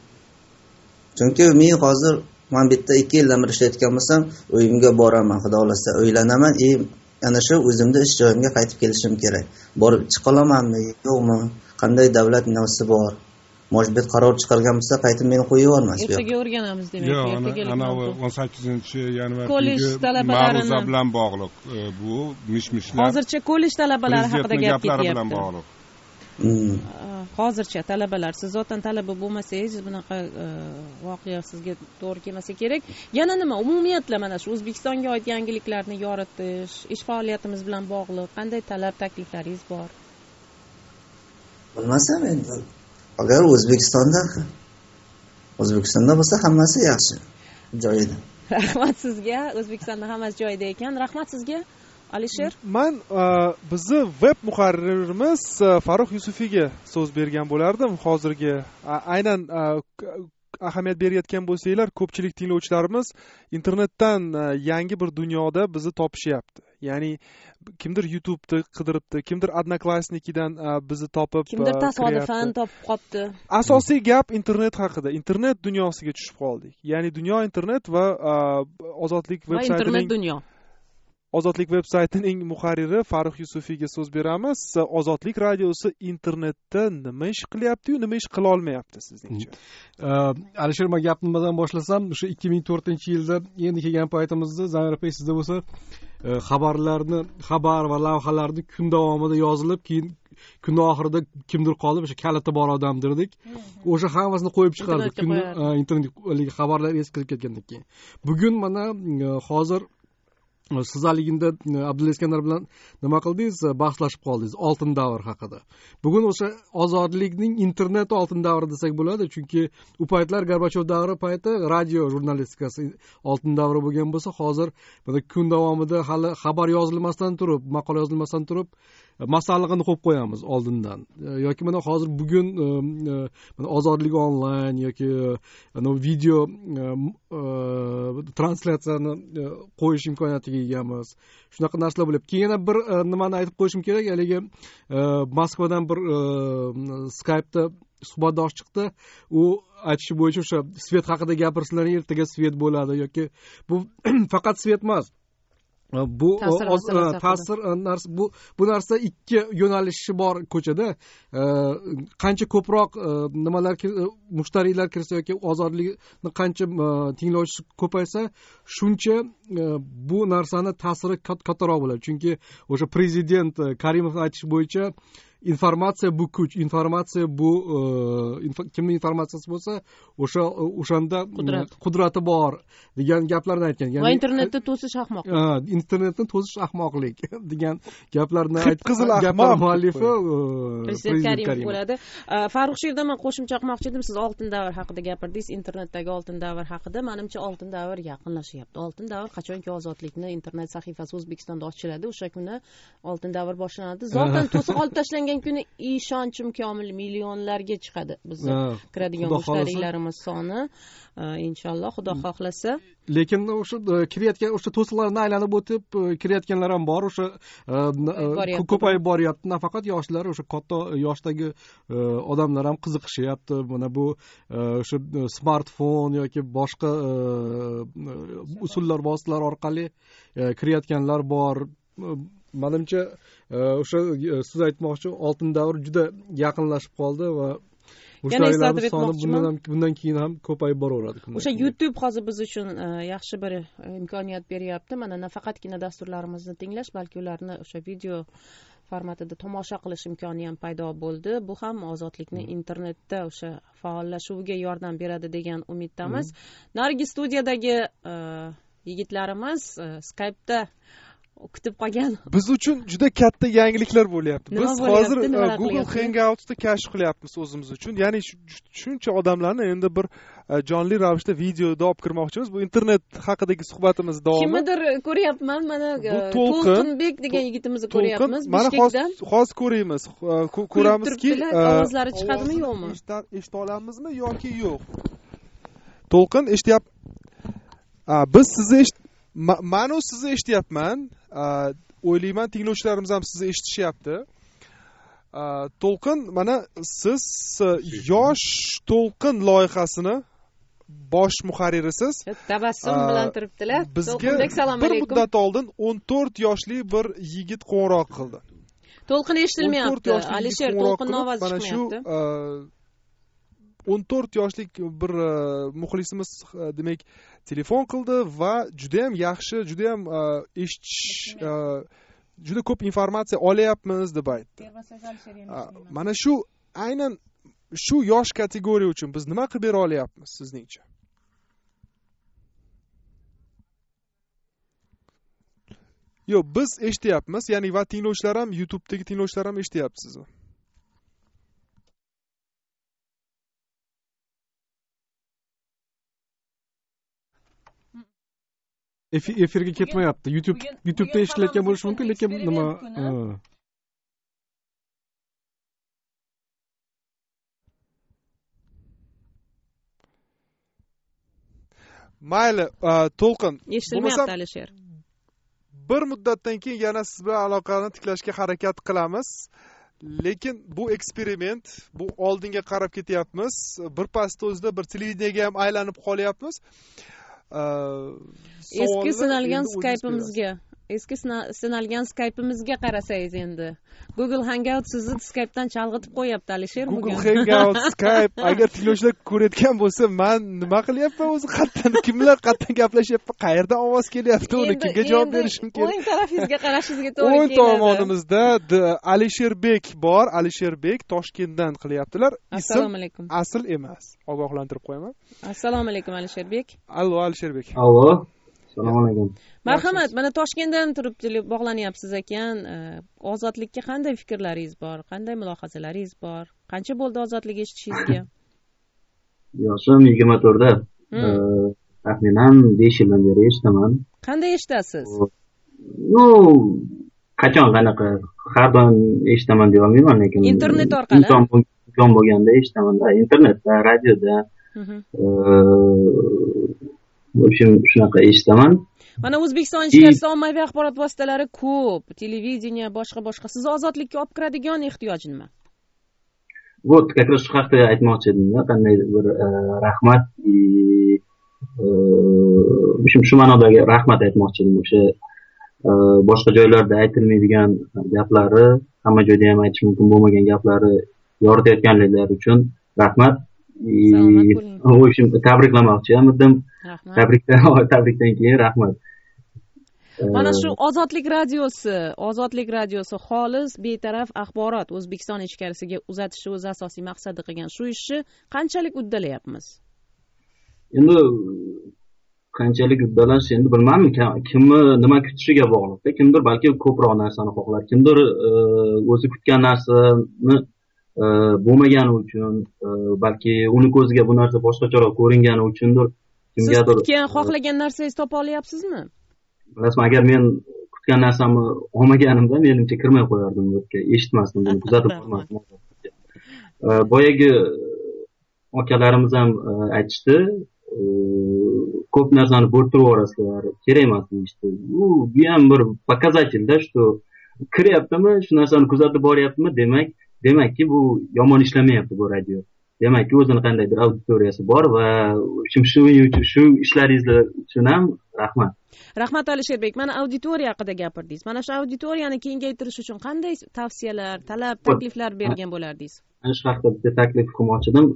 Chunki men hozir bitta 2 yildan beri ishlayotgan bo'lsam, uyimga boraman, xudo xolasa o'ylanaman, ana shu o'zimda ish joyimga qaytib kelishim kerak. Borib chiqa olamanmi, yo'qmi? Qanday davlat binosi bor? Mojbet qaror chiqargan bo'lsa, qaytib meni qo'yib yubormas. Ertaga o'rganamiz demak. Yo'q, ana 18-yanvar ma'ruza bilan bog'liq bu mish-mishlar. Hozircha kollej talabalari haqida gap ketyapti. Hozircha talabalar, siz zotan talaba bo'lmasangiz, bunaqa voqea sizga to'g'ri kelmasa kerak. Yana nima, umumiyatla mana shu O'zbekistonga oid yangiliklarni yoritish, ish faoliyatimiz bilan bog'liq qanday talab, takliflaringiz bor? Bilmasam endi. Agar O'zbekistonda bo'lsa hammasi yaxshi joyida. Rahmat sizga. O'zbekistonda hammasi joyida ekan. Rahmat sizga. Alisher. Men bizni web muharririmiz Farruh Yusufiga so'z bergan bo'lardim. Hozirgi aynan ahamiyat berayotgan bo'lsanglar, ko'pchilik tinglovchilarimiz internetdan yangi bir dunyoda bizni topishyapti. Ya'ni kimdir YouTube'da qidiribdi, kimdir Odnoklassnikidan bizni topib, kimdir tasodifan topib qolibdi. Asosiy gap internet haqida. Internet dunyosiga tushib qoldik. Ya'ni dunyo internet va Ozodlik veb-saytining Ozodlik veb-saytining muharriri Farruh Yusufiyga so'z beramiz. Ozodlik radiosi internetda nima ish qilyapti-yu, nima ish qila olmayapti sizningcha? Alisher, men gapni nimadan boshlasam, o'sha 2004-yilda endi kelgan paytimizda Zamir aka sizda bo'lsa, xabar va lavhalarni kun davomida yozilib, keyin kun oxirida kimdir qolib, o'sha kaliti bor odamdirdik. O'sha hammasini qo'yib chiqardik. Internet xabarlar eskirib ketgandan keyin. Bugun mana hozir siz haligida Abdulla Iskandar bilan nima qildingiz? Bahslashib qoldingiz oltin davr haqida. Bugun o'sha ozodlikning internet oltin davri desak bo'ladi, chunki u paytlar Gorbachov davri payti radio jurnalistikasi oltin davri bo'lgan bo'lsa, hozir mana kun davomida hali xabar yozilmasdan turib, maqola yozilmasdan turib, masallig'ini qo'yib qo'yamiz oldindan. Yoki mana hozir bugun mana ozodlik onlayn yoki video translyatsiyani qo'yish imkoniyatiga egamiz. Shunaqa narsalar bo'lib. Keyin yana bir nimani aytib qo'yishim kerak. Haligi Moskvadan bir Skype'da suhbatdosh chiqdi. U aytishi bo'yicha o'sha svet haqida gapirsizlar, ertaga svet bo'ladi yoki bu faqat svet emas. Bu ta'sir bu narsa ikki yo'nalishi bor ko'chada. Qancha ko'proq nimalar mushtariylar kirsa yoki ozodlikni qancha tinglovchisi ko'paysa, shuncha bu narsani ta'siri kattaroq bo'ladi. Chunki o'sha prezident Karimov aytishi bo'yicha informatsiya bu kuch, informatsiya bu kimning informatsiyasi bo'lsa, o'shanda qudrati bor degan gaplarni aytgan. Va internetni to'sish ahmoqlik. Internetni to'sish ahmoqlik degan gaplarni aytqizil gaplar muallifi prezident Karimov bo'ladi. Farruh, shu yerda men qo'shimcha qilmoqchi edim. Siz oltin davr haqida gapirdingiz, internetdagi oltin davr haqida. Menimcha oltin davr yaqinlashyapti. Oltin davr qachonki ozodlikni internet sahifasi O'zbekistonda ochiladi, o'sha kuni oltin davr boshlanadi. Zotan to'siq olib tashlangan kuni ishonchim komil millionlarga chiqadi bizni kiradigan mushtariylarimiz soni. Inshaalloh, Xudo xohlasa. Lekin o'sha kirayotgan o'sha to'siqlarni aylanib o'tib kirayotganlar ham bor. O'sha ko'payib boryapti. Nafaqat yoshlar, o'sha katta yoshdagi odamlar ham qiziqishyapti. Mana bu o'sha smartfon yoki boshqa usullar, vositalar orqali kirayotganlar bor. Menimcha o'sha siz aytmoqchi oltin davr juda yaqinlashib qoldi va mushtariylarimiz soni bundan keyin ham ko'payib boraveradi. O'sha YouTube hozir biz uchun yaxshi bir imkoniyat beryapti. Mana nafaqatgina dasturlarimizni tinglash, balki ularni o'sha video formatida tomosha qilish imkoni ham paydo bo'ldi. Bu ham ozodlikni internetda o'sha faollashuviga yordam beradi degan umiddamiz. Narigi studiyadagi yigitlarimiz Skype'da kutib qolgan. Biz uchun juda katta yangiliklar bo'lyapti. Biz hozir Google Hangouts'da kashf qilyapmiz o'zimiz uchun. Ya'ni shuncha odamlarni endi bir jonli ravishda videoda olib kirmoqchimiz. Bu internet haqidagi suhbatimiz davomi. Kimnidir ko'ryapman, mana To'lqinbek degan yigitimizni ko'ryapmiz. Mana hozir ko'ramiz. Ko'ramizki, ovozlari chiqadimi, yo'qmi? Eshita olamizmi yoki yo'q? To'lqin eshityapti. Biz sizni mana sizni eshityapman. O'ylayman tinglovchilarimiz ham sizni eshitishyapti. To'lqin, mana siz Yosh To'lqin loyihasini bosh muharririsiz. Tabassum bilan turibdilar. Bizga bir muddat oldin 14 yoshli bir yigit qo'ng'iroq qildi. To'lqin eshitilmayapti. Alisher, To'lqinning ovozi chiqmayapti. 14 yoshlik bir muxlisimiz demak telefon qildi va juda ham yaxshi, juda ham eshitish, juda ko'p informatsiya olyapmiz deb aytdi. Mana shu aynan shu yosh kategoriya uchun biz nima qilib bera olyapmiz sizningcha? Yo'q, biz eshityapmiz, ya'ni va tinglovchilar ham, YouTube'dagi tinglovchilar ham eshityapti sizni. Efirga ketmayapti. YouTube'da eshitilayotgan bo'lishi mumkin, lekin nima mayli, To'lqin. Eshitilmayapti Alisher. Bir muddatdan keyin yana siz bilan aloqani tiklashga harakat qilamiz. Lekin bu eksperiment, bu oldinga qarab ketyapmiz. Bir pasda o'zida bir televideniyega ham aylanib qolyapmiz. Eski sinalgan Skype'imizga qarasangiz endi. Google Hangout sizni Skype'dan chalg'itib qo'yapti Alisher bugun. Google Hangout, Skype, agar tinglovchilar ko'rayotgan bo'lsa, men nima qilyapman o'zi? Kimlar qatdan gaplashyapti? Qayerdan ovoz kelyapti? Uni kimga javob berishim kerak? O'ng tarafingizga qarashingizga to'g'ri keladi. O'ng tomonimizda Alisherbek bor. Alisherbek Toshkentdan qilyaptilar. Assalomu alaykum. Asl emas. Ogohlantirib qo'yaman. Assalomu alaykum Alisherbek. Allo Alisherbek. Allo. Assalomu alaykum. Marhamat, mana Toshkentdan turib bog'lanyapsiz ekan. Ozodlikka qanday fikrlaringiz bor? Qanday mulohazalaringiz bor? Qancha bo'ldi ozodlik eshitishingizga? Yoshim 24da. Taxminan 5 yildan beri eshitaman. Qanday eshitasiz? Qachon qanaqa har doim eshitaman deya olmayman, lekin internet orqali. Imkon bo'lganda eshitaman-da, internetda, radioda. В общем, shunaqa eshitaman. Mana O'zbekiston ichkarisida ommaviy axborot vositalari ko'p, televideniya, boshqa. Siz ozodlikka olib kiradigan ehtiyoj nima? Вот, как раз shu haqda aytmoqchi edim-da, qanday bir rahmat, shu ma'nodagi rahmat aytmoqchi edim. O'sha boshqa joylarda aytilmaydigan gaplari, hamma joyda ham aytish mumkin bo'lmagan gaplari yoritayotganliklari uchun rahmat. В общем, tabriklamoqchi edim. Tabrikdan keyin rahmat. Mana shu Ozodlik radiosi xolis, betaraf axborot O'zbekiston ichkarisiga uzatishni o'z asosiy maqsadi qilgan shu ishni qanchalik uddalayapmiz? Endi qanchalik uddalash, endi bilmayman, kimni nima kutishiga bog'liq. Kimdir balki ko'proq narsani xohlar, kimdir o'zi kutgan narsani bo'lmagani uchun, balki uni ko'ziga bu narsa boshqacharoq ko'ringani uchundir. Kimgadir siz xohlagan narsangizni topa olyapsizmi? Bilasizmi, agar men kutgan narsamni olmaganimda menimcha kirmay qo'yardim bu yerga, eshitmasdim, buni kuzatib qo'ymasdim. Boyagi akalarimiz ham aytishdi, ko'p narsani bo'rtib yuborasizlar, kerak emas deyishdi. Bu ham bir показательda, что kiryaptimi, shu narsani kuzatib boryaptimi, demakki bu yomon ishlamayapti bu radio. Demakki o'zini qandaydir auditoriyasi bor va shu ishlaringiz uchun ham rahmat. Rahmat Alisherbek, mana auditoriya haqida gapirdingiz. Mana shu auditoriyani kengaytirish uchun qanday tavsiyalar, talab, takliflar bergan bo'lardingiz? Ana shu haqida bitta taklif qilmoqchi edim.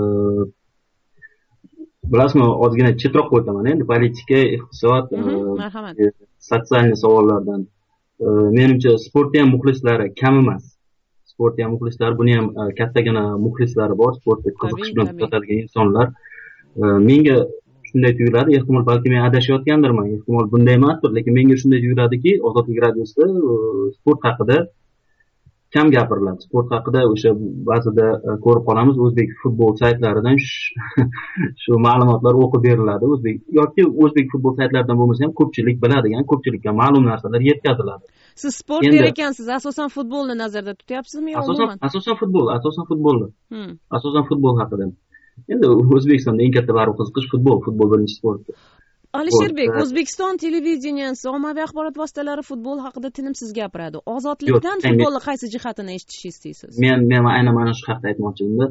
Bilasizmi, ozgina chetroq o'taman endi politika, iqtisod, marhamat. Sotsial savollardan. Menimcha sportda ham muxlislari kam emas. Sportda ham muxlislar, buni ham kattagina muxlislari bor, sportga qiziqish bilan kuzatadigan insonlar. Menga shunday tuyuladi, ehtimol balki men adashayotgandirman, ehtimol bunday emasdir, lekin menga shunday tuyuladiki, Ozodlik radiosida sport haqida kam gapiriladi. Sport haqida o'sha ba'zida ko'rib qolamiz, o'zbek futbol saytlaridan shu ma'lumotlar o'qib beriladi. Yoki o'zbek futbol saytlaridan bo'lmasa ham ko'pchilik biladigan, ko'pchilikka ma'lum narsalar yetkaziladi. Siz sport der ekansiz, asosan futbolni nazarda tutyapsizmi yo umuman? Asosan futbolni. Asosan futbol haqida. Endi O'zbekistonda eng katta baribir qiziqish futbol birinchi sport. Alisherbek, O'zbekiston televideniyasi, ommaviy axborot vositalari futbol haqida tinimsiz gapiradi. Ozodlikdan futbolni qaysi jihatini eshitishni istaysiz? Men aynan mana shu haqda aytmoqchi edim.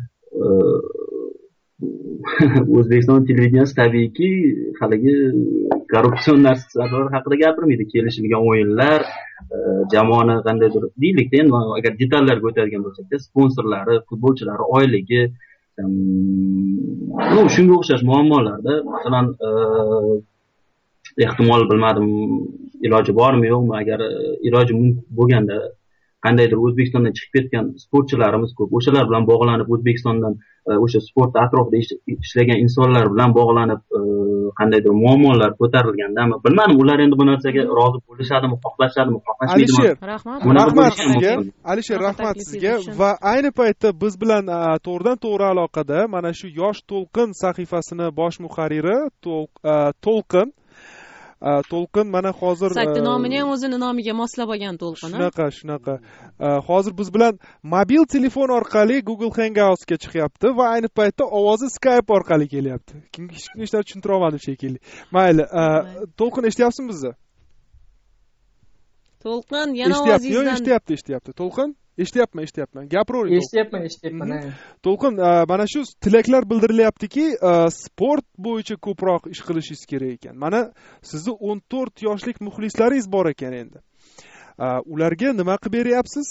O'zbekiston televideniyasi tabiiyki haligi korrupsion narsalar haqida gapirmaydi. Kelishilgan o'yinlar, jamoani qandaydir deylikda, endi agar detallarga o'tadigan bo'lsak, sponsorlari, futbolchilari oyligi, shunga o'xshash muammolarda, masalan, ehtimol bilmadim, iloji bormi yo'qmi, agar iloji bo'lganda qandaydir O'zbekistondan chiqib ketgan sportchilarimiz ko'p. O'shalar bilan bog'lanib, O'zbekistondan o'sha sport atrofida ishlagan insonlar bilan bog'lanib, qandaydir muammolar ko'tarilgandami, bilmadim, ular endi bu narsaga rozi bo'lishadimi, xohlashadimi, xohlashmaydimi? Alisher, rahmat sizga. Va ayni paytda biz bilan to'g'ridan-to'g'ri aloqada mana shu Yosh To'lqin sahifasini bosh muharriri To'lqin To'lqin mana hozir saytni nomini ham o'zini nomiga moslab olgan To'lqin. Shunaqa. Hozir biz bilan mobil telefon orqali Google Hangouts'ga chiqyapti va ayni paytda ovozi Skype orqali kelyapti. Kimga hech kim ishlar tushuntira olmadim shekilli. Mayli, To'lqin eshityapsizmi bizni? To'lqin yana ovozingizdan eshityapti. To'lqin, eshityapman. Gapiravering. Eshityapman. To'lqin, mana shu tilaklar bildirilyaptiki, sport bo'yicha ko'proq ish qilishingiz kerak ekan. Mana sizni 14 yoshlik muxlislaringiz bor ekan endi. Ularga nima qilib beryapsiz?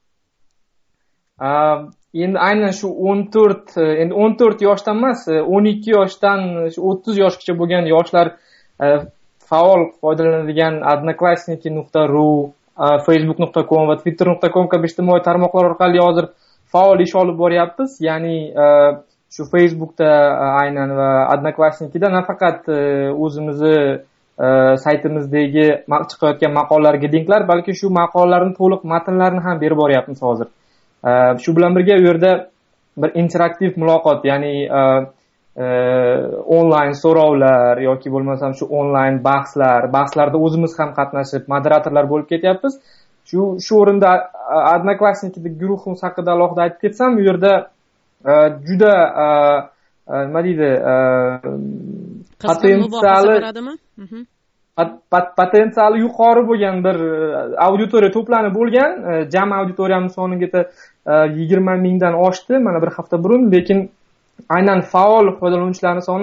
Endi aynan shu 14 yoshdan emas, 12 yoshdan 30 yoshgacha bo'lgan yoshlar faol foydalanadigan odnoklassniki.ru, facebook.com va twitter.com kabi ijtimoiy tarmoqlar orqali hozir faol ish olib boryapmiz. Ya'ni shu Facebookda aynan va odnoklassnikida nafaqat o'zimizni saytimizdagi chiqayotgan maqolalarga linklar, balki shu maqolalarning to'liq matnlarini ham berib boryapmiz hozir. Shu bilan birga u yerda bir interaktiv muloqot, ya'ni onlayn so'rovlar yoki bo'lmasam shu onlayn bahslarda o'zimiz ham qatnashib moderatorlar bo'lib ketyapmiz. Shu o'rinda odnoklassnikidagi guruhimiz haqida alohida aytib ketsam, u yerda juda nima deydi, potensiali yuqori bo'lgan bir auditoriya to'planib bo'lgan. Jami auditoriyamiz soniga 20 mingdan oshdi mana bir hafta burun, lekin aynan faol foydalanuvchilarning soni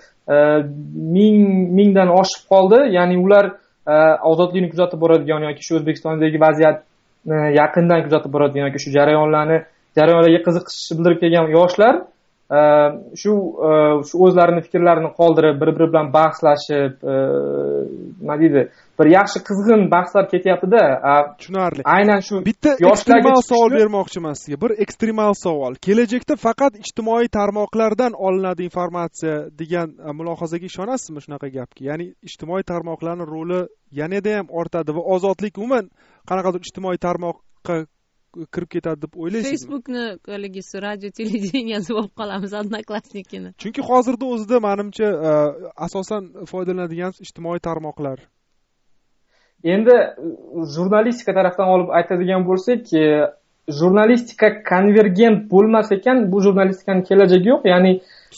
mingdan oshib qoldi. Ya'ni ular ozodlikni kuzatib boradigan yoki shu O'zbekistondagi vaziyatni yaqindan kuzatib boradigan yoki shu jarayonlarga qiziqish bildirib kelgan yoshlar shu o'zlarini fikrlarini qoldirib bir-biri bilan bahslashib, nima deydi, bir yaxshi qizg'in bahslar ketyapti-da. Tushunarli. Aynan shu bitta ekstremal savol bermoqchiman sizga. Bir ekstremal savol. Kelajakda faqat ijtimoiy tarmoqlardan olinadi informatsiya degan mulohazaga ishonasizmi shunaqa gapga? Ya'ni ijtimoiy tarmoqlarning roli yanada ham ortadi va ozodlik umuman qanaqadir ijtimoiy tarmoqqa kirib ketadi deb o'ylaysizmi? Facebookni haligisi radio televideniyasi bo'lib qolamiz, odnoklassnikini. Chunki hozirda o'zida menimcha asosan foydalanadigan ijtimoiy tarmoqlar. Endi jurnalistika tarafdan olib aytadigan bo'lsak, jurnalistika konvergent bo'lmas ekan, bu jurnalistikaning kelajagi yo'q. Ya'ni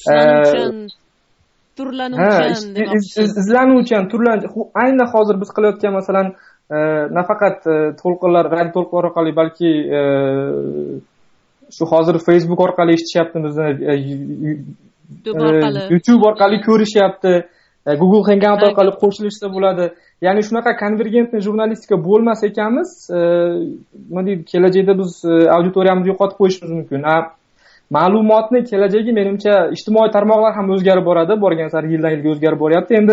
izlanuvchan, aynan hozir biz qilayotgan masalan nafaqat to'lqinlar, radio to'lqinlar orqali, balki shu hozir Facebook orqali eshitishyapti, bizni YouTube orqali ko'rishyapti, Google Hangout orqali qo'shilishsa bo'ladi. Ya'ni shunaqa konvergentni jurnalistika bo'lmas ekanmiz, nima deydi, kelajakda biz auditoriyamizni yo'qotib qo'yishimiz mumkin. Ma'lumotni kelajagi menimcha ijtimoiy tarmoqlar ham o'zgarib boradi, borgan sari yildan yilga o'zgarib boryapti. Endi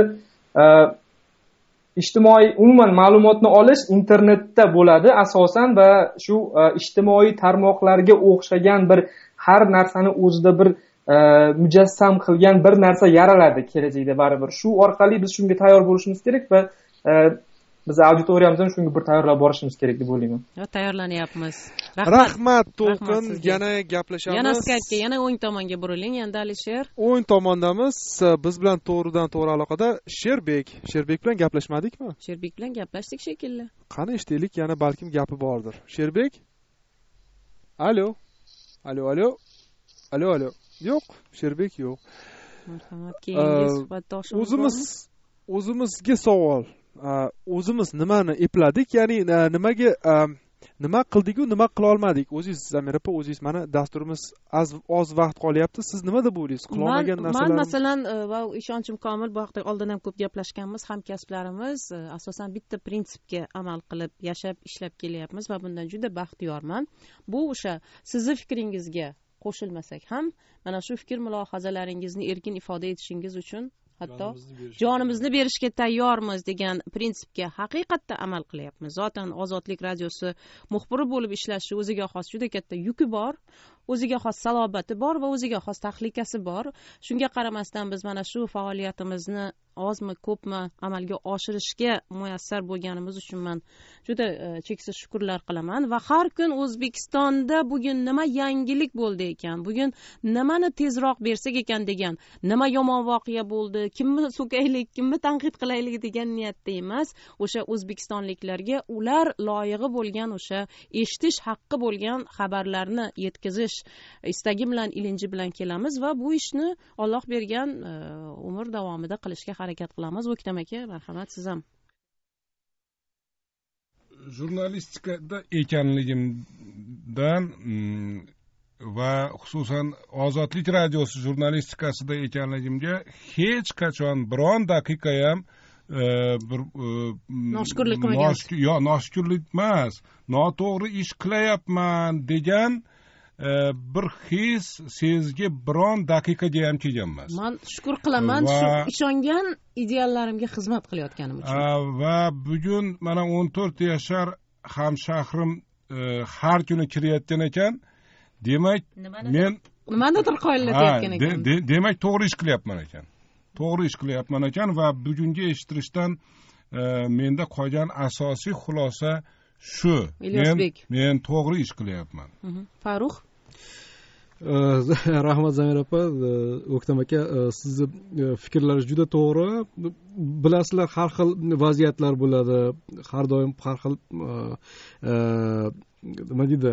ijtimoiy umuman ma'lumotni olish internetda bo'ladi asosan va shu ijtimoiy tarmoqlarga o'xshagan bir har narsani o'zida bir mujassam qilgan bir narsa yaraladi kelajakda baribir. Shu orqali biz shunga tayyor bo'lishimiz kerak va biz auditoriyamizni ham shunga bir tayyorlab borishimiz kerak deb o'ylayman. Tayyorlanyapmiz. Rahmat To'lqin, yana gaplashamiz. Yana Skype'ga, yana o'ng tomonga buriling. Endi Alisher. O'ng tomondamiz. Biz bilan to'g'ridan to'g'ri aloqada Sherbek bilan gaplashmadikmi? Sherbek bilan gaplashdik shekilli. Qani eshitaylik, yana balkim gapi bordir. Sherbek? Alo. Yo'q, Sherbek yo'q. Marhamat, keyingi suhbatdoshimiz o'zimizga savol. O'zimiz nimani epladik, ya'ni nima qildik-ku, nima qila olmadik? O'zingiz Zamir opa, o'zingiz mana dasturimiz oz vaqt qolyapti. Siz nima deb o'ylaysiz? Qila olmagan narsalar. Men masalan va ishonchim komil, bu haqda oldin ham ko'p gaplashganmiz, hamkasblarimiz asosan bitta prinsipga amal qilib yashab, ishlab kelyapmiz va bundan juda baxtiyorman. Bu o'sha sizni fikringizga qo'shilmasak ham mana shu fikr mulohazalaringizni erkin ifoda etishingiz uchun hatto jonimizni berishga tayyormiz degan prinsipga haqiqatda amal qilyapmiz. Zotan Ozodlik radiosi muxbiri bo'lib ishlashi o'ziga xos juda katta yuki bor, o'ziga xos salobati bor va o'ziga xos tahlikasi bor. Shunga qaramasdan biz mana shu faoliyatimizni ozmi ko'pmi amalga oshirishga muyassar bo'lganimiz uchun man juda cheksiz shukrlar qilaman va har kun O'zbekistonda bugun nima yangilik bo'ldi ekan, bugun nimani tezroq bersak ekan degan, nima yomon voqea bo'ldi, kimni so'kaylik, kimni tanqid qilaylik degan niyatda emas, o'sha o'zbekistonliklarga ular loyig'i bo'lgan o'sha eshitish haqqi bo'lgan xabarlarni yetkazish istagi bilan, ilinji bilan kelamiz va bu ishni Alloh bergan umr davomida qilishga harakat qilamiz. O'ktam aka, marhamat, siz ham. Jurnalistikada ekanligimdan va xususan Ozodlik radiosi jurnalistikasida ekanligimga hech qachon biron daqiqa ham bir noshukrlik qilmagansiz. Yo'q, noshukrlik emas, noto'g'ri ish qilyapman degan bir his, sezgi biron daqiqaga ham kelgan emas. Men shukr qilaman shu ishongan ideallarimga xizmat qilayotganim uchun. Va bugun mana 14 yashar hamshahrim har kuni kirayotgan ekan. Demak, men nimanidir qoyillatayotgan ekan. Demak, to'g'ri ish qilyapman ekan. To'g'ri ish qilyapman ekan va bugungi eshittirishdan menda qolgan asosiy xulosa shu. Men to'g'ri ish qilyapman. Farruh? Rahmat Zamir opa, O'ktam aka, sizni fikrlaringiz juda to'g'ri. Bilasizlar, har xil vaziyatlar bo'ladi, har doim har xil nima deydi,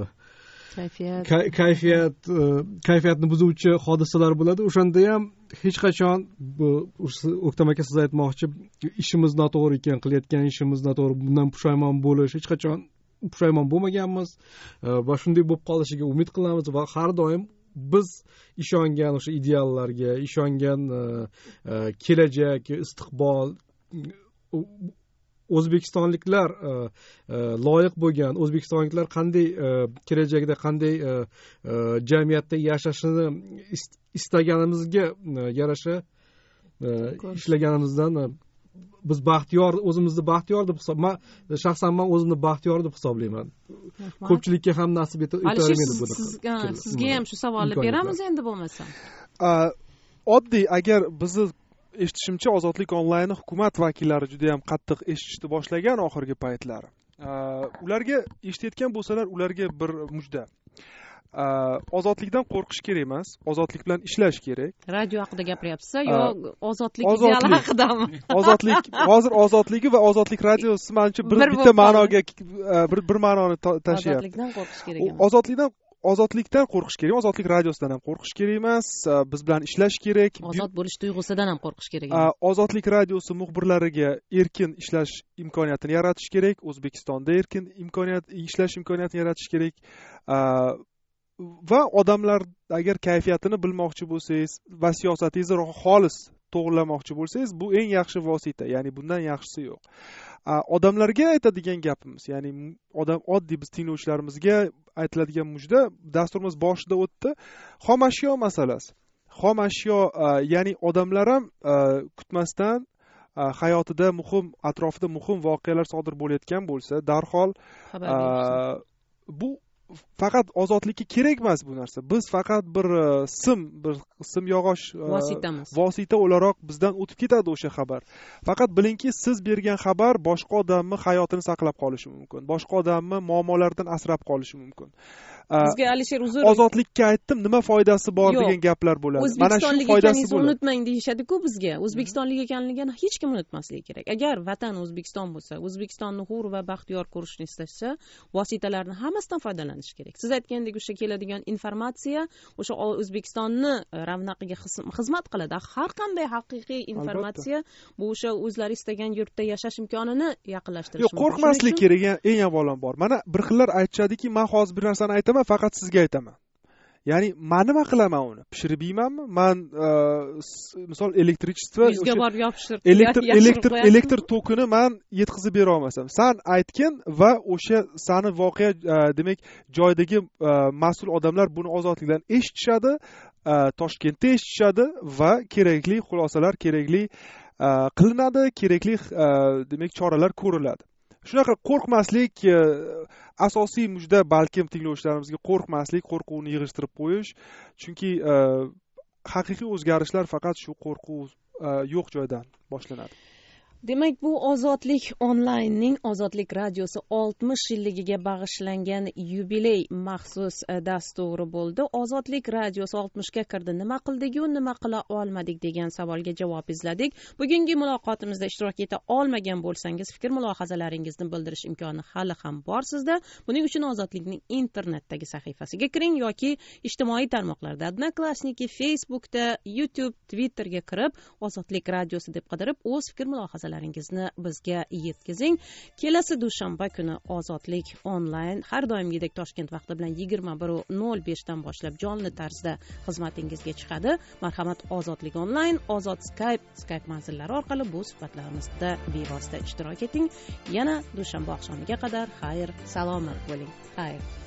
kayfiyatni buzuvchi hodisalar bo'ladi. O'shanda ham hech qachon O'ktam aka siz aytmoqchi, ishimiz noto'g'ri ekan, qilayotgan ishimiz noto'g'ri, bundan pushaymon bo'lish hech qachon pushaymon bo'lmaganmiz va shunday bo'lib qolishiga umid qilamiz va har doim biz ishongan o'sha ideallarga, ishongan kelajak, istiqbol, o'zbekistonliklar loyiq bo'lgan, o'zbekistonliklar qanday kelajakda qanday jamiyatda yashashini istaganimizga yarasha ishlaganimizdan biz baxtiyor, o'zimizni baxtiyor deb shaxsan men o'zimni baxtiyor deb hisoblayman. Ko'pchilikka ham nasib etavermaydi bu. Sizga ham shu savolni beramiz endi bo'lmasa. Oddiy, agar bizni eshitishimcha Ozodlik onlayn hukumat vakillari juda ham qattiq eshitishni boshlagan oxirgi paytlari. Ularga eshitayotgan bo'lsalar, ularga bir mujda. Ozodlikdan qo'rqish kerak emas, ozodlik bilan ishlash kerak. Radio haqida gapiryapsiz yo ozodlik ideali haqidami? Ozodlik, hozir ozodligi va ozodlik radiosi menimcha bitta ma'noga bir ma'noni tashiyapti. Ozodlikdan qo'rqish kerak. Ozodlikdan qo'rqish kerak, ozodlik radiosidan ham qo'rqish kerak emas, biz bilan ishlash kerak. Ozod bo'lish tuyg'usidan ham qo'rqish kerak. Ozodlik radiosi muxbirlariga erkin ishlash imkoniyatini yaratish kerak, O'zbekistonda erkin ishlash imkoniyatini yaratish kerak. Va odamlar agar kayfiyatini bilmoqchi bo'lsangiz va siyosatingizni xolis to'g'rilamoqchi bo'lsangiz, bu eng yaxshi vosita, ya'ni bundan yaxshisi yo'q. Odamlarga aytadigan gapimiz, ya'ni oddiy biz tinglovchilarimizga aytiladigan mujda, dasturimiz boshida o'tdi, xom ashyo masalasi. Xom ashyo, ya'ni odamlar ham kutmasdan hayotida muhim, atrofida muhim voqealar sodir bo'layotgan bo'lsa, darhol bu faqat ozodlikka kerak emas bu narsa. Biz faqat bir simyog'och vosita o'laroq bizdan o'tib ketadi o'sha xabar. Faqat bilingki, siz bergan xabar boshqa odamni hayotini saqlab qolishi mumkin, boshqa odamni muammolaridan asrab qolishi mumkin. Bizga Alisher uzr, ozodlikka aytdim, nima foydasi bor degan gaplar bo'ladi. Mana shu foydasi bo'ladi. Unutmang deyishadi-ku bizga. O'zbekistonlik ekanligini hech kim unutmasligi kerak. Agar vatan O'zbekiston bo'lsa, O'zbekistonni hur va baxtiyor ko'rishni istasa, vositalarning hammasidan foydalanish kerak. Siz aytgandek, o'sha keladigan informatsiya o'sha O'zbekistonni ravnaqiga xizmat qiladi. Har qanday haqiqiy informatsiya bu o'sha o'zlari istagan yurtda yashash imkonini yaqinlashtirishi mumkin. Yo'q, qo'rqmaslik kerak, eng avvalambor. Mana bir xillar aytishadiki, men hozir bir narsani aytaman, faqat sizga aytaman. Ya'ni men nima qilaman uni? Pishirib yeymanmi? Men misol elektrichество, elektr tokini men yetkazib bera olmasam, sen aytgin va o'sha sani voqea demak joydagi mas'ul odamlar buni ozodlikdan eshitishadi, Toshkentda eshitishadi va kerakli xulosalar, kerakli qilinadi, kerakli demak choralar ko'riladi. Shunaqa qo'rqmaslik asosiy mujda, balkim tinglovchilarimizga qo'rqmaslik, qo'rquvni yig'ishtirib qo'yish. Chunki haqiqiy o'zgarishlar faqat shu qo'rquv yo'q joydan boshlanadi. Demak, bu Ozodlik onlaynning Ozodlik radiosi 60 yilligiga bag'ishlangan yubiley maxsus dasturi bo'ldi. Ozodlik radiosi 60 ga kirdi. Nima qildik-yu, nima qila olmadik degan savolga javob izladik. Bugungi muloqotimizda ishtirok eta olmagan bo'lsangiz, fikr mulohazalaringizni bildirish imkoni hali ham bor sizda. Buning uchun Ozodlikning internetdagi sahifasiga kiring yoki ijtimoiy tarmoqlarda Odnoklassniki, Facebookda, YouTube, Twitterga kirib Ozodlik radiosi deb qidirib o'z fikr mulohazalaringizni bizga yetkazing. Kelasi dushanba kuni Ozodlik onlayn har doimgidek Toshkent vaqti bilan 21:05 dan boshlab jonli tarzda xizmatingizga chiqadi. Marhamat, Ozodlik onlayn, Ozod Skype manzillari orqali bu suhbatlarimizda bevosita ishtirok eting. Yana dushanba oqshomiga qadar xayr, salomat bo'ling. Xayr.